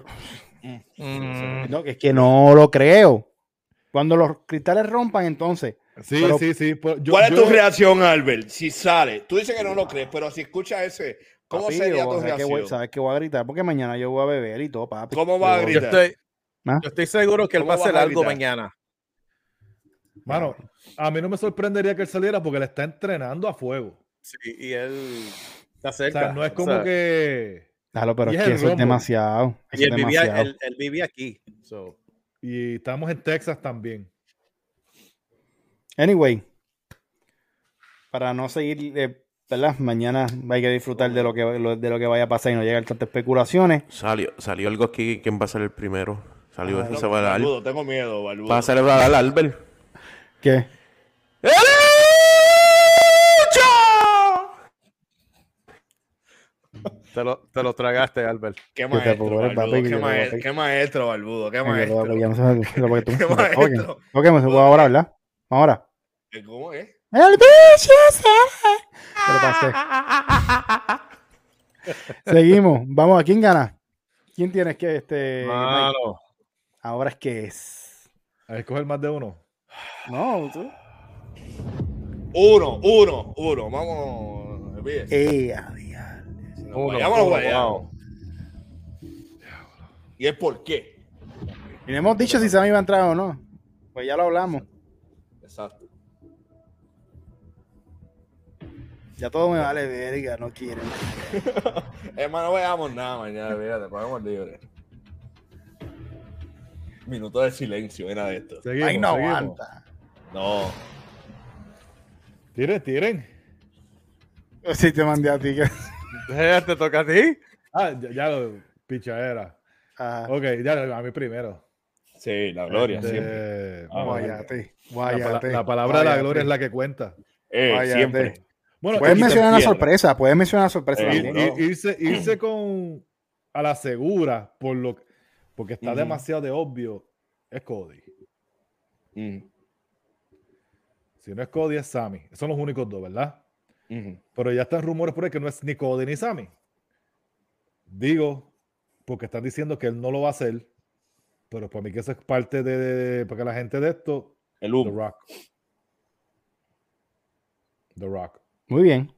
Mm. No, es que no lo creo. Cuando los cristales rompan, entonces. Sí, Pero- sí, sí. pues, yo- ¿Cuál es yo- tu reacción, Albert? Si sale, tú dices que no lo crees, pero si escuchas ese, ¿cómo Papi, sería yo tu sé que voy- reacción? sabes que voy a gritar porque mañana yo voy a beber y todo, papi. ¿Cómo va a Yo- Yo gritar? estoy, ¿Ah? yo estoy seguro que él ¿Cómo va a hacer vas a algo gritar? mañana. Mano, a mí no me sorprendería que él saliera porque le está entrenando a fuego. Sí, y él está O cerca. sea, no es o como sea, que... Déjalo, pero Y es es que el eso es Rumble. demasiado. Eso Y es él vivía, demasiado. él, él vivía aquí. So, Y estamos en Texas también. Anyway, para no seguir, eh, ¿verdad? Mañana hay que disfrutar de lo que, lo- de lo que vaya a pasar y no llegar tantas especulaciones. Salió, salió algo aquí. ¿Quién va a ser el primero? Salió Ah, ese no, se va a dar. Barbudo, tengo miedo, Barbudo. Va a celebrar al Albert. ¿Qué? te, lo, te lo tragaste, Albert. Qué te maestro, apuro, Barbudo. papi, que Qué, yo ma- papi. qué maestro, Barbudo. Qué Ay, maestro. que lo- ya no sé lo que tú- Qué Ok, maestro. ok, me se puede ahora, ¿verdad? Ahora. ¿Cómo es? El bicho se... Te lo pasé. Seguimos. Vamos, ¿a quién gana? ¿Quién tienes que este? Mike? Mano. Ahora es que es. A escoger más de uno. No, tú. Uno, uno, uno. Vamos. olvídese. Eh, a diablo. Si nos Uno, vayamos, nos uno, vayamos. ¿Y el por qué? Y no hemos dicho si Sammy iba a entrar o no. Pues ya lo hablamos. Exacto. Ya todo me vale verga, no quieren. Hermano, no veamos nada mañana, fíjate, ponemos libre. Minuto de silencio, era de esto. Seguimos, Ay, no seguimos. aguanta. No. Tiren, tiren. Sí, te mandé a ti. que- Eh, ¿Te toca a ti? Ah, ya, ya lo pichadera. Ajá. Ok, ya a mí primero. Sí, la gloria, Este, siempre. vamos a ver. Guayate. La, pala- Guayate. la palabra de la Guayate. gloria es la que cuenta. Eh, Váyate. siempre. Bueno, Puedes y- mencionar una piedra. sorpresa. Puedes mencionar una sorpresa. Eh, ir- también. ir- irse, irse con a la segura por lo porque está Ujú. demasiado de obvio es Cody. Mm, Si no es Cody es Sammy. Son los únicos dos, ¿verdad? ujú. Pero ya están rumores por ahí que no es ni Cody ni Sammy. Digo, porque están diciendo que él no lo va a hacer. Pero para mí que eso es parte de, de- porque la gente de esto, El The humo. Rock. The Rock. Muy bien.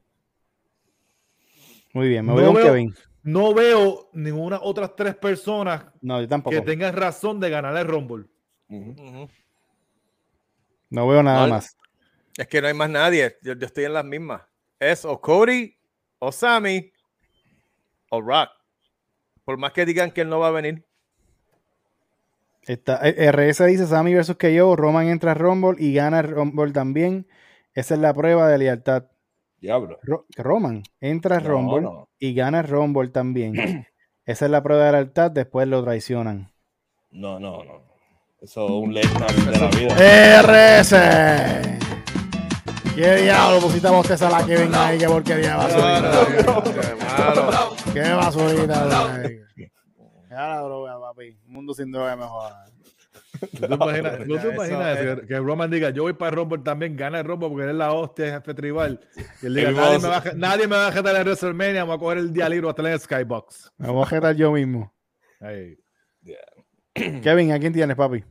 Muy bien. Me No voy con veo- Kevin. No veo ninguna otras tres personas No, yo tampoco. que tengan razón de ganar el Rumble. Ujú. No veo nada No, más. Es que no hay más nadie. Yo, yo estoy en las mismas. Es o Cody, o Sammy, o Rock. Por más que digan que él no va a venir. Está, eh, R S dice Sammy versus K O. Roman entra a Rumble y gana el Rumble también. Esa es la prueba de lealtad. Diablo. Ro- Roman entra a No, Rumble no. y gana el Rumble también. Esa es la prueba de lealtad. Después lo traicionan. No, no, no. Eso es un Lesnar de la vida. R S. ¿Qué diablo pusiste a bostezar a la que venga ahí? ¿Qué porquería basurita? ¿Qué basurita? güey? Ya la droga, papi. Un mundo sin droga es mejor. ¿Tú te imaginas, ¿tú te Eso imaginas es- que, que Roman diga, yo voy para el Rumble también, gana el Rumble porque él es la hostia, es jefe tribal? Y él diga, El nadie boss. me, va a, nadie me va a jetar en WrestleMania, vamos a coger el día libre hasta en el Skybox. Me voy a jetar yo mismo. Ahí. Kevin, ¿a quién tienes, papi?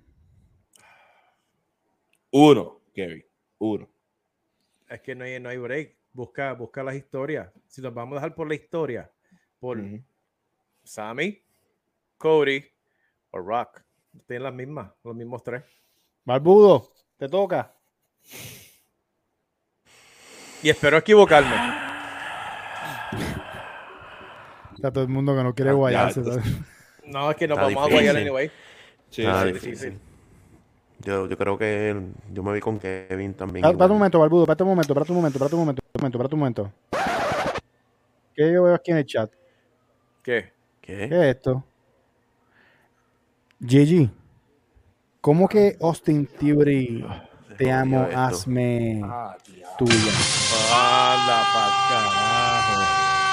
Uno, Kevin. Uno. Es que no hay, no hay break. Busca, busca las historias. Si nos vamos a dejar por la historia, por Ujú. Sammy, Cody o Rock. Tienen las mismas, los mismos tres. Barbudo, te toca. Y espero equivocarme. Está todo el mundo que no quiere Ah, guayarse. ya, ¿sabes? No, es que nos Está vamos difícil. a guayar anyway. Sí, Ah, sí, difícil. sí. Yo, yo creo que él- yo me voy con Kevin también. Espérate igual. un momento, Barbudo, espérate un momento, espérate un momento, espérate un momento, espérate un momento, espérate un momento. ¿Qué yo veo aquí en el chat? ¿Qué? ¿Qué? ¿Qué es esto? Gigi, ¿cómo que Austin Theory Se te jodió amo, esto. hazme Ah, diablo. tuya? Anda pa'l carajo.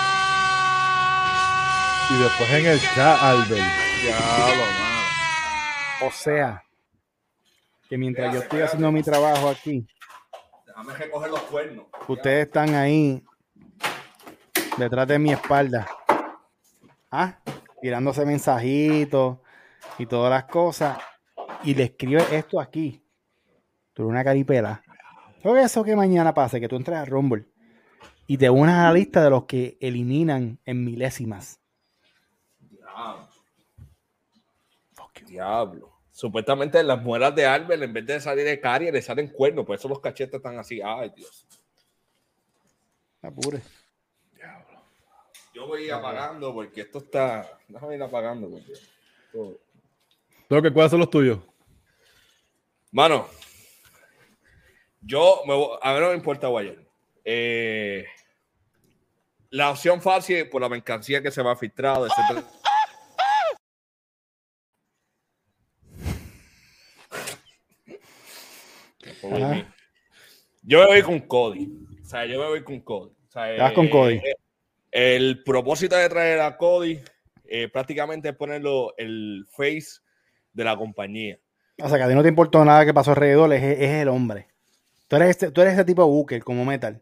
Y después en el chat, Albert. Diablo, mano. O sea, que mientras yo estoy haciendo mi trabajo aquí, Déjame recoger los cuernos. ustedes están ahí detrás de mi espalda, ¿ah? Tirándose mensajitos y todas las cosas, y le escribe esto aquí. Tú eres una caripela. Todo eso que mañana pase, que tú entres a Rumble y te unas a la lista de los que eliminan en milésimas. Diablo. Diablo. Supuestamente las muelas de Albert, en vez de salir de carie, le salen cuernos. Por eso los cachetes están así. Ay, Dios. Apure. Yo voy a ir apagando porque esto está. Déjame ir apagando. Porque esto- Toque, ¿cuáles son los tuyos? Mano, yo me voy- a mí no me importa guayar. Eh, la opción fácil por la mercancía que se va filtrado, etcétera. Ajá. Yo me voy con Cody. O sea, yo me voy con Cody. O sea, Te vas con Cody. eh, el propósito de traer a Cody eh, prácticamente es ponerlo el face de la compañía. O sea, que a ti no te importó nada que pasó alrededor, es, es el hombre. Tú eres, este, tú eres ese tipo de Booker, como Metal.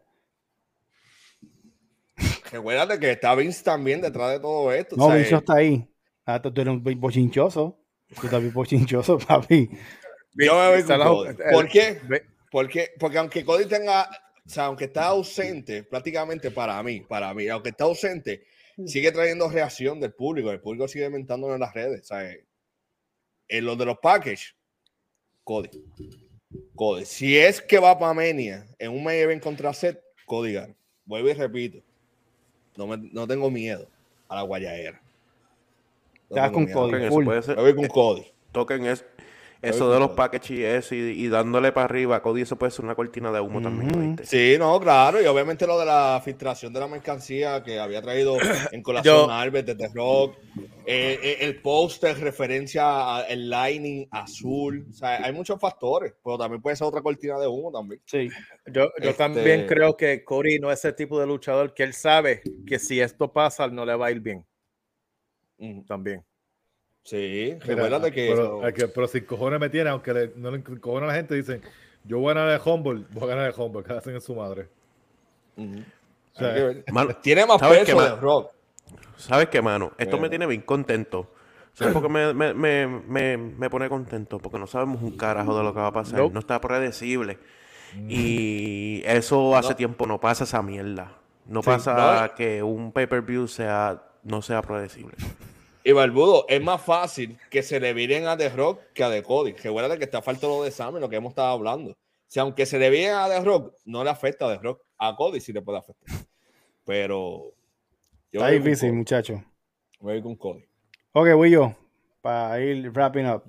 Recuérdate que está Vince también detrás de todo esto. No, o sea, Vincio eh, está ahí. Ah, tú tú eres un bochinchoso. Tú estás bien bochinchoso, papi. Yo me voy con Está la- Cody. el- ¿Por qué? ve- Porque, porque aunque Cody tenga, o sea, aunque está ausente, prácticamente para mí, para mí, aunque está ausente, sigue trayendo reacción del público. El público sigue mentándolo en las redes. O sea, en los de los packages, Cody. Cody. Si es que va para Mania en un main event contra Seth, Cody gana. Vuelvo y repito. No, me, no tengo miedo a la guayadera. No Te vas tengo con miedo. Cody. Toquen eso, full. puede ser. Me voy con Cody. Toquen es- voy eso con de los Cody. packages y eso y, y dándole para arriba. Cody, eso puede ser una cortina de humo también. Ujú. ¿oíste? Sí, no, claro. Y obviamente lo de la filtración de la mercancía que había traído en colación Yo- a Albert de The Rock. Eh, eh, el póster referencia al lining azul. O sea, hay muchos factores. Pero también puede ser otra cortina de humo también. Sí. Yo, yo Este- también creo que Cody no es ese tipo de luchador que él sabe que si esto pasa no le va a ir bien. Ujú. También. Sí, Mira, recuérdate que... Pero, hay que- pero si cojones me tiene, aunque le- no le cojones a la gente, dicen, yo voy a ganar de Humble, voy a ganar de Humble, que hacen en su madre. Ujú. O sea, Hay que ver. Mano, Tiene más ¿sabes peso qué, de man? Rock. ¿Sabes qué, mano? Esto Bueno. me tiene bien contento. ¿Sabes por qué me, me, me, me, me pone contento? Porque no sabemos un carajo de lo que va a pasar. Nope. No está predecible. Y eso hace No. tiempo no pasa esa mierda. No Sí, pasa no. que un pay-per-view sea, no sea predecible. Y Barbudo, es más fácil que se le viren a The Rock que a The Cody. Recuerda que está falta lo de Sammy, lo que hemos estado hablando. O sea, aunque se le viren a The Rock, no le afecta a The Rock. A Cody sí le puede afectar. Pero... yo Está voy con difícil, Cody. muchacho. Voy con Cody. Ok, voy yo. Para ir wrapping up.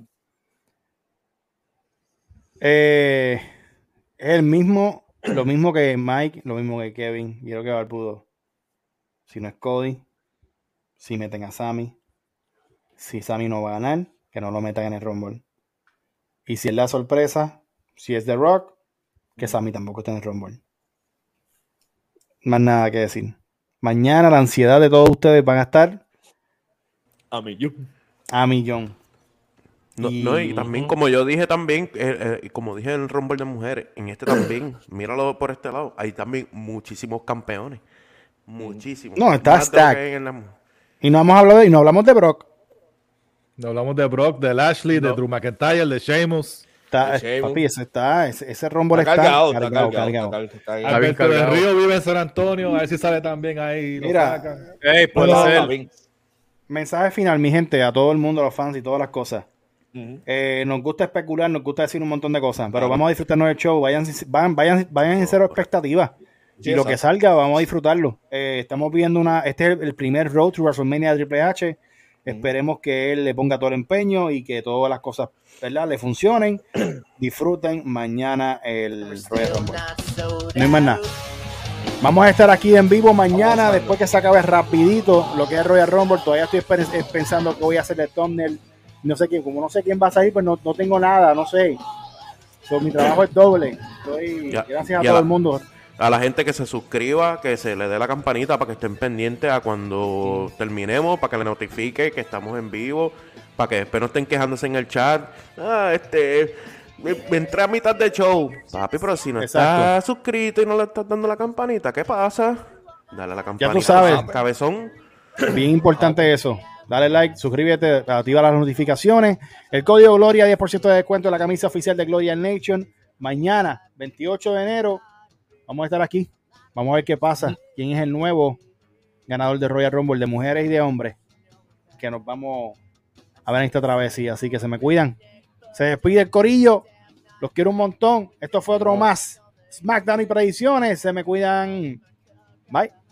Eh, es el mismo, lo mismo que Mike, lo mismo que Kevin. Quiero que Barbudo. Si no es Cody, si meten a Sammy. Si Sammy no va a ganar, que no lo metan en el Rumble. Y si es la sorpresa, si es The Rock, que Sammy tampoco esté en el Rumble. Más nada que decir. Mañana la ansiedad de todos ustedes van a estar A mí, yo. a millón. No, y, no, y también, como yo dije también, eh, eh, como dije en el Rumble de mujeres, en este también, míralo por este lado, hay también muchísimos campeones. Muchísimos. No, está Más de lo stack. que hay en la- y no hemos hablado de, y no hablamos de Brock. No hablamos de Brock, de Lashley, No. de Drew McIntyre, de Sheamus. Está, De Sheamus. papi, ese está, ese, ese Rumble Está está cargado, está cargado, cargado, cargado. está cargado, está bien. Está bien Alberto del cargado. Río vive en San Antonio, a ver si sale también ahí. Lo Mira. sacan. Ey, puede Bueno, ser. Está bien. Mensaje final, mi gente, a todo el mundo, a los fans y todas las cosas. Ujú. Eh, nos gusta especular, nos gusta decir un montón de cosas, pero vamos a disfrutarnos del show. Vayan, vayan, vayan, vayan en cero expectativas. Sí, y lo que exacto. salga, vamos a disfrutarlo. Eh, estamos viendo una. Este es el, el primer road to WrestleMania de Triple H. Esperemos que él le ponga todo el empeño y que todas las cosas, ¿verdad?, le funcionen. Disfruten mañana el Royal Rumble. No hay más nada. Vamos a estar aquí en vivo mañana, después que se acabe rapidito lo que es Royal Rumble. Todavía estoy pe- pensando que voy a hacer de thumbnail. No sé quién, como no sé quién va a salir, pues no, no tengo nada, no sé. So, mi trabajo es doble. Estoy, Ya- gracias a ya todo la- el mundo. A la gente que se suscriba, que se le dé la campanita para que estén pendientes a cuando terminemos, para que le notifique que estamos en vivo, para que después no estén quejándose en el chat. Ah, este, me, me entré a mitad de show. Papi, pero si no Exacto. estás suscrito y no le estás dando la campanita, ¿qué pasa? Dale a la campanita. Ya tú sabes. Cabezón. Bien importante eso. Dale like, suscríbete, activa las notificaciones. El código Gloria, diez por ciento de descuento en la camisa oficial de Gloria Nation. Mañana, veintiocho de enero, vamos a estar aquí. Vamos a ver qué pasa. ¿Quién es el nuevo ganador de Royal Rumble de mujeres y de hombres? Que nos vamos a ver en esta travesía. Así que se me cuidan. Se despide el corillo. Los quiero un montón. Esto fue otro más. SmackDown y predicciones. Se me cuidan. Bye.